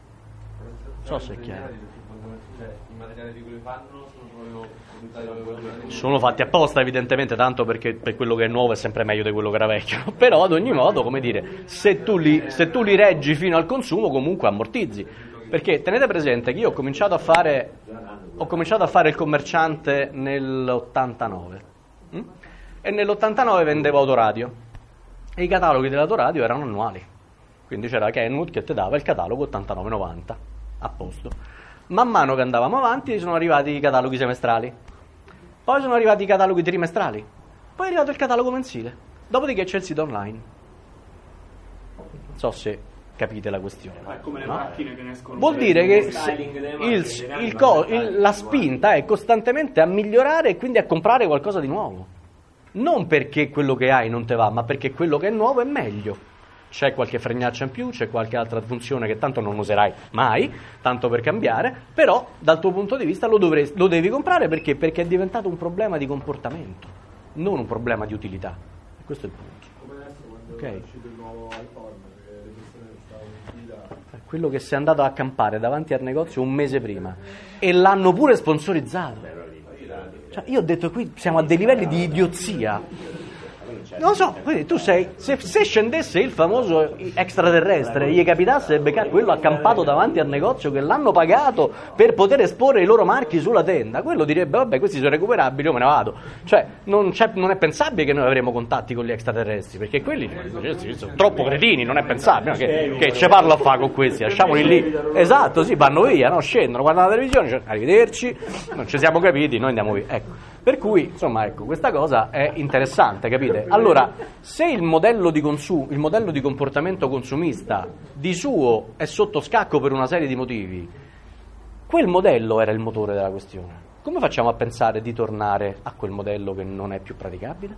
So se è chiaro. I materiali di cui fanno sono proprio sono fatti apposta, evidentemente, tanto perché per quello che è nuovo è sempre meglio di quello che era vecchio. Però ad ogni modo, come dire, se tu li reggi fino al consumo, comunque ammortizzi. Perché tenete presente che io ho cominciato a fare il commerciante nell'89 e nell'89 vendevo autoradio e i cataloghi dell'autoradio erano annuali. Quindi c'era Kenwood che ti dava il catalogo 89,90 a posto. Man mano che andavamo avanti sono arrivati i cataloghi semestrali, poi sono arrivati i cataloghi trimestrali, poi è arrivato il catalogo mensile, dopodiché c'è il sito online. Non so se capite la questione. È come le macchine che ne escono. Vuol dire che la spinta è costantemente a migliorare e quindi a comprare qualcosa di nuovo, non perché quello che hai non te va, ma perché quello che è nuovo è meglio. C'è qualche fregnaccia in più, c'è qualche altra funzione che tanto non userai mai, tanto per cambiare, però dal tuo punto di vista lo devi comprare perché è diventato un problema di comportamento, non un problema di utilità. E questo è il punto. Come adesso quando è uscito il nuovo iPhone, che le persone stavano in fila. Quello che sei andato a campare davanti al negozio un mese prima e l'hanno pure sponsorizzato. Cioè, io ho detto, qui siamo a dei livelli di idiozia. Non lo so, quindi tu sei, se scendesse il famoso extraterrestre e gli capitasse di beccare quello accampato davanti al negozio che l'hanno pagato per poter esporre i loro marchi sulla tenda, quello direbbe: vabbè, questi sono recuperabili, io me ne vado. Cioè, non è pensabile che noi avremo contatti con gli extraterrestri, perché quelli sono troppo cretini, non è pensabile, no? Che ci parlo a fare con questi, lasciamoli lì. Esatto, sì, vanno via, no? Scendono, guardano la televisione, cioè, arrivederci, non ci siamo capiti, noi andiamo via. Ecco. Per cui, insomma, ecco, questa cosa è interessante, capite? Allora, se il modello di comportamento consumista di suo è sotto scacco per una serie di motivi, quel modello era il motore della questione. Come facciamo a pensare di tornare a quel modello che non è più praticabile?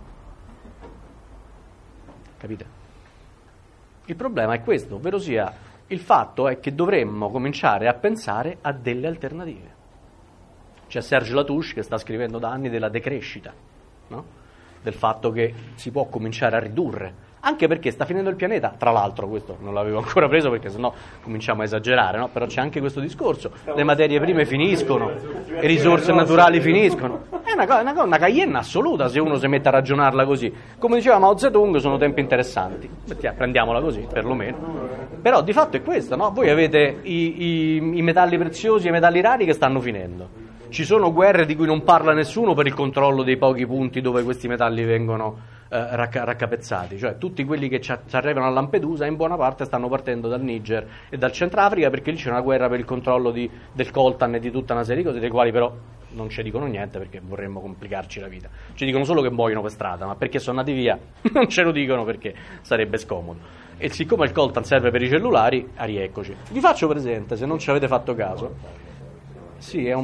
Capite? Il problema è questo, ovvero sia, il fatto è che dovremmo cominciare a pensare a delle alternative. C'è Serge Latouche che sta scrivendo da anni della decrescita, no? Del fatto che si può cominciare a ridurre, anche perché sta finendo il pianeta. Tra l'altro, questo non l'avevo ancora preso perché sennò cominciamo a esagerare, no? Però c'è anche questo discorso: le materie prime finiscono, le risorse naturali finiscono. una caglienna assoluta se uno si mette a ragionarla così. Come diceva Mao Zedong, sono tempi interessanti. Prendiamola così, perlomeno. Però di fatto è questo, no? Voi avete i metalli preziosi e i metalli rari che stanno finendo. Ci sono guerre di cui non parla nessuno per il controllo dei pochi punti dove questi metalli vengono raccapezzati, cioè tutti quelli che ci arrivano a Lampedusa in buona parte stanno partendo dal Niger e dal Centrafrica, perché lì c'è una guerra per il controllo del coltan e di tutta una serie di cose, delle quali però non ci dicono niente perché vorremmo complicarci la vita. Ci dicono solo che muoiono per strada, ma perché sono andati via non ce lo dicono, perché sarebbe scomodo. E siccome il coltan serve per i cellulari, rieccoci. Vi faccio presente, se non ci avete fatto caso, sì, è un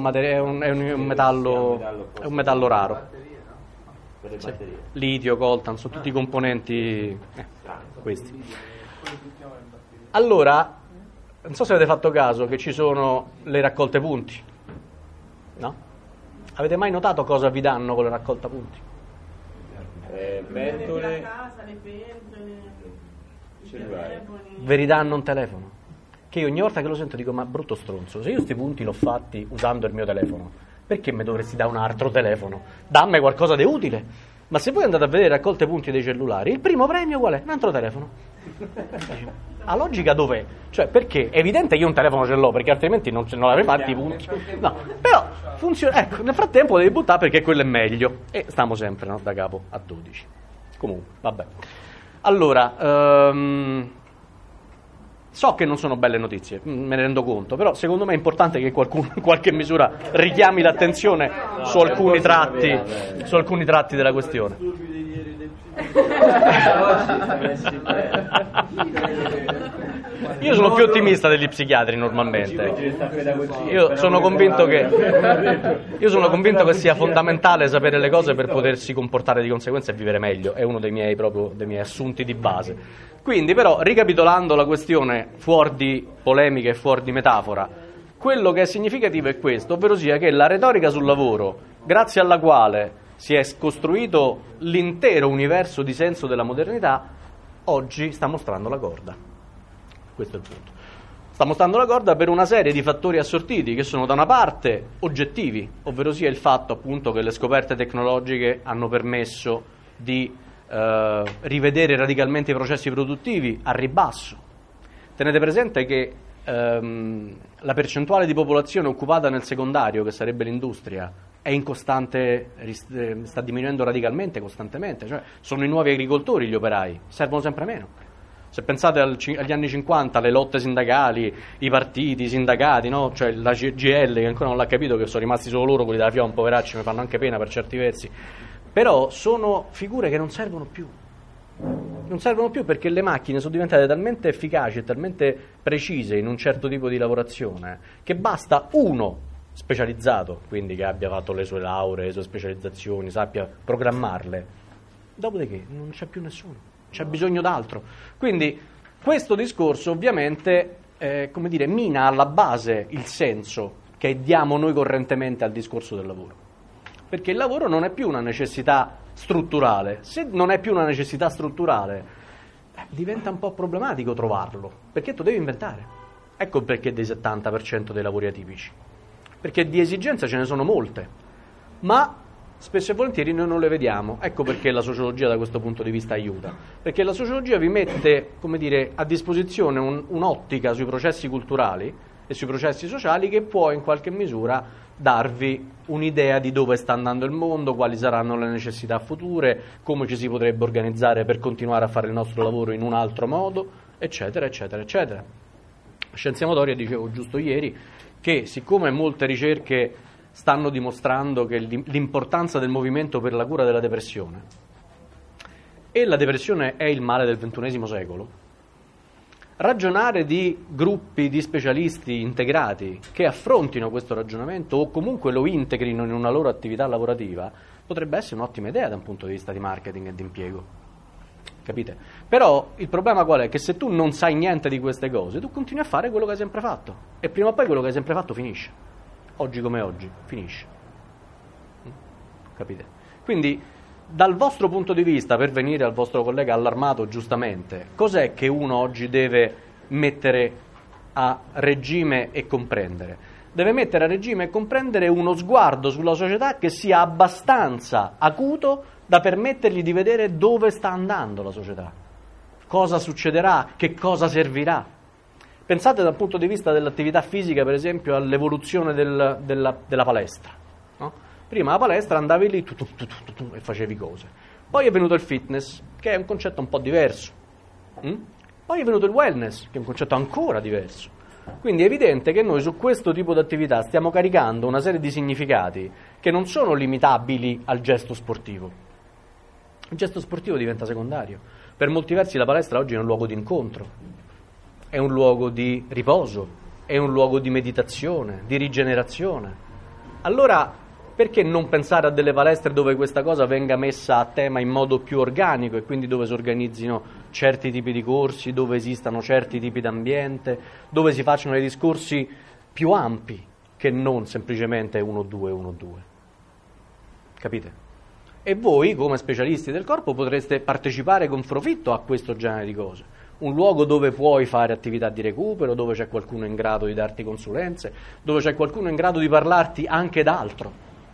metallo raro. Sì. Litio, coltan, sono tutti componenti questi. Allora, non so se avete fatto caso che ci sono le raccolte punti, no? Avete mai notato cosa vi danno con le raccolta punti? Pentole, la casa, le pentole, i telefoni. Vi ridanno un telefono? Che io ogni volta che lo sento dico, ma brutto stronzo, se io questi punti l'ho fatti usando il mio telefono, perché mi dovresti dare un altro telefono? Dammi qualcosa di utile. Ma se voi andate a vedere raccolte punti dei cellulari, il primo premio qual è? Un altro telefono. La logica dov'è? Cioè, perché? È evidente che io un telefono ce l'ho, perché altrimenti non l'avrei fatti i punti. No, però funziona. Ecco, nel frattempo devi buttare perché quello è meglio. E stiamo sempre, no, da capo a 12. Comunque, vabbè. Allora, so che non sono belle notizie, me ne rendo conto, però secondo me è importante che qualcuno in qualche misura richiami l'attenzione su alcuni tratti della questione. Io sono più ottimista degli psichiatri normalmente. Io sono convinto che sia fondamentale sapere le cose per potersi comportare di conseguenza e vivere meglio. È uno dei miei assunti di base. Quindi, però, ricapitolando la questione fuori di polemica e fuori di metafora, quello che è significativo è questo, ovvero sia che la retorica sul lavoro, grazie alla quale si è costruito l'intero universo di senso della modernità, oggi sta mostrando la corda. Questo è il punto. Sta mostrando la corda per una serie di fattori assortiti che sono da una parte oggettivi, ovvero sia il fatto appunto che le scoperte tecnologiche hanno permesso di rivedere radicalmente i processi produttivi a ribasso. Tenete presente che la percentuale di popolazione occupata nel secondario, che sarebbe l'industria, è in costante, sta diminuendo radicalmente, costantemente, cioè sono i nuovi agricoltori gli operai, servono sempre meno. Se pensate agli anni 50, le lotte sindacali, i partiti, i sindacati, no? Cioè la GL, che ancora non l'ha capito, che sono rimasti solo loro, quelli della FIOM, poveracci, mi fanno anche pena per certi versi, però sono figure che non servono più. Non servono più perché le macchine sono diventate talmente efficaci e talmente precise in un certo tipo di lavorazione che basta uno specializzato, quindi che abbia fatto le sue lauree, le sue specializzazioni, sappia programmarle. Dopodiché non c'è più nessuno, c'è bisogno d'altro. Quindi questo discorso ovviamente mina alla base il senso che diamo noi correntemente al discorso del lavoro. Perché il lavoro non è più una necessità strutturale. Se non è più una necessità strutturale, diventa un po' problematico trovarlo, perché tu devi inventare. Ecco il perché del 70% dei lavori atipici. Perché di esigenze ce ne sono molte, ma spesso e volentieri noi non le vediamo. Ecco perché la sociologia da questo punto di vista aiuta. Perché la sociologia vi mette, a disposizione un'ottica sui processi culturali e sui processi sociali che può in qualche misura darvi un'idea di dove sta andando il mondo, quali saranno le necessità future, come ci si potrebbe organizzare per continuare a fare il nostro lavoro in un altro modo, eccetera, eccetera, eccetera. Scienze motorie, dicevo giusto ieri, che siccome molte ricerche stanno dimostrando che l'importanza del movimento per la cura della depressione, e la depressione è il male del XXI secolo, ragionare di gruppi di specialisti integrati che affrontino questo ragionamento o comunque lo integrino in una loro attività lavorativa potrebbe essere un'ottima idea da un punto di vista di marketing e di impiego. Capite? Però il problema qual è? Che se tu non sai niente di queste cose, tu continui a fare quello che hai sempre fatto e prima o poi quello che hai sempre fatto finisce. Oggi come oggi, finisce. Capite? Quindi dal vostro punto di vista, per venire al vostro collega allarmato giustamente, cos'è che uno oggi deve mettere a regime e comprendere? deve mettere a regime e comprendere uno sguardo sulla società che sia abbastanza acuto da permettergli di vedere dove sta andando la società, cosa succederà, che cosa servirà. Pensate dal punto di vista dell'attività fisica, per esempio, all'evoluzione della palestra. No? Prima la palestra andavi lì e facevi cose. Poi è venuto il fitness, che è un concetto un po' diverso. Poi è venuto il wellness, che è un concetto ancora diverso. Quindi è evidente che noi su questo tipo di attività stiamo caricando una serie di significati che non sono limitabili al gesto sportivo. Il gesto sportivo diventa secondario. Per molti versi la palestra oggi è un luogo di incontro, è un luogo di riposo, è un luogo di meditazione, di rigenerazione. Allora, perché non pensare a delle palestre dove questa cosa venga messa a tema in modo più organico e quindi dove si organizzino certi tipi di corsi, dove esistano certi tipi di ambiente, dove si facciano dei discorsi più ampi che non semplicemente 1-2, 1-2. Capite? E voi, come specialisti del corpo, potreste partecipare con profitto a questo genere di cose. Un luogo dove puoi fare attività di recupero, dove c'è qualcuno in grado di darti consulenze, dove c'è qualcuno in grado di parlarti anche d'altro.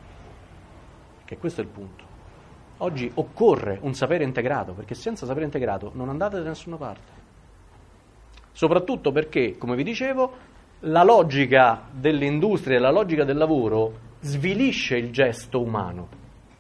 Che questo è il punto. Oggi occorre un sapere integrato, perché senza sapere integrato non andate da nessuna parte. Soprattutto perché, come vi dicevo, la logica dell'industria e la logica del lavoro svilisce il gesto umano.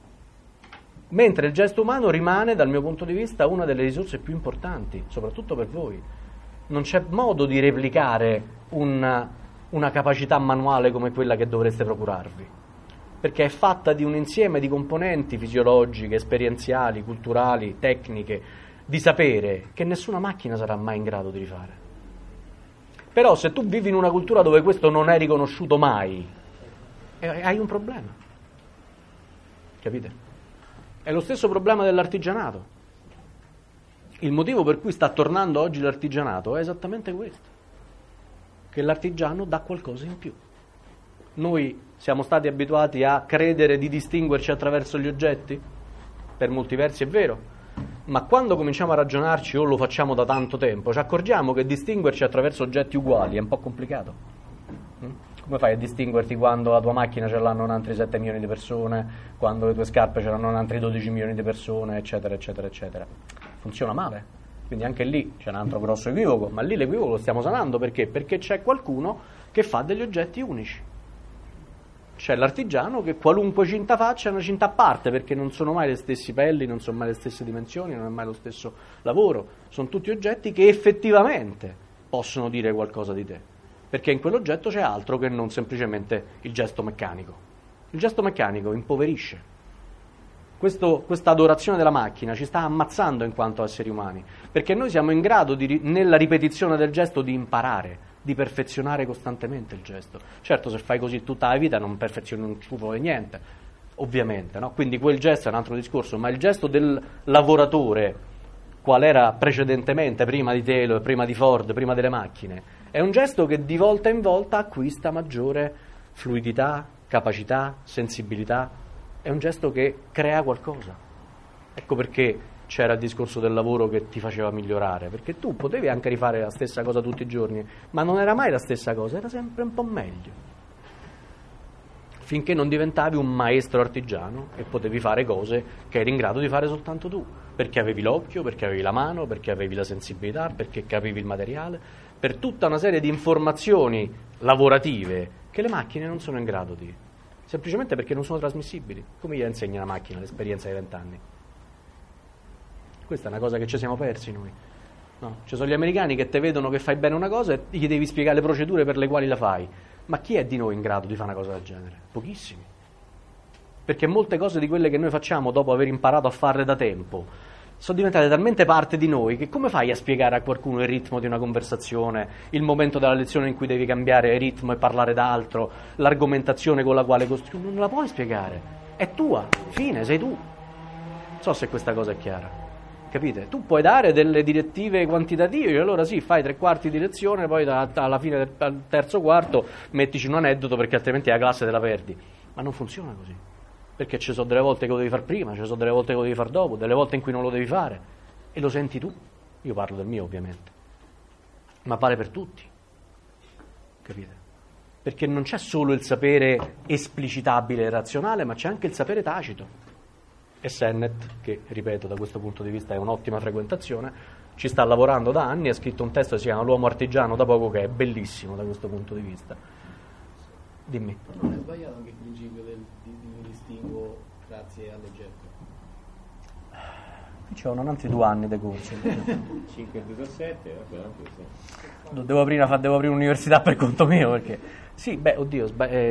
Mentre il gesto umano rimane, dal mio punto di vista, una delle risorse più importanti, soprattutto per voi. Non c'è modo di replicare una capacità manuale come quella che dovreste procurarvi, perché è fatta di un insieme di componenti fisiologiche, esperienziali, culturali, tecniche, di sapere, che nessuna macchina sarà mai in grado di rifare. Però se tu vivi in una cultura dove questo non è riconosciuto mai, hai un problema. Capite? È lo stesso problema dell'artigianato. Il motivo per cui sta tornando oggi l'artigianato è esattamente questo, che l'artigiano dà qualcosa in più. Noi siamo stati abituati a credere di distinguerci attraverso gli oggetti, per molti versi è vero, ma quando cominciamo a ragionarci, o lo facciamo da tanto tempo, ci accorgiamo che distinguerci attraverso oggetti uguali è un po' complicato. Come fai a distinguerti quando la tua macchina ce l'hanno altri 7 milioni di persone, quando le tue scarpe ce l'hanno altri 12 milioni di persone, eccetera, eccetera, eccetera? Funziona male. Quindi anche lì c'è un altro grosso equivoco, ma lì l'equivoco lo stiamo sanando perché? Perché c'è qualcuno che fa degli oggetti unici. C'è l'artigiano che qualunque cinta faccia è una cinta a parte, perché non sono mai le stesse pelli, non sono mai le stesse dimensioni, non è mai lo stesso lavoro. Sono tutti oggetti che effettivamente possono dire qualcosa di te, perché in quell'oggetto c'è altro che non semplicemente il gesto meccanico. Il gesto meccanico impoverisce. Questa adorazione della macchina ci sta ammazzando in quanto esseri umani, perché noi siamo in grado, nella ripetizione del gesto, di imparare, di perfezionare costantemente il gesto. Certo, se fai così tutta la vita non perfezioni un ciuffo di niente, ovviamente, no? Quindi quel gesto è un altro discorso, ma il gesto del lavoratore, qual era precedentemente, prima di Taylor, prima di Ford, prima delle macchine, è un gesto che di volta in volta acquista maggiore fluidità, capacità, sensibilità. È un gesto che crea qualcosa. Ecco perché c'era il discorso del lavoro che ti faceva migliorare, perché tu potevi anche rifare la stessa cosa tutti i giorni, ma non era mai la stessa cosa, era sempre un po' meglio. Finché non diventavi un maestro artigiano e potevi fare cose che eri in grado di fare soltanto tu, perché avevi l'occhio, perché avevi la mano, perché avevi la sensibilità, perché capivi il materiale, per tutta una serie di informazioni lavorative che le macchine non sono in grado di, semplicemente perché non sono trasmissibili. Come gli insegna la macchina l'esperienza di 20 anni? Questa è una cosa che ci siamo persi noi. No? Ci sono gli americani che te vedono che fai bene una cosa e gli devi spiegare le procedure per le quali la fai. Ma chi è di noi in grado di fare una cosa del genere? Pochissimi. Perché molte cose di quelle che noi facciamo dopo aver imparato a farle da tempo sono diventate talmente parte di noi che come fai a spiegare a qualcuno il ritmo di una conversazione, il momento della lezione in cui devi cambiare ritmo e parlare d'altro, l'argomentazione con la quale costruisci? Non la puoi spiegare. È tua, fine, sei tu. Non so se questa cosa è chiara. Capite? Tu puoi dare delle direttive quantitative, allora sì, fai 3/4 di lezione, poi alla fine del terzo quarto mettici un aneddoto perché altrimenti la classe te la perdi. Ma non funziona così, perché ci sono delle volte che lo devi fare prima, ci sono delle volte che lo devi fare dopo, delle volte in cui non lo devi fare e lo senti tu. Io parlo del mio ovviamente, ma vale per tutti. Capite? perché non c'è solo il sapere esplicitabile e razionale, ma c'è anche il sapere tacito. E Sennett, che ripeto da questo punto di vista è un'ottima frequentazione, ci sta lavorando da anni, ha scritto un testo che si chiama L'uomo artigiano da poco, che è bellissimo da questo punto di vista. Dimmi. Non è sbagliato anche il principio di distinguo grazie all'oggetto? Qui c'erano avanti 2 anni di corso. 5 e 7, vabbè, anche sì. Devo aprire un'università per conto mio, perché... Sì, beh, oddio,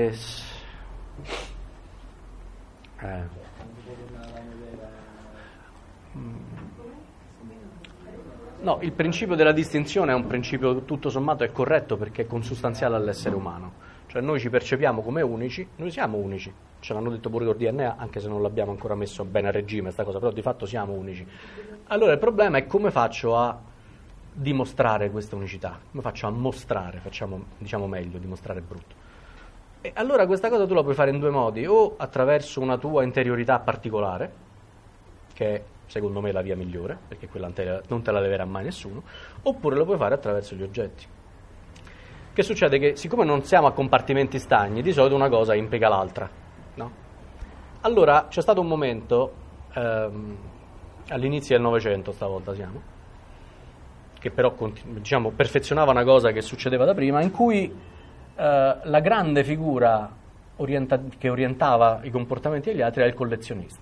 No, il principio della distinzione è un principio tutto sommato è corretto perché è consustanziale all'essere umano. Cioè noi ci percepiamo come unici, noi siamo unici, ce l'hanno detto pure col DNA, anche se non l'abbiamo ancora messo bene a regime sta cosa, però di fatto siamo unici. Allora il problema è come faccio a dimostrare questa unicità, come faccio a mostrare, diciamo meglio, dimostrare è brutto. E allora questa cosa tu la puoi fare in 2 modi, o attraverso una tua interiorità particolare, che è secondo me la via migliore, perché quella non te la leverà mai nessuno, oppure lo puoi fare attraverso gli oggetti. Che succede? Che siccome non siamo a compartimenti stagni, di solito una cosa implica l'altra, no? Allora c'è stato un momento, all'inizio del Novecento stavolta siamo, che però perfezionava una cosa che succedeva da prima, in cui la grande figura che orientava i comportamenti degli altri era il collezionista.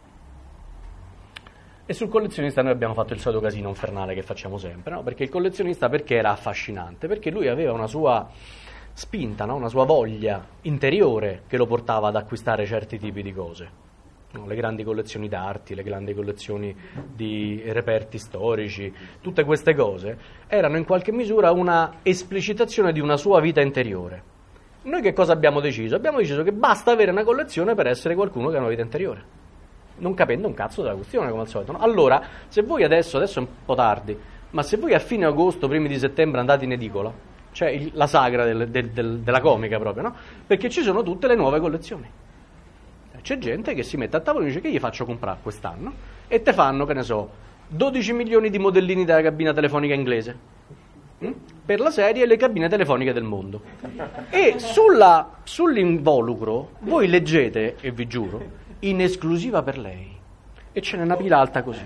E sul collezionista noi abbiamo fatto il solito casino infernale che facciamo sempre, no? Perché il collezionista perché era affascinante? Perché lui aveva una sua spinta, no? Una sua voglia interiore che lo portava ad acquistare certi tipi di cose. No? Le grandi collezioni d'arti, le grandi collezioni di reperti storici, tutte queste cose erano in qualche misura una esplicitazione di una sua vita interiore. Noi che cosa abbiamo deciso? Abbiamo deciso che basta avere una collezione per essere qualcuno che ha una vita interiore, non capendo un cazzo della questione come al solito, no? Allora, se voi adesso è un po' tardi, ma se voi a fine agosto, primi di settembre andate in edicola, cioè la sagra della comica proprio, no? Perché ci sono tutte le nuove collezioni. C'è gente che si mette a tavola e dice che gli faccio comprare quest'anno e te fanno, che ne so, 12 milioni di modellini della cabina telefonica inglese per la serie Le cabine telefoniche del mondo. E sull'involucro voi leggete, e vi giuro, in esclusiva per lei, e ce n'è una pila alta così,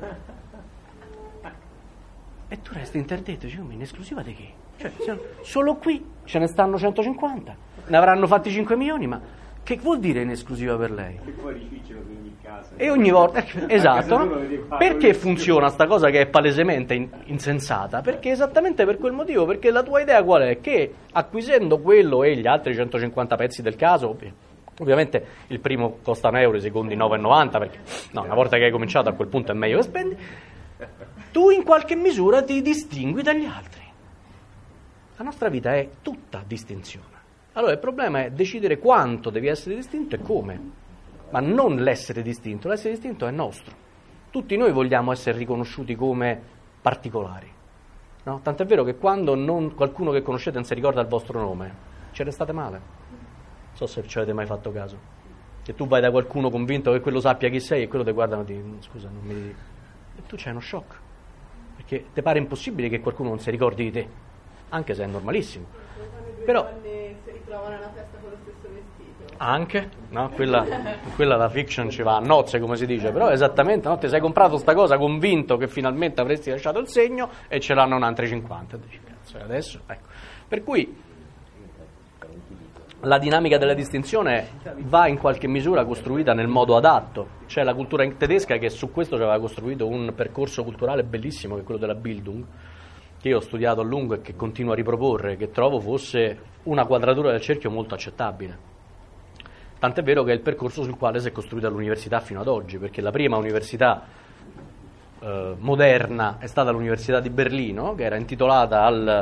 e tu resti interdetto, dici, in esclusiva di che? Cioè, solo qui ce ne stanno 150, ne avranno fatti 5 milioni, ma che vuol dire in esclusiva per lei? E poi rificciano su ogni casa. E ogni volta, esatto, no? Perché funziona sta cosa che è palesemente insensata? Perché esattamente per quel motivo, perché la tua idea qual è? Che acquisendo quello e gli altri 150 pezzi del caso, ovviamente il primo costa €1, i secondi 9,90, perché una volta che hai cominciato a quel punto è meglio che spendi, tu in qualche misura ti distingui dagli altri. La nostra vita è tutta distinzione. Allora il problema è decidere quanto devi essere distinto e come, ma non l'essere distinto è nostro. Tutti noi vogliamo essere riconosciuti come particolari, no? Tant'è vero che quando qualcuno che conoscete non si ricorda il vostro nome, ci restate male. Non so se ci avete mai fatto caso, che tu vai da qualcuno convinto che quello sappia chi sei e quello ti guarda e ti dice scusa, non mi... e tu c'hai uno shock, perché ti pare impossibile che qualcuno non si ricordi di te, anche se è normalissimo. Però si ritrovano alla festa con lo stesso vestito. Anche, no? Quella la fiction ci va a nozze, come si dice, però esattamente, no? Ti sei comprato sta cosa convinto che finalmente avresti lasciato il segno e ce l'hanno un altri 50, dici, cazzo, adesso, ecco. Per cui la dinamica della distinzione va in qualche misura costruita nel modo adatto. C'è la cultura tedesca che su questo ci aveva costruito un percorso culturale bellissimo, che è quello della Bildung, che io ho studiato a lungo e che continuo a riproporre, che trovo fosse una quadratura del cerchio molto accettabile. Tant'è vero che è il percorso sul quale si è costruita l'università fino ad oggi, perché la prima università moderna è stata l'Università di Berlino, che era intitolata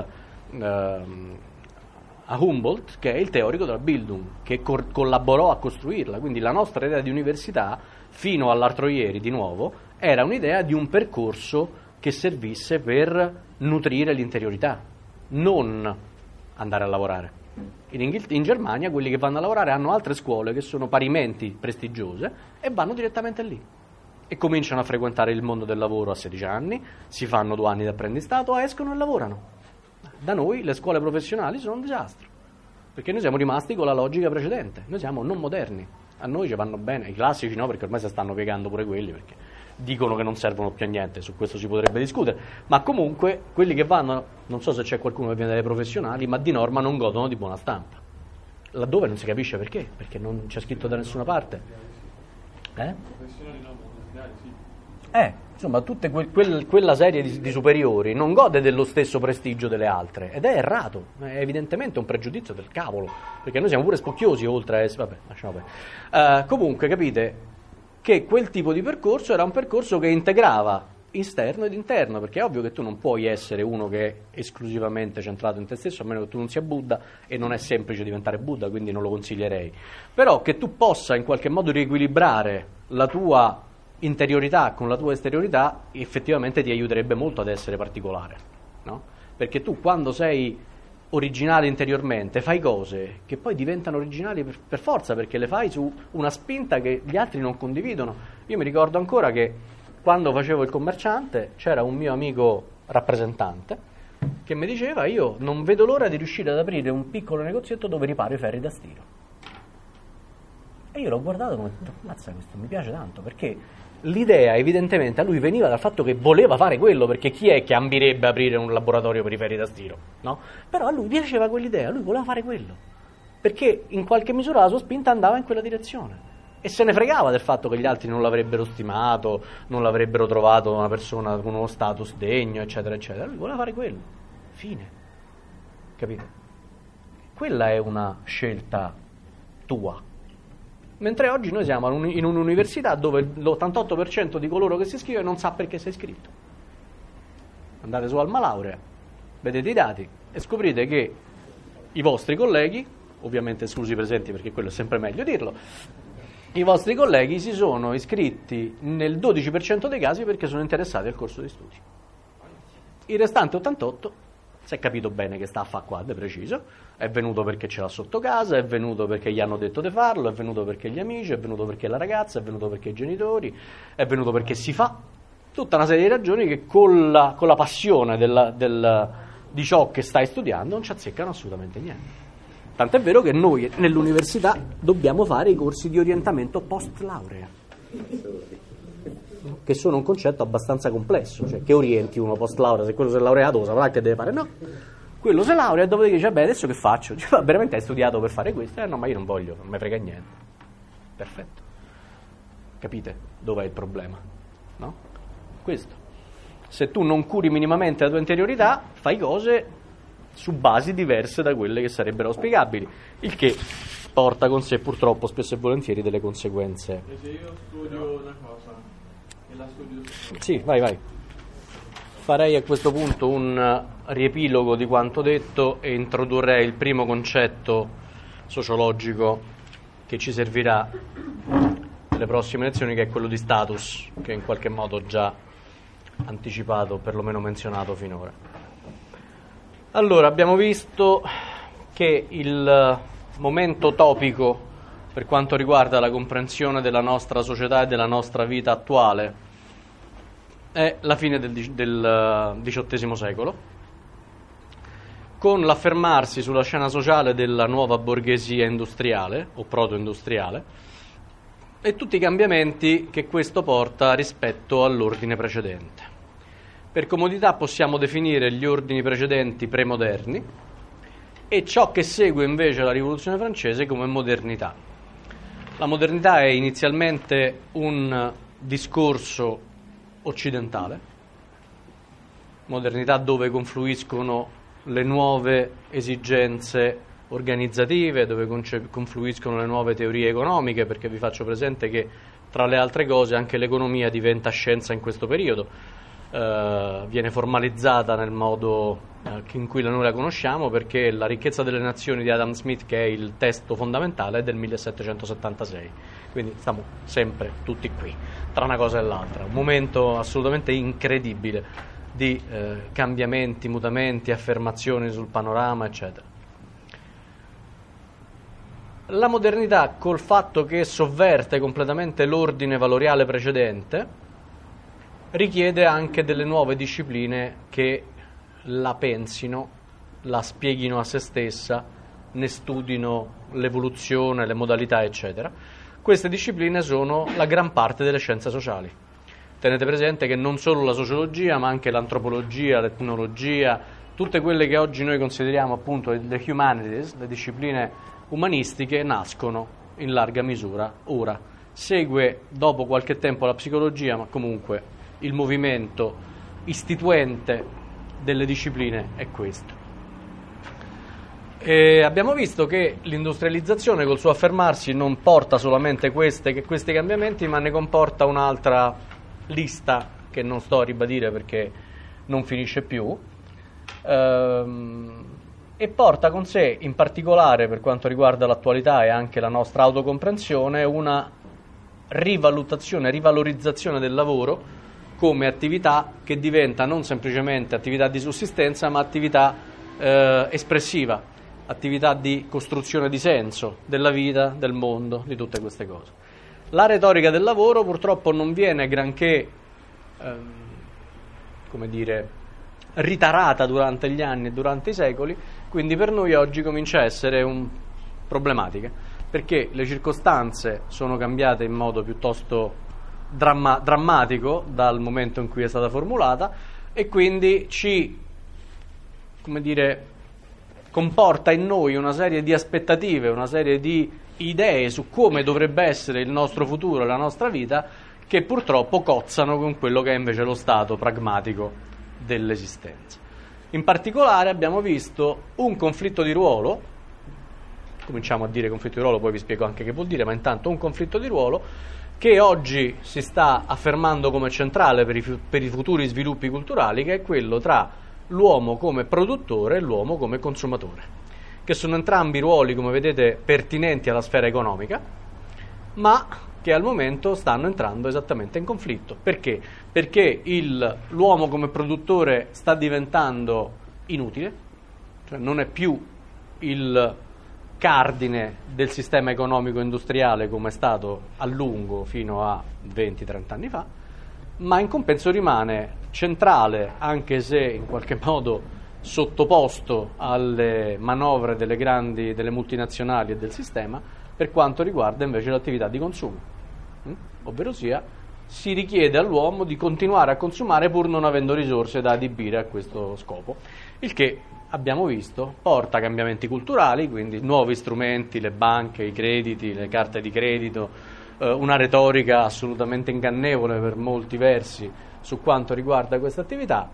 a Humboldt, che è il teorico della Bildung, che collaborò a costruirla. Quindi la nostra idea di università, fino all'altro ieri di nuovo, era un'idea di un percorso che servisse per nutrire l'interiorità, non andare a lavorare. In Germania quelli che vanno a lavorare hanno altre scuole che sono parimenti prestigiose e vanno direttamente lì e cominciano a frequentare il mondo del lavoro a 16 anni, si fanno 2 anni di apprendistato, escono e lavorano. Da noi le scuole professionali sono un disastro, perché noi siamo rimasti con la logica precedente, noi siamo non moderni, a noi ci vanno bene, i classici no, perché ormai si stanno piegando pure quelli, perché dicono che non servono più a niente, su questo si potrebbe discutere, ma comunque quelli che vanno, non so se c'è qualcuno che viene dalle professionali, ma di norma non godono di buona stampa, laddove non si capisce perché non c'è scritto da nessuna parte. Professionali no, universitari sì. Insomma, tutta quella serie di superiori non gode dello stesso prestigio delle altre, ed è errato, è evidentemente un pregiudizio del cavolo, perché noi siamo pure spocchiosi oltre a essere... Vabbè, lasciamo perdere. Comunque, capite che quel tipo di percorso era un percorso che integrava esterno ed interno, perché è ovvio che tu non puoi essere uno che è esclusivamente centrato in te stesso, a meno che tu non sia Buddha, e non è semplice diventare Buddha, quindi non lo consiglierei, però che tu possa in qualche modo riequilibrare la tua interiorità con la tua esteriorità effettivamente ti aiuterebbe molto ad essere particolare, no? Perché tu quando sei originale interiormente fai cose che poi diventano originali per forza, perché le fai su una spinta che gli altri non condividono. Io mi ricordo ancora che quando facevo il commerciante c'era un mio amico rappresentante che mi diceva: io non vedo l'ora di riuscire ad aprire un piccolo negozietto dove riparo i ferri da stiro. E io l'ho guardato come mazza, questo mi piace tanto, perché l'idea evidentemente a lui veniva dal fatto che voleva fare quello, perché chi è che ambirebbe aprire un laboratorio per i ferri da stiro, no? Però a lui piaceva quell'idea, lui voleva fare quello, perché in qualche misura la sua spinta andava in quella direzione e se ne fregava del fatto che gli altri non l'avrebbero stimato, non l'avrebbero trovato una persona con uno status degno, eccetera eccetera. Lui voleva fare quello, fine, capite? Quella è una scelta tua. Mentre oggi noi siamo in un'università dove l'88% di coloro che si iscrive non sa perché si è iscritto. Andate su Alma Laurea, vedete i dati e scoprite che i vostri colleghi, ovviamente esclusi i presenti perché quello è sempre meglio dirlo, i vostri colleghi si sono iscritti nel 12% dei casi perché sono interessati al corso di studi. Il restante 88% si è capito bene che sta a fare qua, de preciso, è venuto perché ce l'ha sotto casa, è venuto perché gli hanno detto di farlo, è venuto perché gli amici, è venuto perché la ragazza, è venuto perché i genitori, è venuto perché si fa, tutta una serie di ragioni che con la passione di ciò che stai studiando non ci azzeccano assolutamente niente. Tant'è vero che noi nell'università dobbiamo fare i corsi di orientamento post laurea, che sono un concetto abbastanza complesso, cioè che orienti uno post laurea, se quello si è laureato lo saprà che deve fare, no, quello si laurea e dopodiché dice vabbè adesso che faccio? Dice, veramente hai studiato per fare questo? No, ma io non voglio, non mi frega niente. Perfetto, capite dov'è il problema, no? Questo, se tu non curi minimamente la tua interiorità fai cose su basi diverse da quelle che sarebbero auspicabili, il che porta con sé purtroppo spesso e volentieri delle conseguenze. E se io studio una cosa e la studio... Sì, vai. Farei a questo punto un riepilogo di quanto detto e introdurrei il primo concetto sociologico che ci servirà nelle prossime lezioni, che è quello di status, che in qualche modo ho già anticipato, perlomeno menzionato finora. Allora, abbiamo visto che il momento topico per quanto riguarda la comprensione della nostra società e della nostra vita attuale è la fine del XVIII secolo, con l'affermarsi sulla scena sociale della nuova borghesia industriale o proto-industriale e tutti i cambiamenti che questo porta rispetto all'ordine precedente. Per comodità possiamo definire gli ordini precedenti premoderni e ciò che segue invece la Rivoluzione francese come modernità. La modernità è inizialmente un discorso occidentale, modernità dove confluiscono le nuove esigenze organizzative, dove confluiscono le nuove teorie economiche, perché vi faccio presente che tra le altre cose anche l'economia diventa scienza in questo periodo, viene formalizzata nel modo in cui noi la conosciamo, perché La ricchezza delle nazioni di Adam Smith, che è il testo fondamentale, è del 1776, quindi stiamo sempre tutti qui, tra una cosa e l'altra, un momento assolutamente incredibile di cambiamenti, mutamenti, affermazioni sul panorama, eccetera. La modernità, col fatto che sovverte completamente l'ordine valoriale precedente, richiede anche delle nuove discipline che la pensino, la spieghino a se stessa ne studino l'evoluzione, le modalità, eccetera. Queste discipline sono la gran parte delle scienze sociali. Tenete presente che non solo la sociologia, ma anche l'antropologia, l'etnologia, tutte quelle che oggi noi consideriamo appunto le humanities, le discipline umanistiche, nascono in larga misura ora. Segue dopo qualche tempo la psicologia, ma comunque il movimento istituente delle discipline è questo. E abbiamo visto che l'industrializzazione col suo affermarsi non porta solamente questi cambiamenti, ma ne comporta un'altra lista che non sto a ribadire perché non finisce più, e porta con sé, in particolare per quanto riguarda l'attualità e anche la nostra autocomprensione, una rivalorizzazione del lavoro come attività che diventa non semplicemente attività di sussistenza, ma attività espressiva, attività di costruzione di senso della vita, del mondo, di tutte queste cose. La retorica del lavoro purtroppo non viene granché, ritarata durante gli anni e durante i secoli, quindi per noi oggi comincia a essere problematica, perché le circostanze sono cambiate in modo piuttosto drammatico dal momento in cui è stata formulata, e quindi comporta in noi una serie di aspettative, una serie di idee su come dovrebbe essere il nostro futuro, la nostra vita, che purtroppo cozzano con quello che è invece lo stato pragmatico dell'esistenza. In particolare abbiamo visto un conflitto di ruolo, cominciamo a dire conflitto di ruolo, poi vi spiego anche che vuol dire, ma intanto un conflitto di ruolo che oggi si sta affermando come centrale per i futuri sviluppi culturali, che è quello tra l'uomo come produttore e l'uomo come consumatore, che sono entrambi ruoli, come vedete, pertinenti alla sfera economica, ma che al momento stanno entrando esattamente in conflitto. Perché? Perché l'uomo come produttore sta diventando inutile, cioè non è più il cardine del sistema economico industriale come è stato a lungo fino a 20-30 anni fa, ma in compenso rimane centrale, anche se in qualche modo sottoposto alle manovre delle multinazionali e del sistema, per quanto riguarda invece l'attività di consumo. Ovvero sia, si richiede all'uomo di continuare a consumare pur non avendo risorse da adibire a questo scopo, il che abbiamo visto porta a cambiamenti culturali, quindi nuovi strumenti, le banche, i crediti, le carte di credito, una retorica assolutamente ingannevole per molti versi su quanto riguarda questa attività,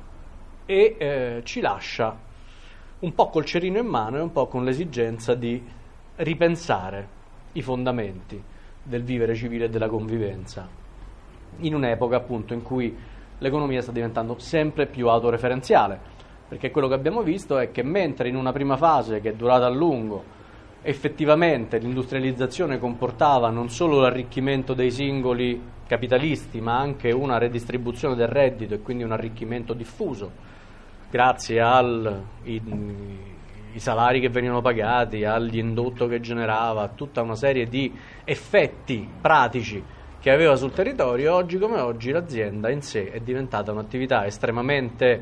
e ci lascia un po' col cerino in mano e un po' con l'esigenza di ripensare i fondamenti del vivere civile e della convivenza in un'epoca appunto in cui l'economia sta diventando sempre più autoreferenziale, perché quello che abbiamo visto è che mentre in una prima fase che è durata a lungo effettivamente l'industrializzazione comportava non solo l'arricchimento dei singoli capitalisti, ma anche una redistribuzione del reddito e quindi un arricchimento diffuso grazie ai salari che venivano pagati, all'indotto che generava, a tutta una serie di effetti pratici che aveva sul territorio. Oggi come oggi l'azienda in sé è diventata un'attività estremamente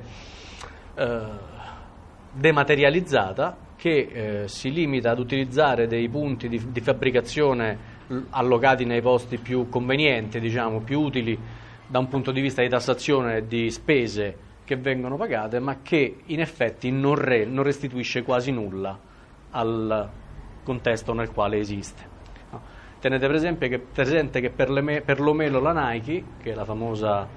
dematerializzata, che si limita ad utilizzare dei punti di fabbricazione allocati nei posti più convenienti, diciamo più utili da un punto di vista di tassazione e di spese che vengono pagate, ma che in effetti non restituisce quasi nulla al contesto nel quale esiste. No. Tenete presente che perlomeno la Nike, che è la famosa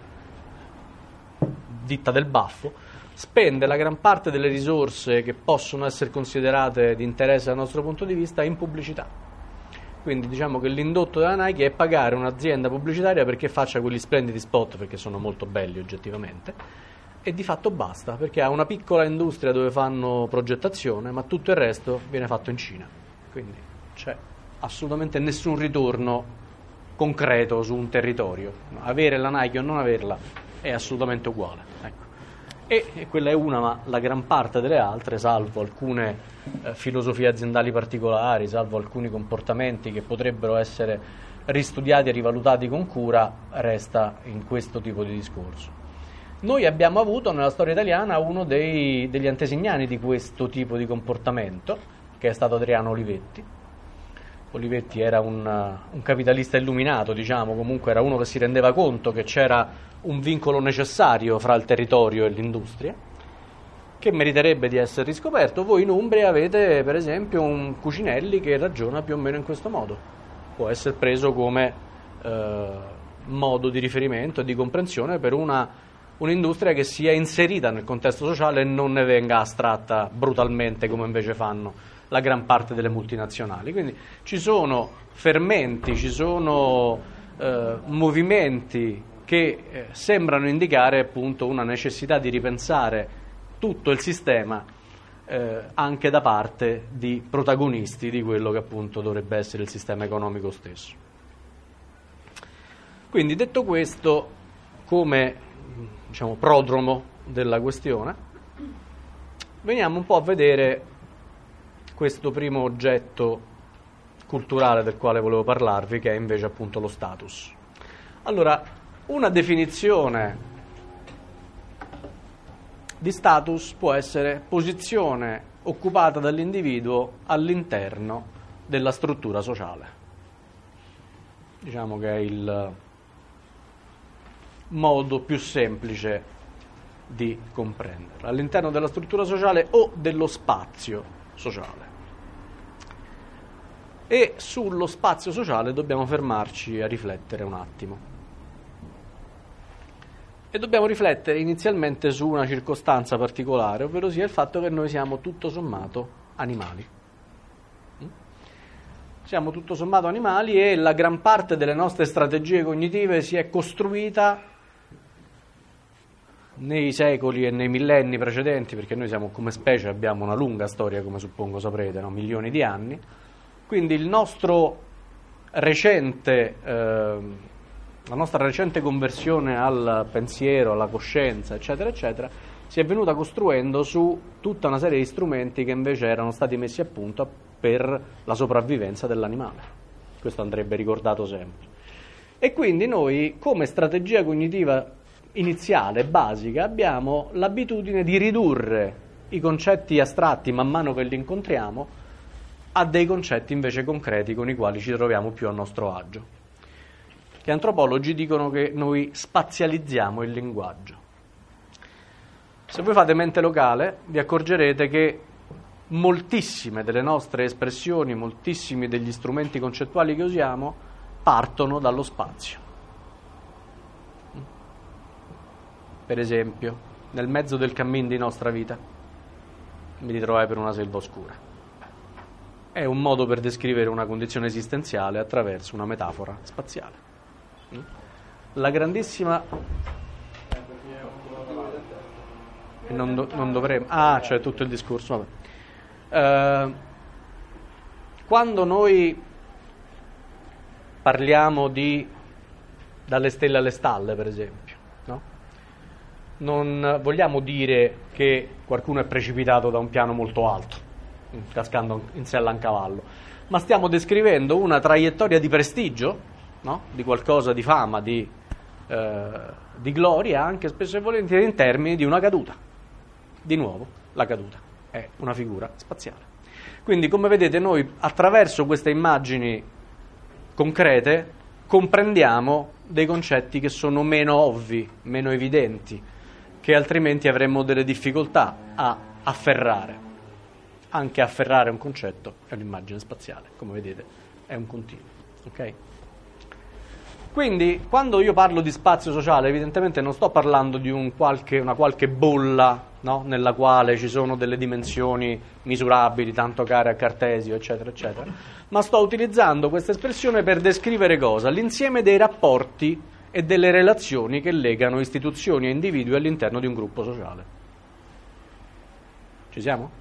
ditta del baffo, spende la gran parte delle risorse che possono essere considerate di interesse dal nostro punto di vista in pubblicità. Quindi diciamo che l'indotto della Nike è pagare un'azienda pubblicitaria perché faccia quegli splendidi spot, perché sono molto belli oggettivamente, e di fatto basta, perché ha una piccola industria dove fanno progettazione, ma tutto il resto viene fatto in Cina. Quindi c'è assolutamente nessun ritorno concreto su un territorio. Avere la Nike o non averla è assolutamente uguale. Ecco. E quella è una, ma la gran parte delle altre, salvo alcune filosofie aziendali particolari, salvo alcuni comportamenti che potrebbero essere ristudiati e rivalutati con cura, resta in questo tipo di discorso. Noi abbiamo avuto nella storia italiana uno degli antesignani di questo tipo di comportamento, che è stato Adriano Olivetti. Olivetti era un capitalista illuminato, diciamo, comunque era uno che si rendeva conto che c'era un vincolo necessario fra il territorio e l'industria, che meriterebbe di essere riscoperto. Voi in Umbria avete, per esempio, un Cucinelli che ragiona più o meno in questo modo. Può essere preso come modo di riferimento e di comprensione per un'industria che sia inserita nel contesto sociale e non ne venga astratta brutalmente come invece fanno la gran parte delle multinazionali. Quindi ci sono fermenti, ci sono movimenti che sembrano indicare appunto una necessità di ripensare tutto il sistema anche da parte di protagonisti di quello che appunto dovrebbe essere il sistema economico stesso. Quindi, detto questo, come diciamo prodromo della questione, veniamo un po' a vedere questo primo oggetto culturale del quale volevo parlarvi, che è invece appunto lo status. Allora, una definizione di status può essere posizione occupata dall'individuo all'interno della struttura sociale. Diciamo che è il modo più semplice di comprenderla, all'interno della struttura sociale o dello spazio sociale. E sullo spazio sociale dobbiamo fermarci a riflettere un attimo. E dobbiamo riflettere inizialmente su una circostanza particolare, ovvero sia il fatto che noi siamo tutto sommato animali. Siamo tutto sommato animali e la gran parte delle nostre strategie cognitive si è costruita nei secoli e nei millenni precedenti, perché noi siamo come specie, abbiamo una lunga storia, come suppongo saprete, no? Milioni di anni. Quindi la nostra recente conversione al pensiero, alla coscienza, eccetera, eccetera, si è venuta costruendo su tutta una serie di strumenti che invece erano stati messi a punto per la sopravvivenza dell'animale. Questo andrebbe ricordato sempre. E quindi noi, come strategia cognitiva iniziale, basica, abbiamo l'abitudine di ridurre i concetti astratti man mano che li incontriamo a dei concetti invece concreti con i quali ci troviamo più a nostro agio. Gli antropologi dicono che noi spazializziamo il linguaggio. Se voi fate mente locale vi accorgerete che moltissime delle nostre espressioni, moltissimi degli strumenti concettuali che usiamo partono dallo spazio. Per esempio, nel mezzo del cammin di nostra vita mi ritrovai per una selva oscura. È un modo per descrivere una condizione esistenziale attraverso una metafora spaziale. La grandissima... non dovremmo... c'è tutto il discorso. Vabbè. Quando noi parliamo di dalle stelle alle stalle, per esempio, no? Non vogliamo dire che qualcuno è precipitato da un piano molto alto, cascando in sella a un cavallo, ma stiamo descrivendo una traiettoria di prestigio, no? Di qualcosa di fama, di gloria, anche spesso e volentieri in termini di una caduta. Di nuovo, la caduta è una figura spaziale. Quindi, come vedete, noi attraverso queste immagini concrete comprendiamo dei concetti che sono meno ovvi, meno evidenti, che altrimenti avremmo delle difficoltà a afferrare. Anche afferrare un concetto è un'immagine spaziale, come vedete, è un continuo. Ok? Quindi, quando io parlo di spazio sociale, evidentemente non sto parlando di una qualche bolla, no? Nella quale ci sono delle dimensioni misurabili, tanto care a Cartesio, eccetera, eccetera, ma sto utilizzando questa espressione per descrivere cosa? L'insieme dei rapporti e delle relazioni che legano istituzioni e individui all'interno di un gruppo sociale. Ci siamo?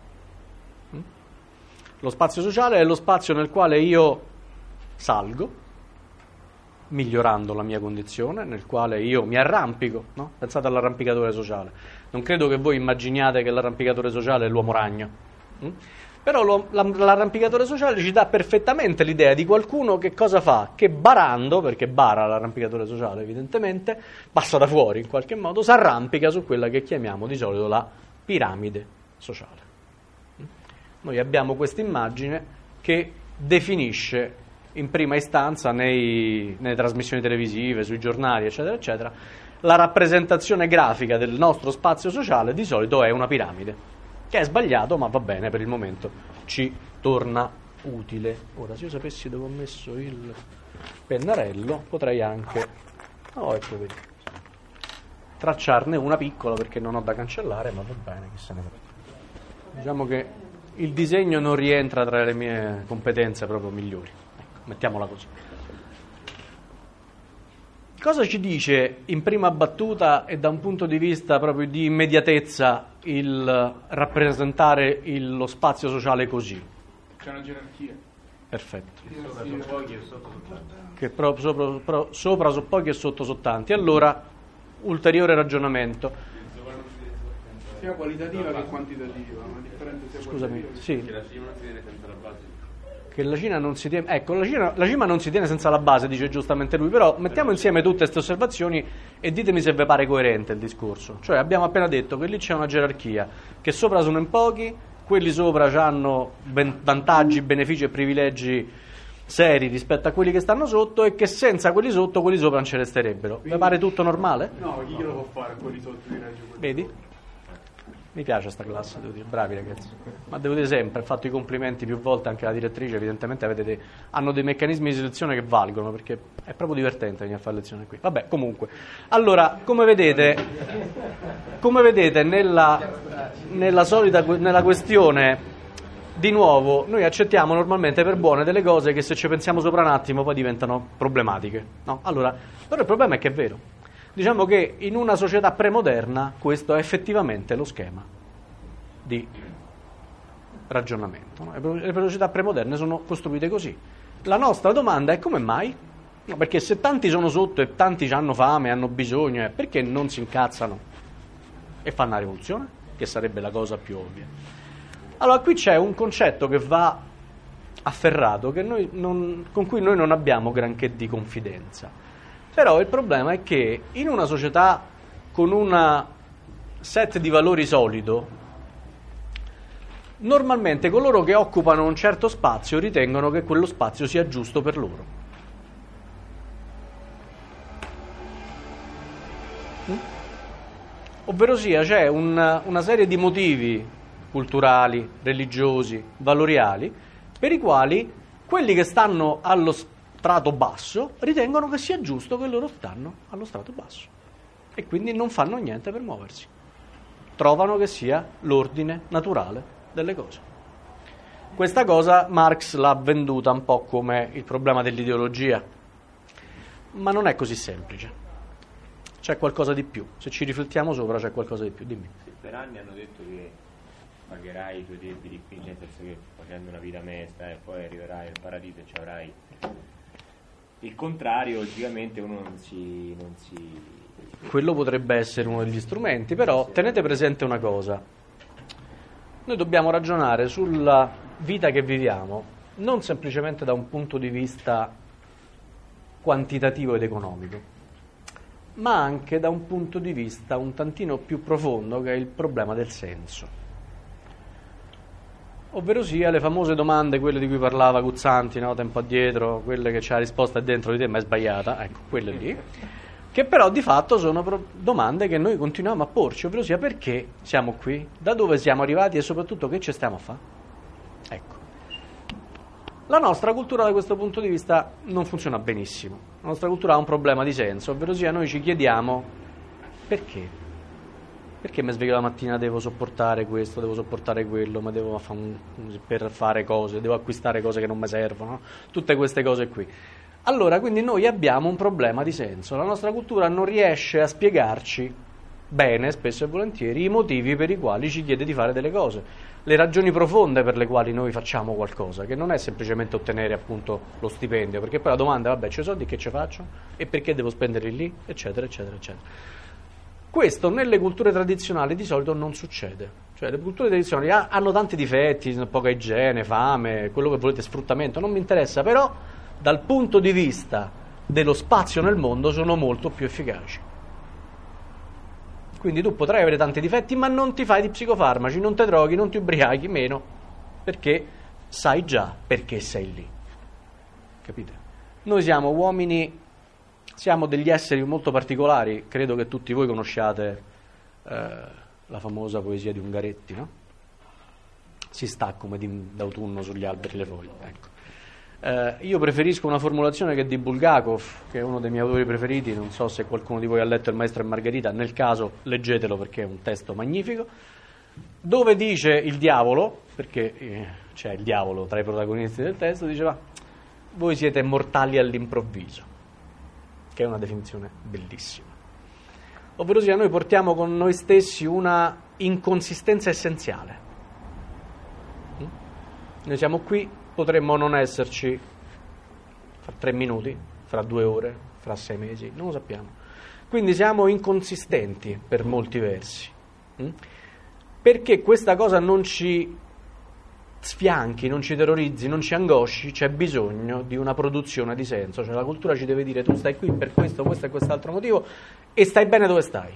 Lo spazio sociale è lo spazio nel quale io salgo, migliorando la mia condizione, nel quale io mi arrampico, no? Pensate all'arrampicatore sociale. Non credo che voi immaginiate che l'arrampicatore sociale è l'uomo ragno. Però l'arrampicatore sociale ci dà perfettamente l'idea di qualcuno che cosa fa? Che barando, perché bara l'arrampicatore sociale evidentemente, passa da fuori in qualche modo, si arrampica su quella che chiamiamo di solito la piramide sociale. Noi abbiamo questa immagine che definisce in prima istanza nelle trasmissioni televisive, sui giornali, eccetera, eccetera, la rappresentazione grafica del nostro spazio sociale di solito è una piramide, che è sbagliato, ma va bene, per il momento ci torna utile. Ora, se io sapessi dove ho messo il pennarello, potrei anche, ecco, vedi, tracciarne una piccola perché non ho da cancellare, ma va bene, che se ne frega. Diciamo che il disegno non rientra tra le mie competenze proprio migliori, ecco, mettiamola così. Cosa ci dice in prima battuta e da un punto di vista proprio di immediatezza il rappresentare lo spazio sociale così? C'è una gerarchia. Perfetto. Sopra sono pochi e sotto sono tanti. Che sopra sono pochi e sotto sono tanti. Allora, ulteriore ragionamento. Sia qualitativa che quantitativa, una differenza sia Scusami, qualitativa. sì. Che la cima non si tiene senza la base. Che la Cina non si tiene, ecco, la cima non si tiene senza la base, dice giustamente lui, però mettiamo insieme tutte queste osservazioni e ditemi se vi pare coerente il discorso. Cioè abbiamo appena detto che lì c'è una gerarchia, che sopra sono in pochi, quelli sopra hanno vantaggi, benefici e privilegi seri rispetto a quelli che stanno sotto e che senza quelli sopra non ce ne resterebbero. Vi pare tutto normale? No, chi glielo può fare a quelli sotto di Reggio? Vedi? Mi piace sta classe, devo dire, bravi ragazzi. Ma devo dire sempre, ho fatto i complimenti più volte anche alla direttrice, evidentemente hanno dei meccanismi di selezione che valgono, perché è proprio divertente venire a fare lezione qui. Vabbè, comunque. Allora, come vedete nella questione, di nuovo, noi accettiamo normalmente per buone delle cose che se ci pensiamo sopra un attimo poi diventano problematiche, no? Allora, però il problema è che è vero. Diciamo che in una società premoderna questo è effettivamente lo schema di ragionamento, no? Le società premoderne sono costruite così. La nostra domanda è: come mai? No, perché se tanti sono sotto e tanti hanno fame, hanno bisogno, perché non si incazzano e fanno una rivoluzione? Che sarebbe la cosa più ovvia. Allora qui c'è un concetto che va afferrato, con cui noi non abbiamo granché di confidenza. Però il problema è che in una società con un set di valori solido, normalmente coloro che occupano un certo spazio ritengono che quello spazio sia giusto per loro. Ovverosia c'è una serie di motivi culturali, religiosi, valoriali, per i quali quelli che stanno allo strato basso ritengono che sia giusto che loro stanno allo strato basso e quindi non fanno niente per muoversi. Trovano che sia l'ordine naturale delle cose. Questa cosa Marx l'ha venduta un po' come il problema dell'ideologia, ma non è così semplice. C'è qualcosa di più. Se ci riflettiamo sopra c'è qualcosa di più. Dimmi. Sì, per anni hanno detto che pagherai i tuoi debiti qui, nel senso che facendo una vita mesta e poi arriverai al paradiso e ci avrai il contrario. Logicamente uno non si... Quello potrebbe essere uno degli strumenti, però tenete presente una cosa: noi dobbiamo ragionare sulla vita che viviamo non semplicemente da un punto di vista quantitativo ed economico, ma anche da un punto di vista un tantino più profondo, che è il problema del senso. Ovverosia le famose domande, quelle di cui parlava Guzzanti, no, tempo addietro, quelle che c'è la risposta dentro di te ma è sbagliata, ecco, quelle lì, che però di fatto sono domande che noi continuiamo a porci, ovverosia perché siamo qui, da dove siamo arrivati e soprattutto che ci stiamo a fare. Ecco. La nostra cultura da questo punto di vista non funziona benissimo. La nostra cultura ha un problema di senso, ovverosia noi ci chiediamo perché? Perché mi sveglio la mattina, devo sopportare questo, devo sopportare quello, ma devo per fare cose, devo acquistare cose che non mi servono, no? Tutte queste cose qui. Allora, quindi noi abbiamo un problema di senso. La nostra cultura non riesce a spiegarci bene, spesso e volentieri, i motivi per i quali ci chiede di fare delle cose, le ragioni profonde per le quali noi facciamo qualcosa, che non è semplicemente ottenere appunto lo stipendio, perché poi la domanda è: vabbè, c'ho i soldi, che ci faccio? E perché devo spenderli lì? Eccetera, eccetera, eccetera. Questo nelle culture tradizionali di solito non succede. Cioè le culture tradizionali hanno tanti difetti, poca igiene, fame, quello che volete, sfruttamento, non mi interessa, però dal punto di vista dello spazio nel mondo sono molto più efficaci. Quindi tu potrai avere tanti difetti, ma non ti fai di psicofarmaci, non ti droghi, non ti ubriachi, meno. perché sai già perché sei lì. Capite? Noi siamo uomini, siamo degli esseri molto particolari, credo che tutti voi conosciate la famosa poesia di Ungaretti, no? Si sta come d'autunno sugli alberi le foglie, ecco. Io preferisco una formulazione che è di Bulgakov, che è uno dei miei autori preferiti, non so se qualcuno di voi ha letto Il Maestro e Margherita, nel caso leggetelo perché è un testo magnifico, dove dice il diavolo, perché c'è il diavolo tra i protagonisti del testo, diceva: voi siete mortali all'improvviso, che è una definizione bellissima. Ovvero sia, noi portiamo con noi stessi una inconsistenza essenziale. Noi siamo qui, potremmo non esserci fra 3 minuti, fra 2 ore, fra 6 mesi, non lo sappiamo. Quindi siamo inconsistenti per molti versi. Perché questa cosa non ci sfianchi, non ci terrorizzi, non ci angosci, c'è bisogno di una produzione di senso. Cioè la cultura ci deve dire: tu stai qui per questo e quest'altro motivo e stai bene dove stai.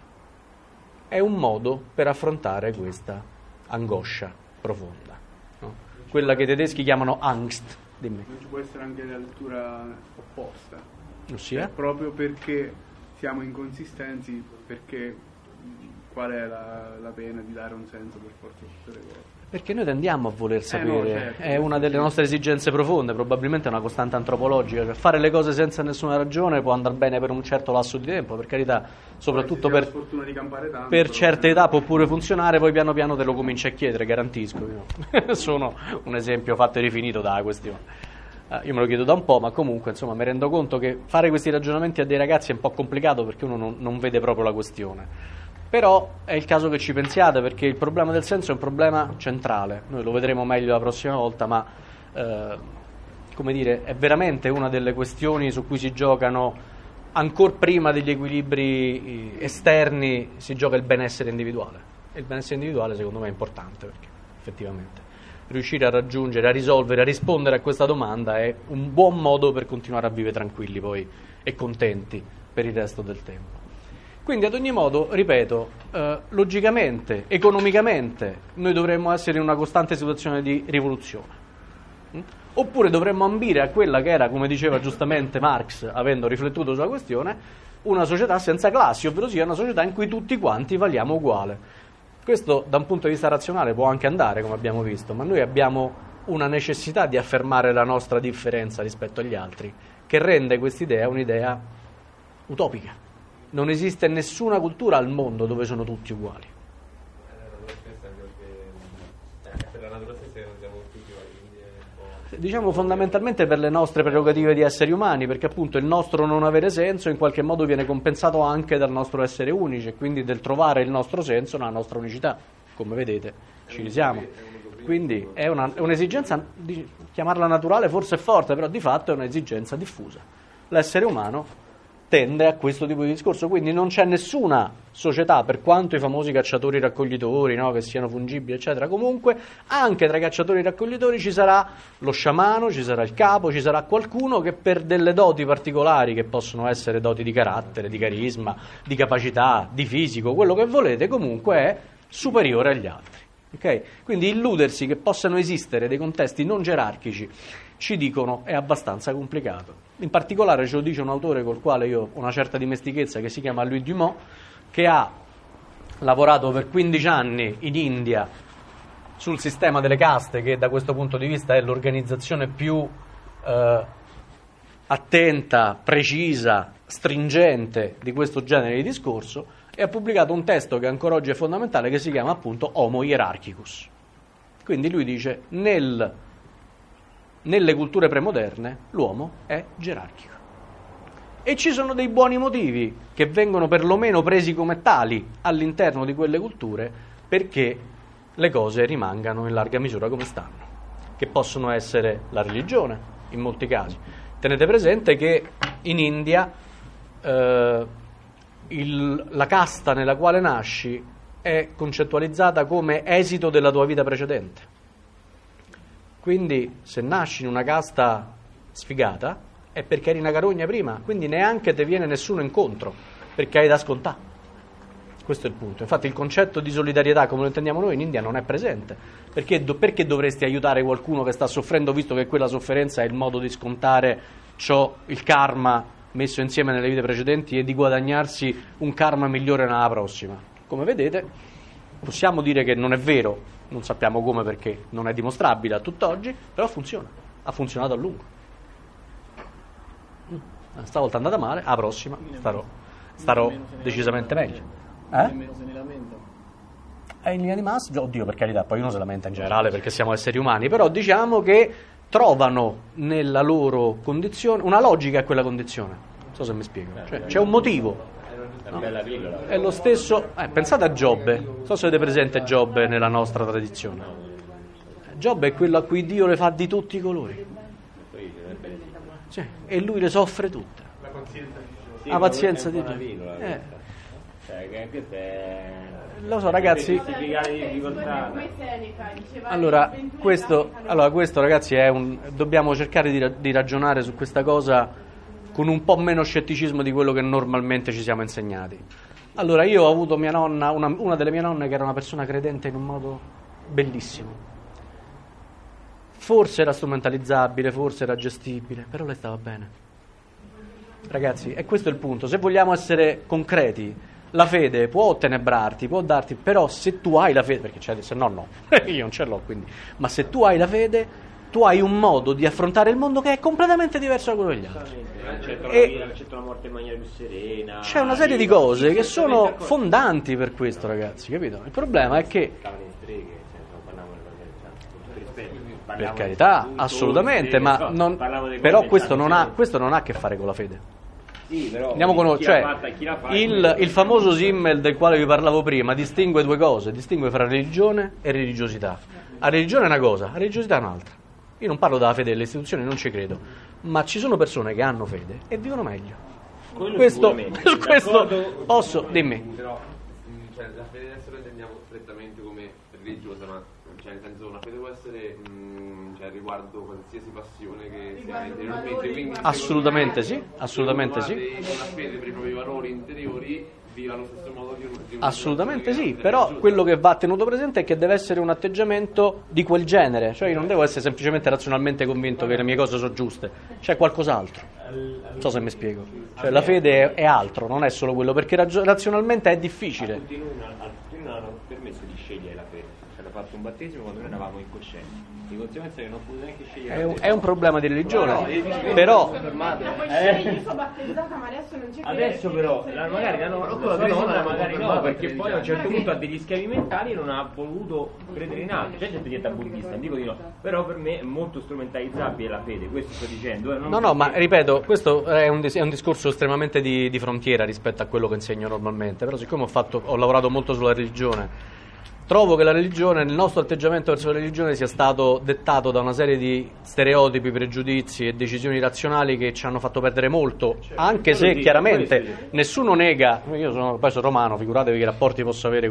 È un modo per affrontare questa angoscia profonda, no? Quella che i tedeschi chiamano Angst. Dimmi. Non ci può essere anche la lettura opposta, Ossia? proprio perché siamo inconsistenti, perché qual è la pena di dare un senso per forza a tutte le cose? Perché noi tendiamo a voler sapere, certo, è una delle nostre esigenze profonde, probabilmente è una costante antropologica, cioè fare le cose senza nessuna ragione può andare bene per un certo lasso di tempo, per carità, soprattutto per sfortuna di campare tanto, per certe età può pure funzionare, poi piano piano te lo cominci a chiedere, garantisco, io sono un esempio fatto e rifinito dalla questione. Io me lo chiedo da un po', ma comunque insomma mi rendo conto che fare questi ragionamenti a dei ragazzi è un po' complicato perché uno non vede proprio la questione. Però è il caso che ci pensiate, perché il problema del senso è un problema centrale. Noi lo vedremo meglio la prossima volta, ma come dire, è veramente una delle questioni su cui si giocano, ancor prima degli equilibri esterni, si gioca il benessere individuale. E il benessere individuale secondo me è importante, perché effettivamente riuscire a raggiungere, a risolvere, a rispondere a questa domanda è un buon modo per continuare a vivere tranquilli poi e contenti per il resto del tempo. Quindi ad ogni modo, ripeto, logicamente, economicamente, noi dovremmo essere in una costante situazione di rivoluzione. Oppure dovremmo ambire a quella che era, come diceva giustamente Marx, avendo riflettuto sulla questione, una società senza classi, ovvero sia una società in cui tutti quanti valiamo uguale. Questo da un punto di vista razionale può anche andare, come abbiamo visto, ma noi abbiamo una necessità di affermare la nostra differenza rispetto agli altri, che rende quest'idea un'idea utopica. Non esiste nessuna cultura al mondo dove sono tutti uguali. Per la natura stessa non siamo tutti uguali, quindi è un po'... Diciamo fondamentalmente per le nostre prerogative di esseri umani, perché appunto il nostro non avere senso in qualche modo viene compensato anche dal nostro essere unici, e quindi del trovare il nostro senso nella nostra unicità. Come vedete, ci risiamo. Quindi è un'esigenza, chiamarla naturale forse è forte, però di fatto è un'esigenza diffusa. L'essere umano tende a questo tipo di discorso, quindi non c'è nessuna società, per quanto i famosi cacciatori raccoglitori, no, che siano fungibili eccetera, comunque anche tra i cacciatori raccoglitori ci sarà lo sciamano, ci sarà il capo, ci sarà qualcuno che per delle doti particolari, che possono essere doti di carattere, di carisma, di capacità, di fisico, quello che volete, comunque è superiore agli altri. Okay? Quindi illudersi che possano esistere dei contesti non gerarchici, ci dicono, è abbastanza complicato. In particolare ce lo dice un autore col quale io ho una certa dimestichezza, che si chiama Louis Dumont, che ha lavorato per 15 anni in India sul sistema delle caste, che da questo punto di vista è l'organizzazione più attenta, precisa, stringente di questo genere di discorso, e ha pubblicato un testo che ancora oggi è fondamentale, che si chiama appunto Homo Hierarchicus. Quindi lui dice: nelle culture premoderne l'uomo è gerarchico. E ci sono dei buoni motivi che vengono perlomeno presi come tali all'interno di quelle culture perché le cose rimangano in larga misura come stanno, che possono essere la religione in molti casi. Tenete presente che in India la casta nella quale nasci è concettualizzata come esito della tua vita precedente. Quindi se nasci in una casta sfigata è perché eri una carogna prima, quindi neanche ti viene nessuno incontro, perché hai da scontare. Questo è il punto. Infatti il concetto di solidarietà come lo intendiamo noi in India non è presente. Perché dovresti aiutare qualcuno che sta soffrendo, visto che quella sofferenza è il modo di scontare il karma messo insieme nelle vite precedenti e di guadagnarsi un karma migliore nella prossima? Come vedete, possiamo dire che non è vero, non sappiamo come perché non è dimostrabile a tutt'oggi, però funziona, ha funzionato a lungo. Stavolta è andata male, la prossima starò decisamente meglio. Nemmeno se ne lamenta. In linea di massima, oddio, per carità, poi uno si lamenta in generale perché siamo esseri umani, però diciamo che trovano nella loro condizione una logica a quella condizione. Non so se mi spiego. Cioè, c'è un motivo. No? È lo stesso. Pensate a Giobbe. Non so se avete presente Giobbe nella nostra tradizione. Giobbe è quello a cui Dio le fa di tutti i colori. Sì, e lui le soffre tutte. La pazienza di Dio. Lo so, ragazzi. Allora, questo ragazzi dobbiamo cercare di ragionare su questa cosa con un po' meno scetticismo di quello che normalmente ci siamo insegnati. Allora, io ho avuto mia nonna, una delle mie nonne che era una persona credente in un modo bellissimo. Forse era strumentalizzabile, forse era gestibile, però lei stava bene. Ragazzi, e questo è il punto. Se vogliamo essere concreti, la fede può ottenebrarti, può darti, però se tu hai la fede, perché se no, io non ce l'ho, quindi, ma se tu hai la fede, tu hai un modo di affrontare il mondo che è completamente diverso da quello degli altri. Accetto la morte in maniera più serena. C'è una serie di cose che sono fondanti per questo, ragazzi, capito? Il problema è che, per carità, assolutamente, ma però questo non ha a che fare con la fede. Sì, però il famoso Simmel del quale vi parlavo prima distingue due cose, distingue fra religione e religiosità. La religione è una cosa, la religiosità è un'altra. Io non parlo della fede delle istituzioni, non ci credo, ma ci sono persone che hanno fede e vivono meglio. Questo posso, dimmi. Però la fede adesso la intendiamo strettamente come religiosa, ma nel senso la fede può essere riguardo qualsiasi passione che si ha interiormente, quindi assolutamente sì. La fede per i propri valori interiori viva allo stesso modo di un assolutamente sì, però quello che va tenuto presente è che deve essere un atteggiamento di quel genere, cioè io non devo essere semplicemente razionalmente convinto che le mie cose sono giuste, c'è qualcos'altro. Non so se mi spiego. Cioè la fede è altro, non è solo quello, perché razionalmente è difficile. Tutti non hanno permesso di scegliere la fede. Hanno fatto un battesimo quando noi eravamo incoscienti, di conseguenza che non potete neanche scegliere. È un problema di religione, però io sono battezzata, ma adesso non c'è. Adesso però magari magari no, perché poi a un certo punto ha degli schemi mentali e non ha voluto credere in altro. C'è gente che diventa buddista, non dico di no, però per me è molto strumentalizzabile la fede, questo sto dicendo. No, ma ripeto, questo è un discorso estremamente di frontiera rispetto a quello che insegno normalmente, però siccome ho lavorato molto sulla religione, trovo che la religione, il nostro atteggiamento verso la religione sia stato dettato da una serie di stereotipi, pregiudizi e decisioni razionali che ci hanno fatto perdere molto, anche se chiaramente nessuno nega, poi sono romano, figuratevi che rapporti posso avere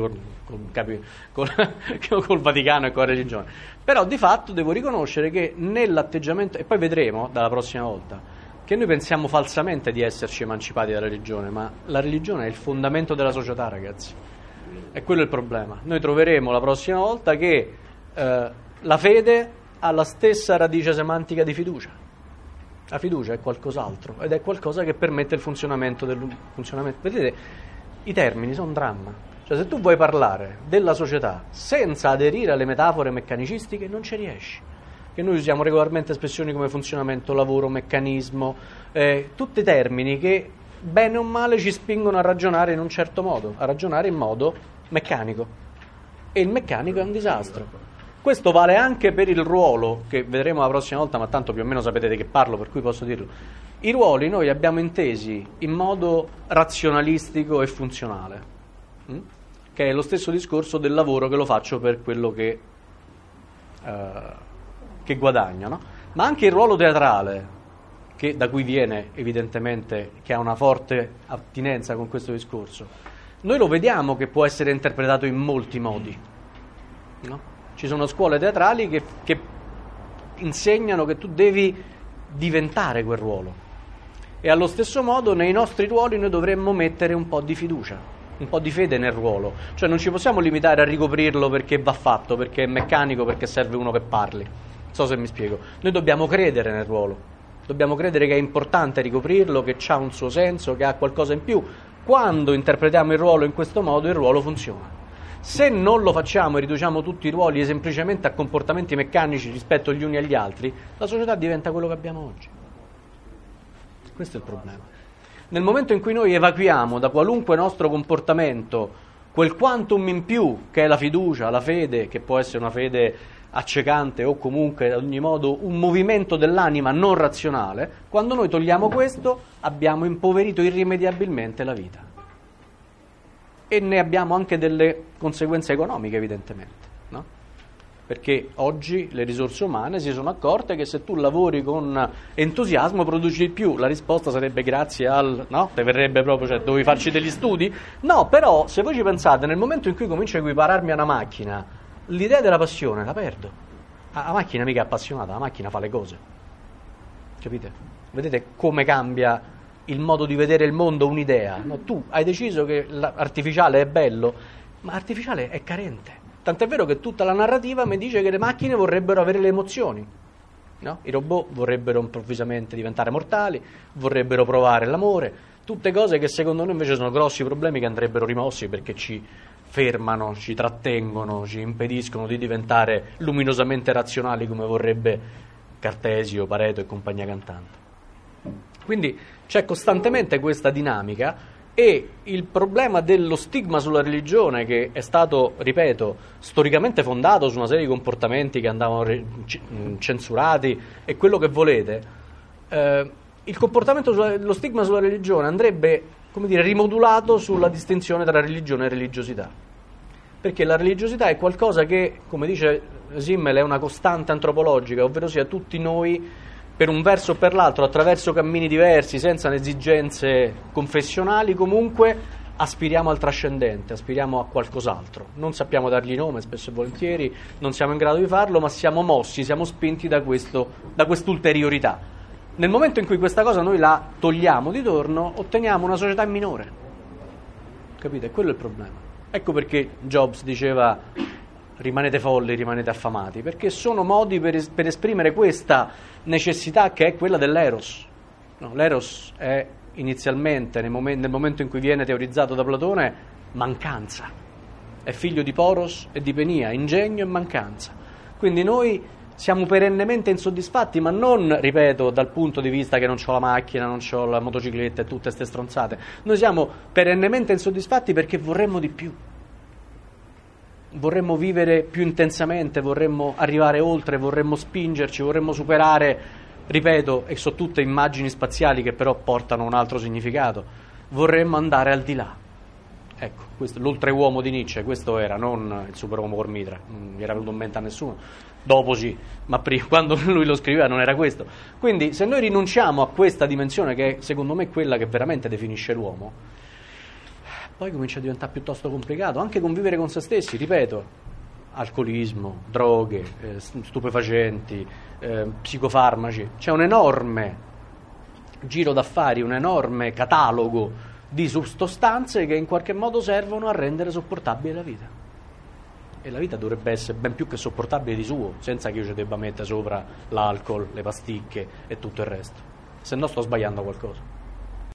col Vaticano e con la religione, però di fatto devo riconoscere che nell'atteggiamento, e poi vedremo dalla prossima volta, che noi pensiamo falsamente di esserci emancipati dalla religione, ma la religione è il fondamento della società, ragazzi. E quello è il problema. Noi troveremo la prossima volta che la fede ha la stessa radice semantica di fiducia. La fiducia è qualcos'altro ed è qualcosa che permette il funzionamento. Vedete, i termini sono un dramma. Cioè, se tu vuoi parlare della società senza aderire alle metafore meccanicistiche, non ci riesci. Che noi usiamo regolarmente espressioni come funzionamento, lavoro, meccanismo, tutti termini che bene o male ci spingono a ragionare in un certo modo, a ragionare in modo meccanico, e il meccanico è un disastro. Questo vale anche per il ruolo, che vedremo la prossima volta, ma tanto più o meno sapete di che parlo, per cui posso dirlo. I ruoli noi li abbiamo intesi in modo razionalistico e funzionale, che è lo stesso discorso del lavoro, che lo faccio per quello che guadagno, no? Ma anche il ruolo teatrale, che da cui viene evidentemente, che ha una forte attinenza con questo discorso, noi lo vediamo che può essere interpretato in molti modi, no? Ci sono scuole teatrali che insegnano che tu devi diventare quel ruolo, e allo stesso modo nei nostri ruoli noi dovremmo mettere un po' di fiducia, un po' di fede nel ruolo, cioè non ci possiamo limitare a ricoprirlo perché va fatto, perché è meccanico, perché serve uno che parli. Non so se mi spiego. Noi dobbiamo credere nel ruolo, dobbiamo credere che è importante ricoprirlo, che ha un suo senso, che ha qualcosa in più. Quando interpretiamo il ruolo in questo modo, il ruolo funziona. Se non lo facciamo e riduciamo tutti i ruoli semplicemente a comportamenti meccanici rispetto agli uni agli altri, la società diventa quello che abbiamo oggi. Questo è il problema. Nel momento in cui noi evacuiamo da qualunque nostro comportamento quel quantum in più che è la fiducia, la fede, che può essere una fede accecante o comunque ad ogni modo un movimento dell'anima non razionale, quando noi togliamo questo abbiamo impoverito irrimediabilmente la vita. E ne abbiamo anche delle conseguenze economiche, evidentemente, no? Perché oggi le risorse umane si sono accorte che se tu lavori con entusiasmo produci di più. La risposta sarebbe grazie al... no? Te verrebbe proprio, cioè, dovevi farci degli studi? No, però se voi ci pensate, nel momento in cui comincio a equipararmi a una macchina, l'idea della passione la perdo. La macchina mica è appassionata, la macchina fa le cose. Capite? Vedete come cambia il modo di vedere il mondo, un'idea. No, tu hai deciso che l'artificiale è bello, ma l'artificiale è carente. Tant'è vero che tutta la narrativa mi dice che le macchine vorrebbero avere le emozioni, no? I robot vorrebbero improvvisamente diventare mortali, vorrebbero provare l'amore, tutte cose che secondo noi invece sono grossi problemi che andrebbero rimossi perché ci fermano, ci trattengono, ci impediscono di diventare luminosamente razionali come vorrebbe Cartesio, Pareto e compagnia cantante. Quindi c'è costantemente questa dinamica. E il problema dello stigma sulla religione, che è stato, ripeto, storicamente fondato su una serie di comportamenti che andavano censurati e quello che volete, il comportamento lo stigma sulla religione andrebbe, come dire, rimodulato sulla distinzione tra religione e religiosità. Perché la religiosità è qualcosa che, come dice Simmel, è una costante antropologica, ovvero sia tutti noi, per un verso o per l'altro, attraverso cammini diversi, senza esigenze confessionali, comunque aspiriamo al trascendente, aspiriamo a qualcos'altro. Non sappiamo dargli nome, spesso e volentieri, non siamo in grado di farlo, ma siamo mossi, siamo spinti da quest'ulteriorità. Nel momento in cui questa cosa noi la togliamo di torno, otteniamo una società minore. Capite? Quello è il problema. Ecco perché Jobs diceva: rimanete folli, rimanete affamati, perché sono modi per esprimere questa necessità che è quella dell'eros. No, l'eros è inizialmente, nel momento in cui viene teorizzato da Platone, mancanza. È figlio di Poros e di Penia, ingegno e mancanza. Quindi noi siamo perennemente insoddisfatti, ma non, ripeto, dal punto di vista che non c'ho la macchina, non c'ho la motocicletta e tutte ste stronzate. Noi siamo perennemente insoddisfatti perché vorremmo di più. Vorremmo vivere più intensamente, vorremmo arrivare oltre, vorremmo spingerci, vorremmo superare, ripeto, e sono tutte immagini spaziali che però portano un altro significato, vorremmo andare al di là. Ecco, questo, l'oltreuomo di Nietzsche, questo era, non il superuomo col mitra, non gli era venuto in mente a nessuno, dopo sì, ma prima, quando lui lo scriveva non era questo. Quindi se noi rinunciamo a questa dimensione, che è secondo me quella che veramente definisce l'uomo, poi comincia a diventare piuttosto complicato anche convivere con se stessi, ripeto, alcolismo, droghe, stupefacenti, psicofarmaci. C'è un enorme giro d'affari, un enorme catalogo di sostanze che in qualche modo servono a rendere sopportabile la vita. E la vita dovrebbe essere ben più che sopportabile di suo, senza che io ci debba mettere sopra l'alcol, le pasticche e tutto il resto. Se no sto sbagliando qualcosa.